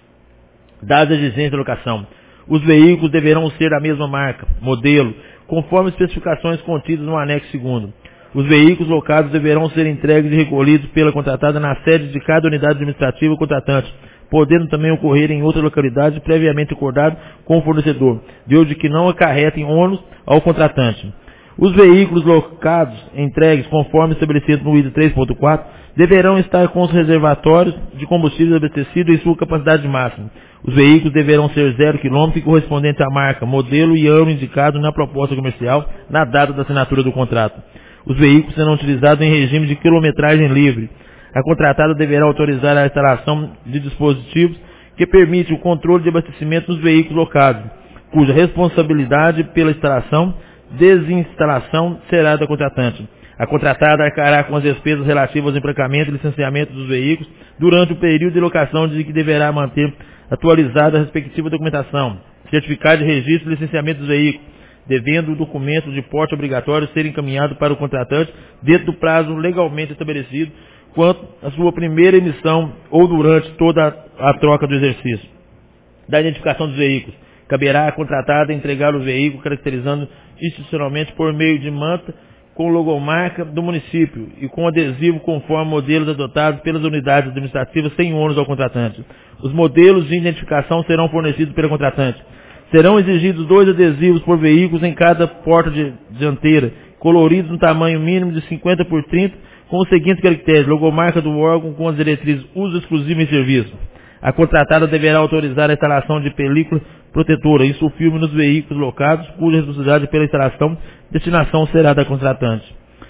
S4: Dadas as exigências da locação. Os veículos deverão ser da mesma marca, modelo, conforme especificações contidas no anexo segundo. Os veículos locados deverão ser entregues e recolhidos pela contratada na sede de cada unidade administrativa contratante, podendo também ocorrer em outra localidade previamente acordado com o fornecedor, de que não acarretem ônus ao contratante. Os veículos locados, entregues conforme estabelecido no item três ponto quatro, deverão estar com os reservatórios de combustível abastecidos em sua capacidade máxima. Os veículos deverão ser zero quilômetro e correspondente à marca, modelo e ano indicado na proposta comercial na data da assinatura do contrato. Os veículos serão utilizados em regime de quilometragem livre. A contratada deverá autorizar a instalação de dispositivos que permitem o controle de abastecimento dos veículos locados, cuja responsabilidade pela instalação desinstalação será da contratante. A contratada arcará com as despesas relativas ao emplacamento e licenciamento dos veículos durante o período de locação, de que deverá manter atualizada a respectiva documentação, certificado de registro e licenciamento dos veículos, devendo o documento de porte obrigatório ser encaminhado para o contratante dentro do prazo legalmente estabelecido quanto à sua primeira emissão ou durante toda a troca do exercício. Da identificação dos veículos. Caberá à contratada entregar o veículo caracterizando institucionalmente por meio de manta com logomarca do município e com adesivo conforme modelos adotados pelas unidades administrativas sem ônus ao contratante. Os modelos de identificação serão fornecidos pela contratante. Serão exigidos dois adesivos por veículos em cada porta de dianteira, coloridos no tamanho mínimo de cinquenta por trinta, com os seguintes caracteres: logomarca do órgão com as diretrizes uso exclusivo em serviço. A contratada deverá autorizar a instalação de película protetora e sulfilme nos veículos locados, cuja responsabilidade pela instalação destinação será da contratante.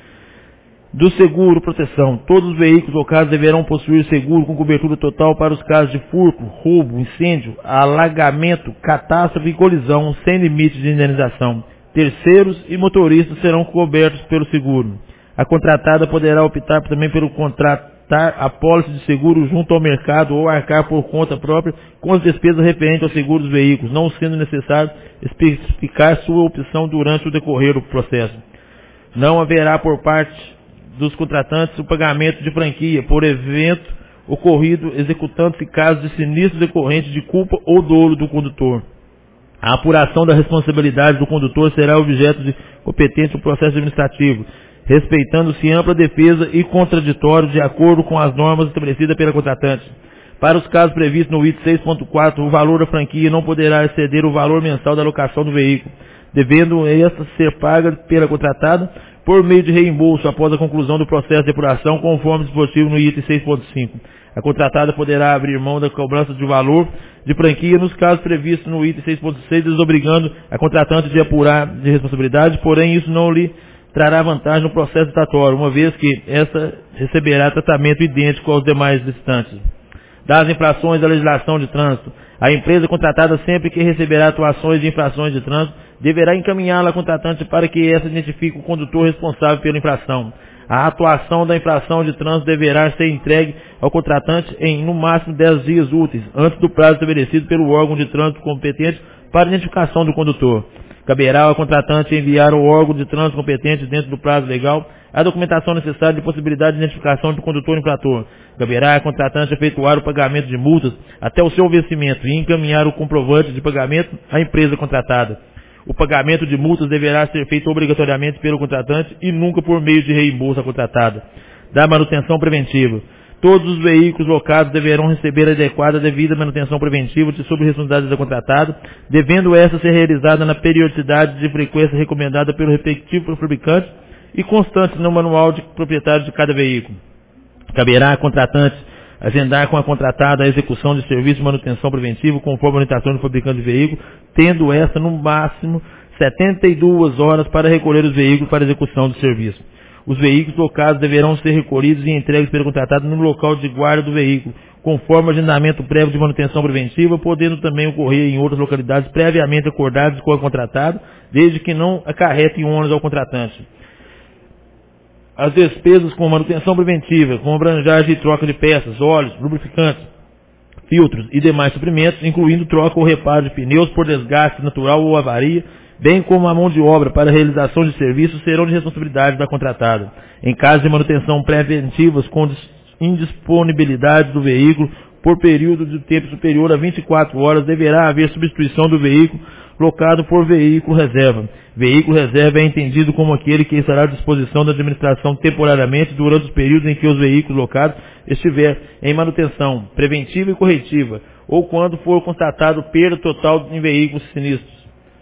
S4: Do seguro proteção. Todos os veículos locados deverão possuir seguro com cobertura total para os casos de furto, roubo, incêndio, alagamento, catástrofe e colisão, sem limite de indenização. Terceiros e motoristas serão cobertos pelo seguro. A contratada poderá optar também pelo contrato contratar a pólice de seguro junto ao mercado ou arcar por conta própria com as despesas referentes ao seguro dos veículos, não sendo necessário especificar sua opção durante o decorrer do processo. Não haverá por parte dos contratantes o pagamento de franquia por evento ocorrido, executando-se casos de sinistro decorrente de culpa ou dolo do condutor. A apuração da responsabilidade do condutor será objeto de competente do processo administrativo, respeitando-se ampla defesa e contraditório de acordo com as normas estabelecidas pela contratante. Para os casos previstos no item seis ponto quatro, o valor da franquia não poderá exceder o valor mensal da locação do veículo, devendo esta ser paga pela contratada por meio de reembolso após a conclusão do processo de apuração, conforme dispositivo no item seis ponto cinco. A contratada poderá abrir mão da cobrança de valor de franquia nos casos previstos no item seis ponto seis, desobrigando a contratante de apurar de responsabilidade, porém isso não lhe trará vantagem no processo estatório, uma vez que esta receberá tratamento idêntico aos demais listantes. Das infrações da legislação de trânsito, a empresa contratada, sempre que receberá atuações de infrações de trânsito, deverá encaminhá-la à contratante para que essa identifique o condutor responsável pela infração. A atuação da infração de trânsito deverá ser entregue ao contratante em, no máximo, dez dias úteis, antes do prazo estabelecido pelo órgão de trânsito competente para identificação do condutor. Caberá ao contratante enviar ao órgão de trânsito competente, dentro do prazo legal, a documentação necessária de possibilidade de identificação do condutor infrator. Caberá ao contratante efetuar o pagamento de multas até o seu vencimento e encaminhar o comprovante de pagamento à empresa contratada. O pagamento de multas deverá ser feito obrigatoriamente pelo contratante e nunca por meio de reembolso à contratada. Da manutenção preventiva. Todos os veículos locados deverão receber a adequada devida manutenção preventiva de sob responsabilidade da contratada, devendo essa ser realizada na periodicidade de frequência recomendada pelo respectivo fabricante e constante no manual de proprietário de cada veículo. Caberá a contratante agendar com a contratada a execução de serviço de manutenção preventiva conforme a orientação do fabricante de veículo, tendo esta no máximo setenta e duas horas para recolher os veículos para execução do serviço. Os veículos locados deverão ser recolhidos e entregues pelo contratado no local de guarda do veículo, conforme o agendamento prévio de manutenção preventiva, podendo também ocorrer em outras localidades previamente acordadas com a contratada, desde que não acarretem ônus ao contratante. As despesas com manutenção preventiva, com abrangagem e troca de peças, óleos, lubrificantes, filtros e demais suprimentos, incluindo troca ou reparo de pneus por desgaste natural ou avaria, bem como a mão de obra para a realização de serviços, serão de responsabilidade da contratada. Em caso de manutenção preventivas com indisponibilidade do veículo por período de tempo superior a vinte e quatro horas, deverá haver substituição do veículo locado por veículo reserva. Veículo reserva é entendido como aquele que estará à disposição da administração temporariamente durante os períodos em que os veículos locados estiver em manutenção preventiva e corretiva, ou quando for constatado perda total em veículos sinistros.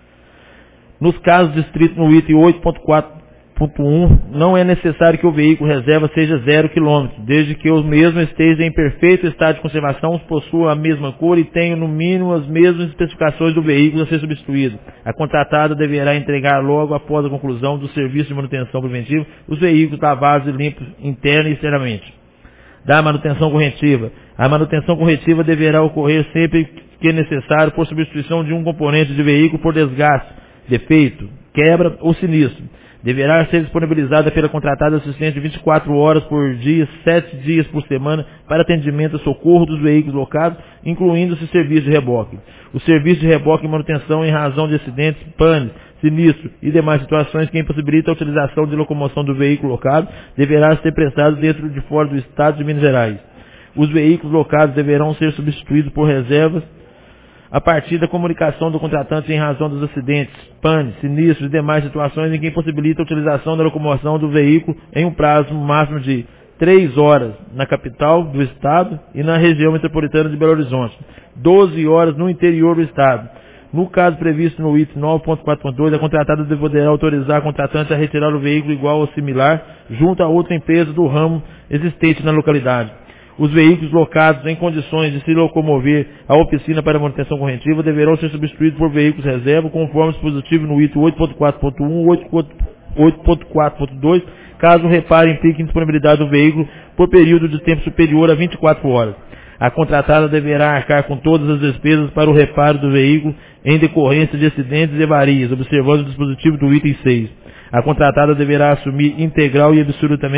S4: Nos casos descritos no item oito ponto quatro ponto um, não é necessário que o veículo reserva seja zero quilômetro, desde que o mesmo esteja em perfeito estado de conservação, possua a mesma cor e tenha no mínimo as mesmas especificações do veículo a ser substituído. A contratada deverá entregar logo após a conclusão do serviço de manutenção preventiva os veículos lavados e limpos interna e externamente. Da manutenção corretiva. A manutenção corretiva deverá ocorrer sempre que necessário por substituição de um componente de veículo por desgaste, defeito, quebra ou sinistro. Deverá ser disponibilizada pela contratada assistente vinte e quatro horas por dia, sete dias por semana, para atendimento e socorro dos veículos locados, incluindo-se serviço de reboque. O serviço de reboque e manutenção em razão de acidentes, panes, sinistro e demais situações que impossibilitam a utilização de locomoção do veículo locado, deverá ser prestado dentro e fora do estado de Minas Gerais. Os veículos locados deverão ser substituídos por reservas a partir da comunicação do contratante em razão dos acidentes, panes, sinistros e demais situações em que impossibilita a utilização da locomoção do veículo em um prazo máximo de três horas na capital do estado e na região metropolitana de Belo Horizonte, doze horas no interior do estado. No caso previsto no item nove ponto quatro ponto dois, a contratada poderá autorizar a contratante a retirar o veículo igual ou similar junto a outra empresa do ramo existente na localidade. Os veículos locados em condições de se locomover à oficina para manutenção corretiva deverão ser substituídos por veículos reserva, conforme dispositivo no item oito ponto quatro ponto um e oito ponto quatro ponto dois, caso o reparo implique indisponibilidade do veículo por período de tempo superior a vinte e quatro horas. A contratada deverá arcar com todas as despesas para o reparo do veículo em decorrência de acidentes e avarias, observando o dispositivo do item seis. A contratada deverá assumir integral e absolutamente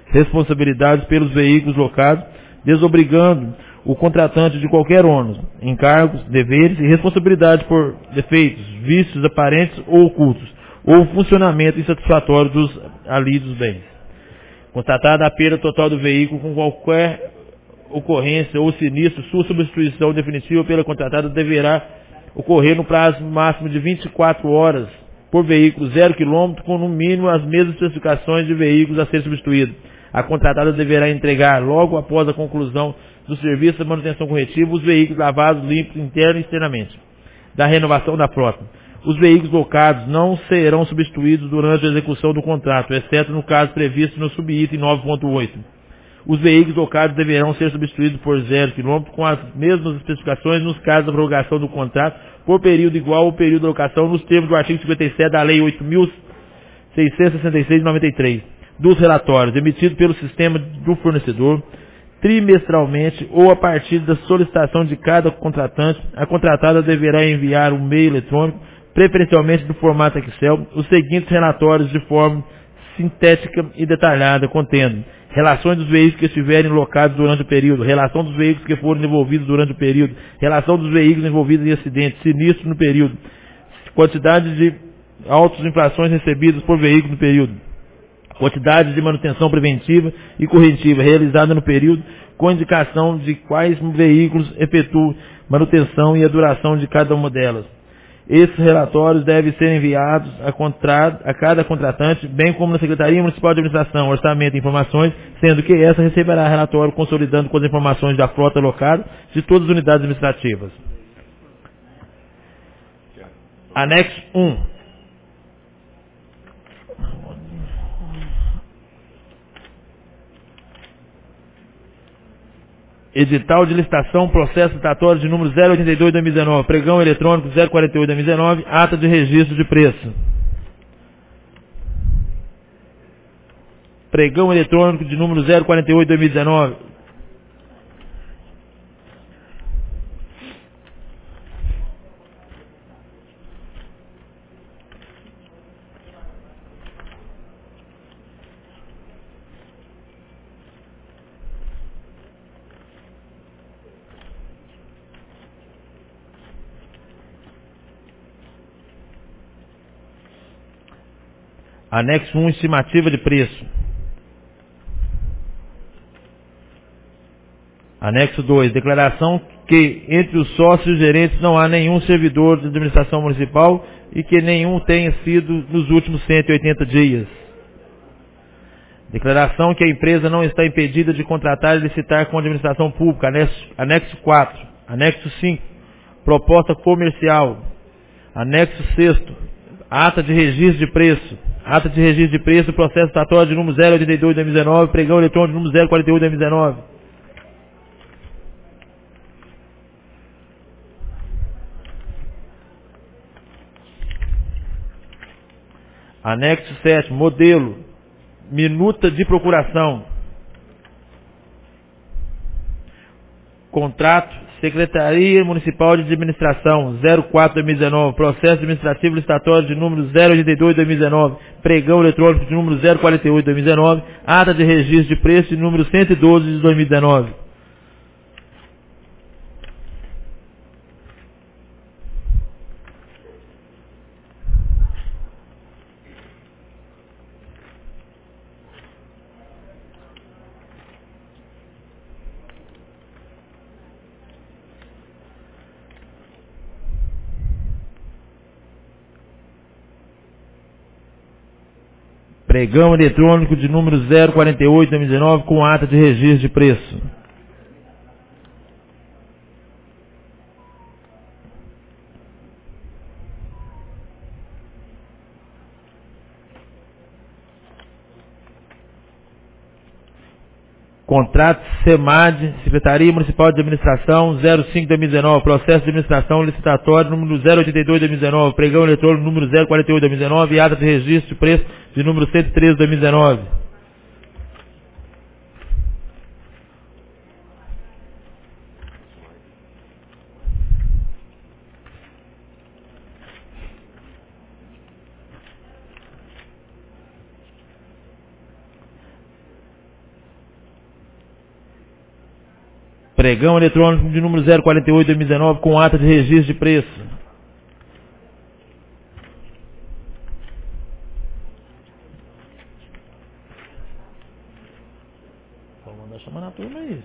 S4: responsabilidades pelos veículos locados, desobrigando o contratante de qualquer ônus, encargos, deveres e responsabilidades por defeitos, vícios aparentes ou ocultos, ou funcionamento insatisfatório dos alidos bens. Constatada a perda total do veículo com qualquer ocorrência ou sinistro, sua substituição definitiva pela contratada deverá ocorrer no prazo máximo de vinte e quatro horas por veículo zero quilômetro, com no mínimo as mesmas especificações de veículos a ser substituído. A contratada deverá entregar, logo após a conclusão do serviço de manutenção corretiva, os veículos lavados, limpos, interna e externamente. Da renovação da frota. Os veículos locados não serão substituídos durante a execução do contrato, exceto no caso previsto no subitem nove ponto oito. Os veículos locados deverão ser substituídos por zero quilômetro com as mesmas especificações nos casos da prorrogação do contrato por período igual ao período de locação nos termos do artigo cinquenta e sete da Lei oito mil seiscentos e sessenta e seis de noventa e três, dos relatórios emitidos pelo sistema do fornecedor, trimestralmente ou a partir da solicitação de cada contratante. A contratada deverá enviar um e-mail eletrônico, preferencialmente no formato Excel, os seguintes relatórios de forma sintética e detalhada, contendo relações dos veículos que estiverem locados durante o período, relação dos veículos que foram envolvidos durante o período, relação dos veículos envolvidos em acidentes, sinistro no período, quantidade de autos de infrações recebidas por veículo no período, quantidade de manutenção preventiva e corretiva realizada no período, com indicação de quais veículos efetuam manutenção e a duração de cada uma delas. Esses relatórios devem ser enviados a, contra... a cada contratante, bem como na Secretaria Municipal de Administração, Orçamento e Informações, sendo que essa receberá relatório consolidando com as informações da frota alocada de todas as unidades administrativas. Anexo um. Edital de licitação, processo licitatório de número zero oitenta e dois de dois mil e dezenove, pregão eletrônico zero quarenta e oito de dois mil e dezenove, ata de registro de preço. Pregão eletrônico de número zero quarenta e oito de dois mil e dezenove. Anexo um, estimativa de preço. Anexo dois, declaração que entre os sócios e gerentes não há nenhum servidor de administração municipal e que nenhum tenha sido nos últimos cento e oitenta dias. Declaração que a empresa não está impedida de contratar e licitar com a administração pública. Anexo, anexo quatro. Anexo cinco, proposta comercial. Anexo seis, ata de registro de preço. Ata de registro de preço, processo licitatório de número zero oitenta e dois de dois mil e dezenove, pregão eletrônico de número zero quarenta e oito de dois mil e dezenove. Anexo sete, modelo, minuta de procuração. Contrato, Secretaria Municipal de Administração, zero quatro de dois mil e dezenove, processo administrativo licitatório de número zero oitenta e dois de dois mil e dezenove, pregão eletrônico de número zero quarenta e oito de dois mil e dezenove, ata de registro de preço de número cento e doze de dois mil e dezenove. Pregão eletrônico de número zero quarenta e oito de dois mil e dezenove com ata de registro de preço. Contrato SEMAD, Secretaria Municipal de Administração, zero cinco de dois mil e dezenove, processo de administração licitatório número zero oitenta e dois de dois mil e dezenove, pregão eletrônico número zero quarenta e oito de dois mil e dezenove e ata de registro de preço de número cento e treze de dois mil e dezenove. Pregão eletrônico de número zero quarenta e oito de dois mil e dezenove com ata de registro de preço. Vou mandar chamar na turma aí.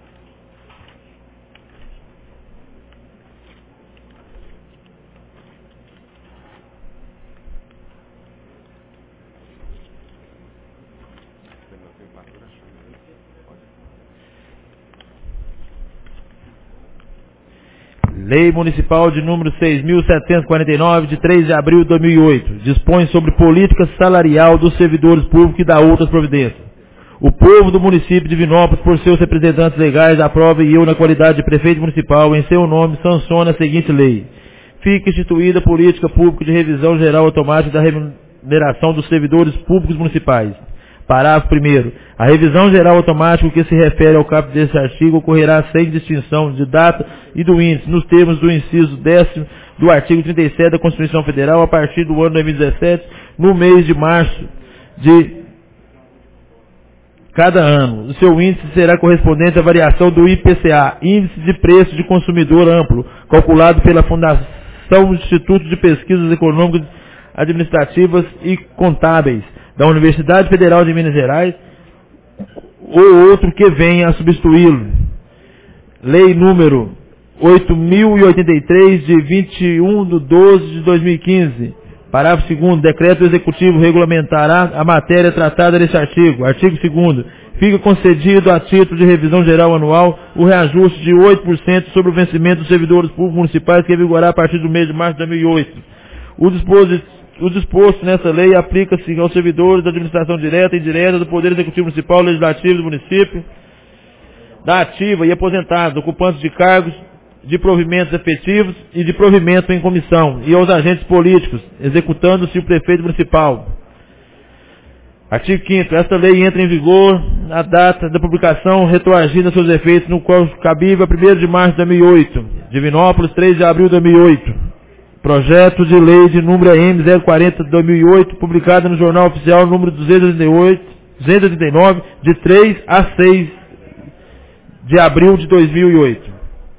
S4: Lei Municipal de número seis mil setecentos e quarenta e nove, de três de abril de dois mil e oito, dispõe sobre política salarial dos servidores públicos e dá outras providências. O povo do município de Divinópolis, por seus representantes legais, aprova e eu, na qualidade de prefeito municipal, em seu nome, sancione a seguinte lei. Fica instituída a política pública de revisão geral automática da remuneração dos servidores públicos municipais. Parágrafo primeiro. A revisão geral automática que se refere ao caput deste artigo ocorrerá sem distinção de data e do índice, nos termos do inciso décimo do artigo trinta e sete da Constituição Federal, a partir do ano dois mil e dezessete, no mês de março de cada ano. O seu índice será correspondente à variação do I P C A, Índice de Preço de Consumidor Amplo, calculado pela Fundação do Instituto de Pesquisas Econômicas, Administrativas e Contábeis da Universidade Federal de Minas Gerais, ou outro que venha a substituí-lo. Lei número oito mil e oitenta e três, de vinte e um de doze de dois mil e quinze. Parágrafo segundo. Decreto executivo regulamentará a matéria tratada neste artigo. Artigo segundo. Fica concedido a título de revisão geral anual o reajuste de oito por cento sobre o vencimento dos servidores públicos municipais que vigorará a partir do mês de março de dois mil e oito. O dispositivo O disposto nessa lei aplica-se aos servidores da administração direta e indireta do Poder Executivo Municipal, Legislativo do município, da ativa e aposentados, ocupantes de cargos de provimentos efetivos e de provimento em comissão, e aos agentes políticos, executando-se o prefeito municipal. Artigo quinto. Esta lei entra em vigor na data da publicação, retroagindo a seus efeitos, no qual cabível a primeiro de março de dois mil e oito. Divinópolis, três de abril de dois mil e oito. Projeto de lei de número M zero quarenta de dois mil e oito, publicado no Jornal Oficial número duzentos e oitenta e nove, de três a seis de abril de dois mil e oito.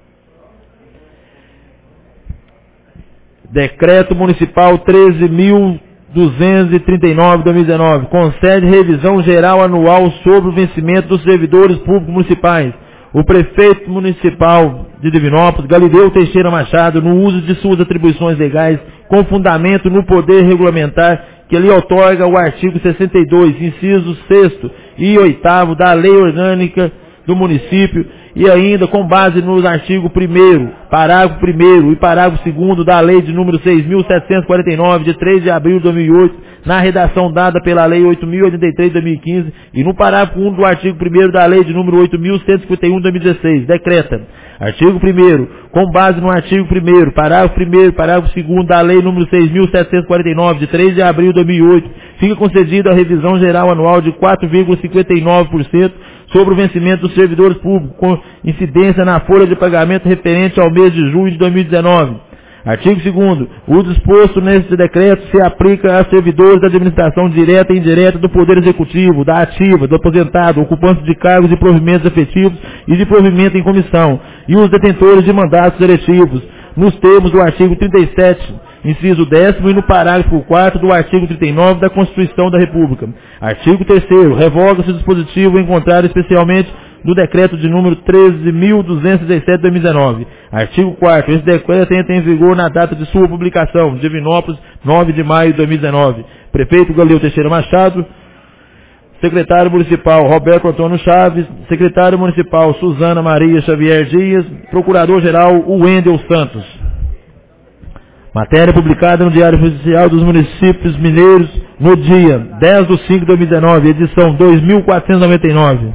S4: Decreto Municipal treze mil duzentos e trinta e nove de dois mil e dezenove, concede revisão geral anual sobre o vencimento dos servidores públicos municipais. O prefeito municipal de Divinópolis, Galileu Teixeira Machado, no uso de suas atribuições legais, com fundamento no poder regulamentar que lhe outorga o artigo sessenta e dois, inciso sexto e oitavo da Lei Orgânica do Município, e ainda com base nos artigos primeiro, parágrafo primeiro e parágrafo segundo da Lei de número seis mil setecentos e quarenta e nove, de três de abril de dois mil e oito, na redação dada pela Lei oito mil e oitenta e três de dois mil e quinze, e no parágrafo um do artigo primeiro da Lei de número oito mil cento e cinquenta e um de dois mil e dezesseis, decreta. Artigo primeiro, com base no artigo primeiro, parágrafo primeiro, parágrafo segundo da Lei número seis mil setecentos e quarenta e nove, de três de abril de dois mil e oito, fica concedida a revisão geral anual de quatro vírgula cinquenta e nove por cento sobre o vencimento dos servidores públicos, com incidência na folha de pagamento referente ao mês de junho de dois mil e dezenove. Artigo segundo. O disposto neste decreto se aplica a servidores da administração direta e indireta do Poder Executivo, da ativa, do aposentado, ocupantes de cargos de provimentos efetivos e de provimento em comissão, e os detentores de mandatos eletivos, nos termos do artigo trinta e sete, inciso décimo, e no parágrafo quarto do artigo trinta e nove da Constituição da República. Artigo terceiro. Revoga-se o dispositivo encontrado especialmente no decreto de número treze mil duzentos e dezessete de dois mil e dezenove. Artigo quarto. Esse decreto entra em vigor na data de sua publicação, Divinópolis, nove de maio de dois mil e dezenove. Prefeito Galileu Teixeira Machado. Secretário Municipal Roberto Antônio Chaves. Secretário Municipal Suzana Maria Xavier Dias. Procurador-Geral Wendel Santos. Matéria publicada no Diário Oficial dos Municípios Mineiros no dia dez de cinco de dois mil e dezenove, edição dois mil quatrocentos e noventa e nove.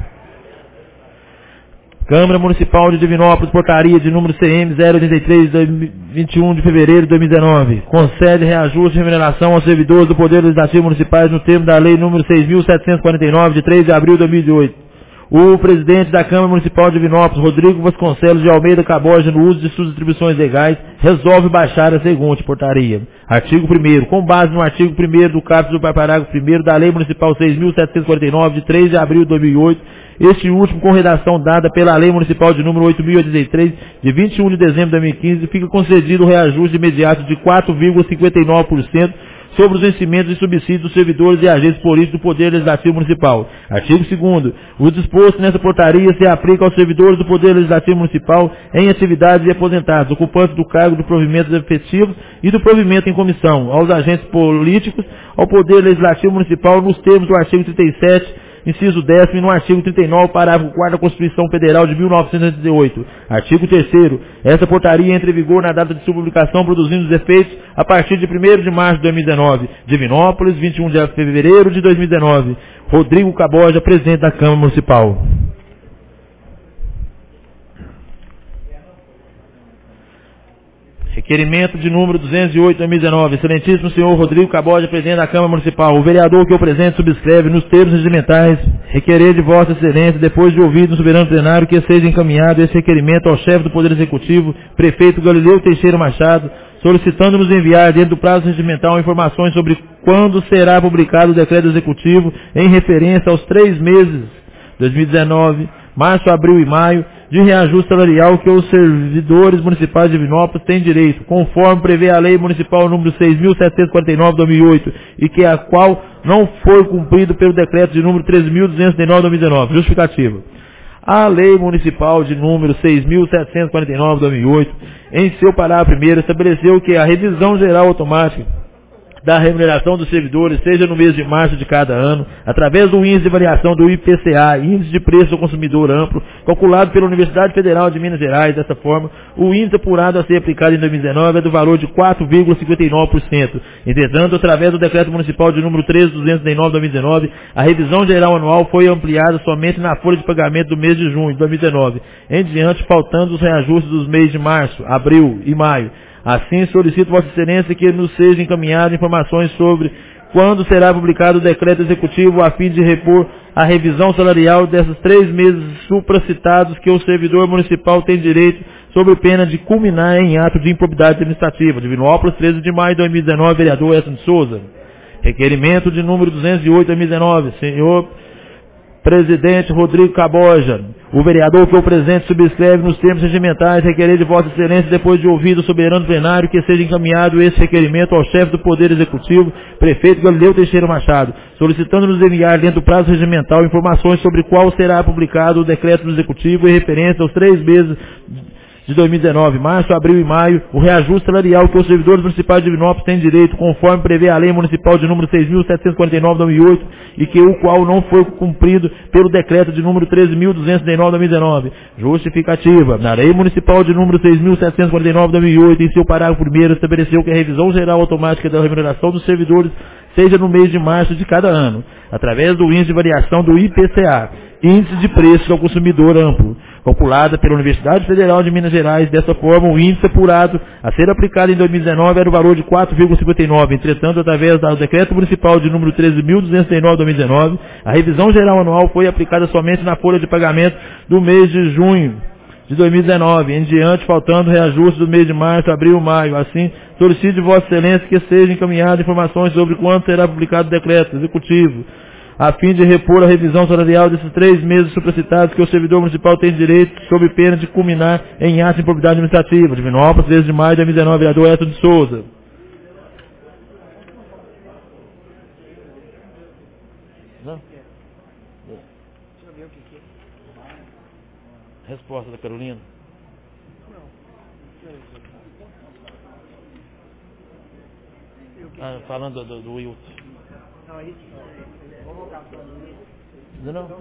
S4: Câmara Municipal de Divinópolis, portaria de número C M zero oitenta e três, de vinte e um de fevereiro de dois mil e dezenove. Concede reajuste de remuneração aos servidores do Poder Legislativo Municipais no termo da Lei número seis mil setecentos e quarenta e nove, de três de abril de dois mil e oito. O presidente da Câmara Municipal de Divinópolis, Rodrigo Vasconcelos de Almeida Caboja, no uso de suas atribuições legais, resolve baixar a seguinte portaria. Artigo primeiro. Com base no artigo primeiro do caput do parágrafo primeiro da Lei Municipal seis mil setecentos e quarenta e nove, de três de abril de dois mil e oito, este último com redação dada pela Lei Municipal de número oito mil e oitenta e três, de vinte e um de dezembro de dois mil e quinze, fica concedido o reajuste imediato de quatro vírgula cinquenta e nove por cento sobre os vencimentos e subsídios dos servidores e agentes políticos do Poder Legislativo Municipal. Artigo segundo. O disposto nessa portaria se aplica aos servidores do Poder Legislativo Municipal em atividades e aposentados, ocupantes do cargo do provimento efetivo e do provimento em comissão, aos agentes políticos, ao Poder Legislativo Municipal, nos termos do artigo trinta e sete, inciso décimo, e no artigo trinta e nove, parágrafo quarto da Constituição Federal de mil novecentos e oitenta e oito. Artigo terceiro. Essa portaria entra em vigor na data de sua publicação, produzindo os efeitos a partir de primeiro de março de dois mil e dezenove. Divinópolis, vinte e um de fevereiro de dois mil e dezenove. Rodrigo Caboja, presidente da Câmara Municipal. Requerimento de número duzentos e oito de dois mil e dezenove. Excelentíssimo senhor Rodrigo Caboja, presidente da Câmara Municipal. O vereador que eu presente subscreve nos termos regimentais requerer de vossa excelência, depois de ouvido no soberano plenário, que seja encaminhado esse requerimento ao chefe do Poder Executivo, prefeito Galileu Teixeira Machado, solicitando-nos enviar, dentro do prazo regimental, informações sobre quando será publicado o decreto executivo em referência aos três meses, dois mil e dezenove, março, abril e maio, de reajuste salarial que os servidores municipais de Divinópolis têm direito, conforme prevê a Lei Municipal número seis mil setecentos e quarenta e nove de dois mil e oito, e que a qual não foi cumprido pelo decreto de número treze mil duzentos e nove de dois mil e dezenove. Justificativa. A Lei Municipal de número seis mil setecentos e quarenta e nove de dois mil e oito, em seu parágrafo primeiro, estabeleceu que a revisão geral automática da remuneração dos servidores, seja no mês de março de cada ano, através do índice de variação do I P C A, índice de preço do consumidor amplo, calculado pela Universidade Federal de Minas Gerais. Dessa forma, o índice apurado a ser aplicado em dois mil e dezenove é do valor de quatro vírgula cinquenta e nove por cento. Entretanto, através do Decreto Municipal de número treze mil duzentos e nove de dois mil e dezenove, a revisão geral anual foi ampliada somente na folha de pagamento do mês de junho de dois mil e dezenove, em diante, faltando os reajustes dos meses de março, abril e maio. Assim, solicito Vossa Excelência que nos seja encaminhado informações sobre quando será publicado o decreto executivo a fim de repor a revisão salarial desses três meses supracitados que o servidor municipal tem direito, sob pena de culminar em ato de improbidade administrativa. Divinópolis, treze de maio de dois mil e dezenove, vereador Edson de Souza. Requerimento de número duzentos e oito de dois mil e dezenove, senhor presidente Rodrigo Caboja. O vereador que o presente subscreve nos termos regimentais requerer de Vossa Excelência, depois de ouvido o soberano plenário, que seja encaminhado esse requerimento ao chefe do Poder Executivo, prefeito Galileu Teixeira Machado, solicitando-nos enviar, dentro do prazo regimental, informações sobre qual será publicado o decreto do Executivo em referência aos três meses de dois mil e dezenove, março, abril e maio, o reajuste salarial que os servidores municipais de Divinópolis têm direito, conforme prevê a Lei Municipal de número seis mil setecentos e quarenta e nove de dois mil e oito, e que o qual não foi cumprido pelo decreto de número treze mil duzentos e nove de dois mil e dezenove. Justificativa. Na Lei Municipal de número seis mil setecentos e quarenta e nove de dois mil e oito, em seu parágrafo primeiro, estabeleceu que a revisão geral automática da remuneração dos servidores seja no mês de março de cada ano, através do índice de variação do I P C A, índice de preço ao consumidor amplo, calculada pela Universidade Federal de Minas Gerais. Dessa forma, o índice apurado a ser aplicado em dois mil e dezenove era o valor de quatro vírgula cinquenta e nove. Entretanto, através do Decreto Municipal de número treze mil duzentos e nove de dois mil e dezenove, a revisão geral anual foi aplicada somente na folha de pagamento do mês de junho de dois mil e dezenove, em diante, faltando reajuste do mês de março, abril e maio. Assim, solicito de Vossa Excelência que sejam encaminhadas informações sobre quando será publicado o decreto executivo, a fim de repor a revisão salarial desses três meses supracitados que o servidor municipal tem direito, sob pena de culminar em ato de improbidade administrativa. Divinópolis, treze de maio de dois mil e dezenove, vereador Edson de Souza. Não? Deixa eu ver o que que é. Resposta da Carolina. Ah, falando do, do, do Wilton. Não, é isso. Vou voltar para o Não, não.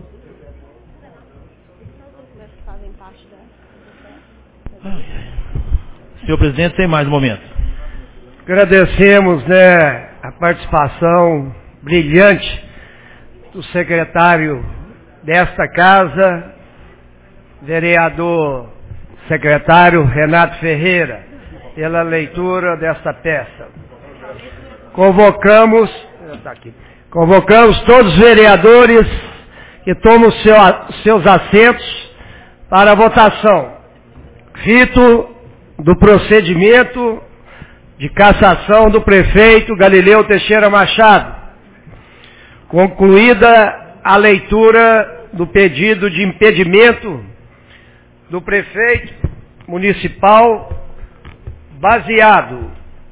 S4: Fazem parte da... Senhor presidente, sem mais um momento.
S1: Agradecemos, né, a participação brilhante do secretário desta casa, vereador secretário Renato Ferreira, pela leitura desta peça. Convocamos, tá aqui, convocamos todos os vereadores que tomam seu, seus assentos para a votação. Rito do procedimento de cassação do prefeito Galileu Teixeira Machado. Concluída a leitura do pedido de impedimento do prefeito municipal baseado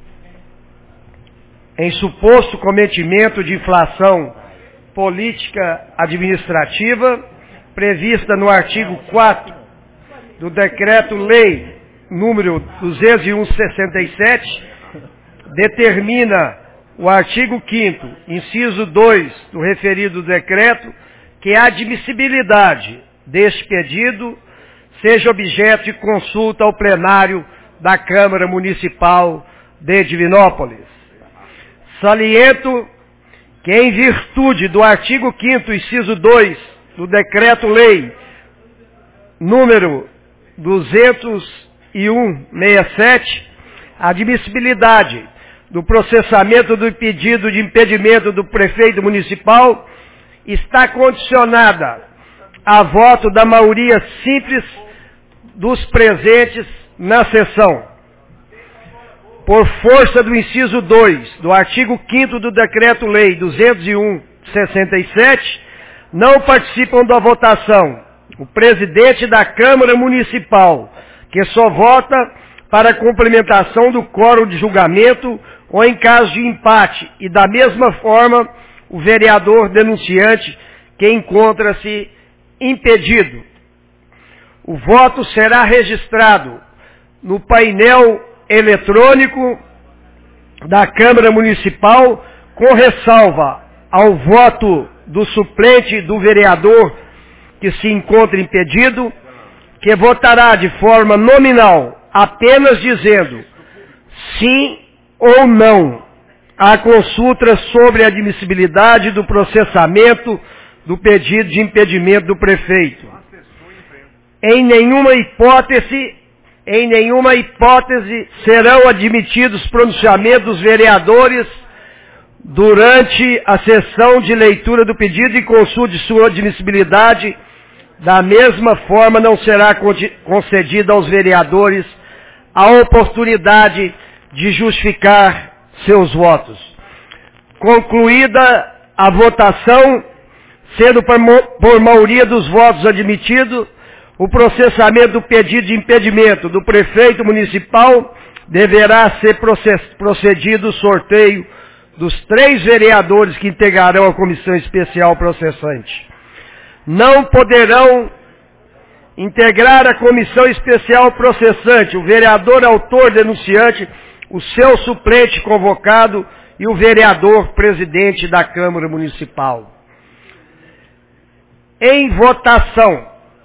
S1: em suposto cometimento de infração política administrativa prevista no artigo quatro do Decreto-Lei número duzentos e um barra sessenta e sete, determina o artigo quinto, inciso dois do referido decreto, que a admissibilidade deste pedido seja objeto de consulta ao plenário da Câmara Municipal de Divinópolis. Saliento que, em virtude do artigo quinto, inciso dois do Decreto-Lei número duzentos e um barra sessenta e sete, a admissibilidade do processamento do pedido de impedimento do prefeito municipal está condicionada a voto da maioria simples dos presentes na sessão. Por força do inciso dois do artigo quinto do Decreto-Lei duzentos e um barra sessenta e sete, não participam da votação o presidente da Câmara Municipal, que só vota para a complementação do quórum de julgamento ou em caso de empate, e da mesma forma o vereador denunciante, que encontra-se impedido. O voto será registrado no painel eletrônico da Câmara Municipal, com ressalva ao voto do suplente do vereador que se encontra impedido, que votará de forma nominal, apenas dizendo sim ou não à consulta sobre a admissibilidade do processamento do pedido de impedimento do prefeito. Em nenhuma hipótese, em nenhuma hipótese serão admitidos pronunciamentos dos vereadores durante a sessão de leitura do pedido e consulta de sua admissibilidade. Da mesma forma, não será concedida aos vereadores a oportunidade de justificar seus votos. Concluída a votação, sendo por maioria dos votos admitido, o processamento do pedido de impedimento do prefeito municipal deverá ser procedido o sorteio dos três vereadores que integrarão a comissão especial processante. Não poderão integrar a comissão especial processante o vereador autor denunciante, o seu suplente convocado e o vereador presidente da Câmara Municipal. Em votação.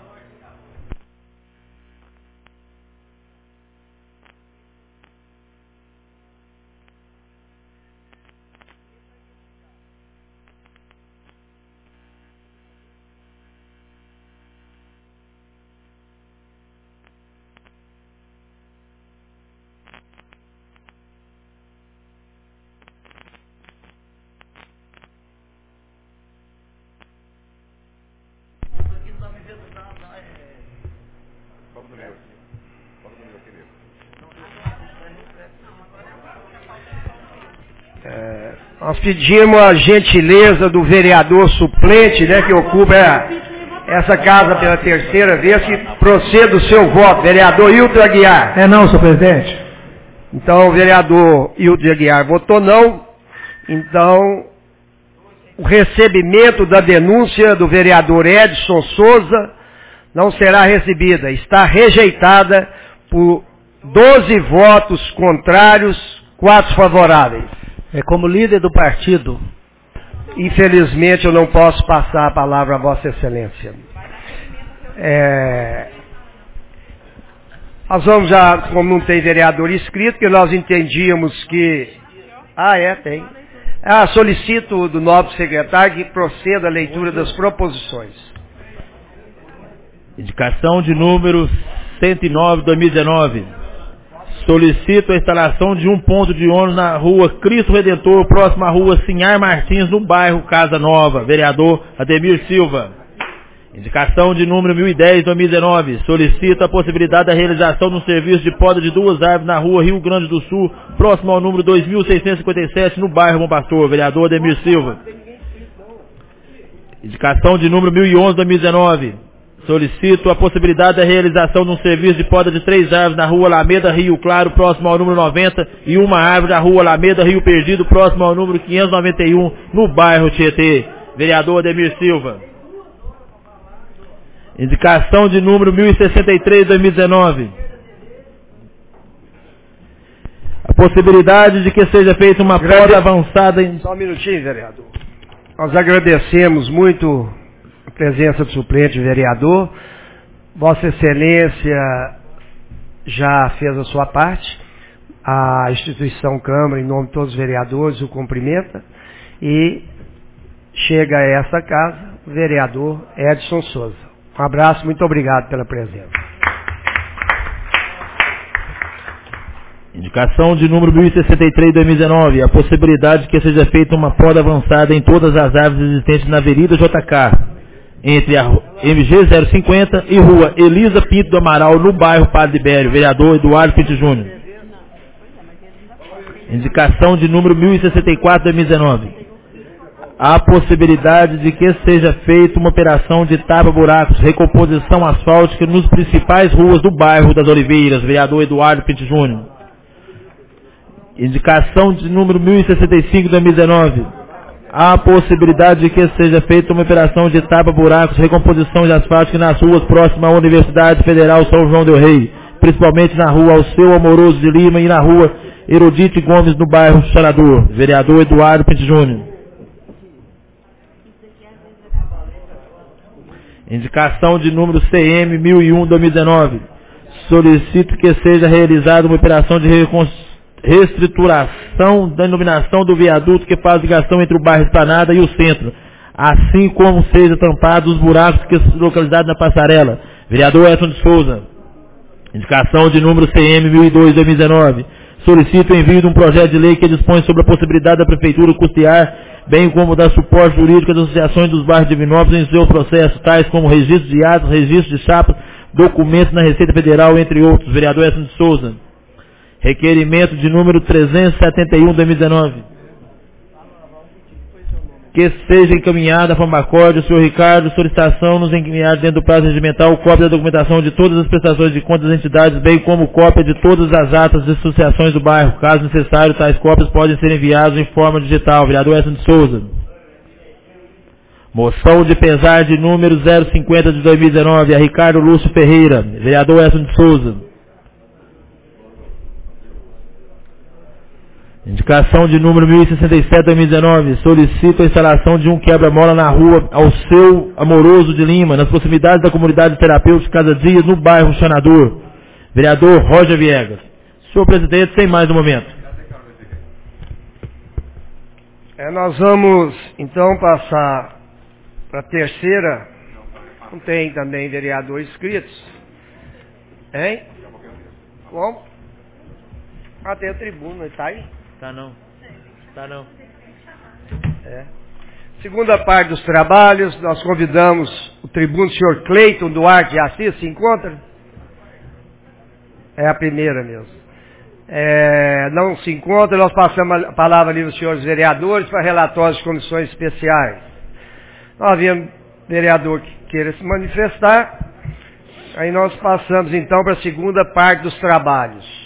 S1: É, nós pedimos a gentileza do vereador suplente, né, que ocupa essa casa pela terceira vez, que proceda o seu voto. Vereador Hilton Aguiar.
S5: É não, senhor presidente.
S1: Então, o vereador Hilton Aguiar votou não. Então, o recebimento da denúncia do vereador Edson Souza não será recebida. Está rejeitada por doze votos contrários, quatro favoráveis.
S5: É, como líder do partido.
S1: Infelizmente, eu não posso passar a palavra a Vossa Excelência. É, nós vamos já, como não tem vereador inscrito, que nós entendíamos que... Ah, é, tem. Ah, solicito do nobre secretário que proceda a leitura das proposições.
S4: Indicação de número cento e nove, dois mil e dezenove. Solicito a instalação de um ponto de ônibus na rua Cristo Redentor, próximo à rua Sinhar Martins, no bairro Casa Nova. Vereador Ademir Silva. Indicação de número mil e dez, dois mil e dezenove. Solicito a possibilidade da realização de um serviço de poda de duas árvores na rua Rio Grande do Sul, próximo ao número dois mil seiscentos e cinquenta e sete, no bairro Bom Pastor. Vereador Ademir Silva. Indicação de número mil e onze, dois mil e dezenove. Solicito a possibilidade da realização de um serviço de poda de três árvores na rua Alameda, Rio Claro, próximo ao número noventa, e uma árvore na rua Alameda, Rio Perdido, próximo ao número quinhentos e noventa e um, no bairro Tietê. Vereador Ademir Silva. Indicação de número mil e sessenta e três, dois mil e dezenove. A possibilidade de que seja feita uma
S1: Grande...
S4: poda avançada em...
S1: Só um minutinho, vereador. Nós agradecemos muito a presença do suplente vereador. Vossa Excelência já fez a sua parte. A instituição Câmara, em nome de todos os vereadores, o cumprimenta. E chega a essa casa o vereador Edson Souza. Um abraço, muito obrigado pela presença.
S4: Indicação de número mil e sessenta e três, dois mil e dezenove. A possibilidade de que seja feita uma poda avançada em todas as árvores existentes na Avenida J K, entre a M G zero cinquenta e rua Elisa Pinto do Amaral, no bairro Padre Libério. Vereador Eduardo Pinto Júnior. Indicação de número mil e sessenta e quatro, dois mil e dezenove. Há possibilidade de que seja feita uma operação de tapa-buracos, recomposição asfáltica nos principais ruas do bairro das Oliveiras. Vereador Eduardo Pinto Júnior. Indicação de número mil e sessenta e cinco, dois mil e dezenove. Há a possibilidade de que seja feita uma operação de tapa-buracos, recomposição de asfalto nas ruas próximas à Universidade Federal São João del Rei, principalmente na rua Alceu Amoroso de Lima e na rua Erudite Gomes, no bairro Charador. Vereador Eduardo Pinto Júnior. Indicação de número C M mil e um, dois mil e dezenove. Solicito que seja realizada uma operação de reconstrução reestruturação da iluminação do viaduto que faz ligação entre o bairro Esplanada e o centro, assim como seja tampado os buracos que estão localizados na passarela. Vereador Edson de Souza. Indicação de número C M mil e dois, dois mil e dezenove. Solicito o envio de um projeto de lei que dispõe sobre a possibilidade da Prefeitura custear, bem como dar suporte jurídico às associações dos bairros de Divinópolis em seus processos, tais como registro de atos, registro de chapas, documentos na Receita Federal, entre outros. Vereador Edson de Souza. Requerimento de número trezentos e setenta e um, dois mil e dezenove. Que seja encaminhada a Fambacórdia, o senhor Ricardo, solicitação nos encaminhar dentro do prazo regimental cópia da documentação de todas as prestações de contas das entidades, bem como cópia de todas as atas das associações do bairro. Caso necessário, tais cópias podem ser enviadas em forma digital. Vereador Edson de Souza. Moção de pesar de número zero cinquenta de dois mil e dezenove, a Ricardo Lúcio Ferreira. Vereador Edson de Souza. Indicação de número mil e sessenta e sete, dois mil e dezenove. Solicito a instalação de um quebra-mola na rua Alceu Amoroso de Lima, nas proximidades da comunidade terapêutica Casa Dias, no bairro Chanador. Vereador Roger Viegas. Senhor presidente, sem mais no momento.
S1: É, nós vamos então passar para a terceira. Não tem também vereador inscritos. Hein? Como? Ah, tem a tribuna, está aí?
S4: Tá não. Tá não.
S1: É. Segunda parte dos trabalhos, nós convidamos o tribuno, senhor Cleiton Duarte de Assis, se encontra? É a primeira mesmo. É, não se encontra, nós passamos a palavra ali aos senhores vereadores para relatórios de comissões especiais. Nós havemos vereador que queira se manifestar, aí nós passamos então para a segunda parte dos trabalhos.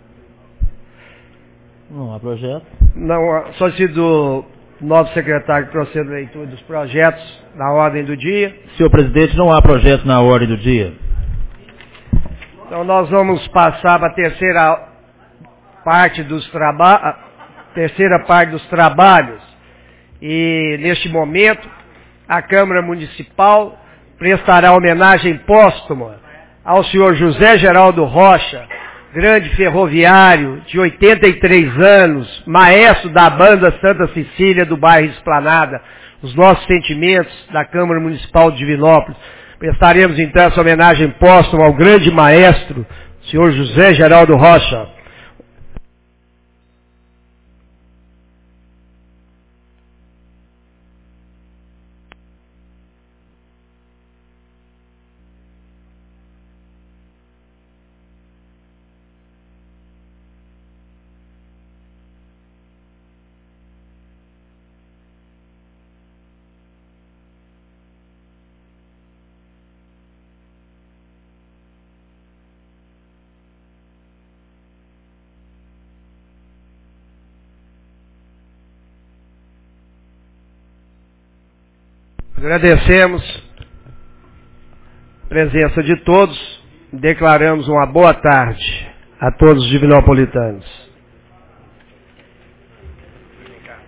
S4: Não há projeto.
S1: Não, solicito do novo secretário que proceda a leitura dos projetos na ordem do dia.
S4: Senhor presidente, não há projeto na ordem do dia.
S1: Então nós vamos passar para a terceira parte dos trabalhos, terceira parte dos trabalhos. E neste momento a Câmara Municipal prestará homenagem póstuma ao senhor José Geraldo Rocha, grande ferroviário de oitenta e três anos, maestro da banda Santa Cecília do bairro Esplanada. Os nossos sentimentos da Câmara Municipal de Divinópolis. Prestaremos então essa homenagem póstuma ao grande maestro, senhor José Geraldo Rocha. Agradecemos a presença de todos. Declaramos uma boa tarde a todos os divinopolitanos.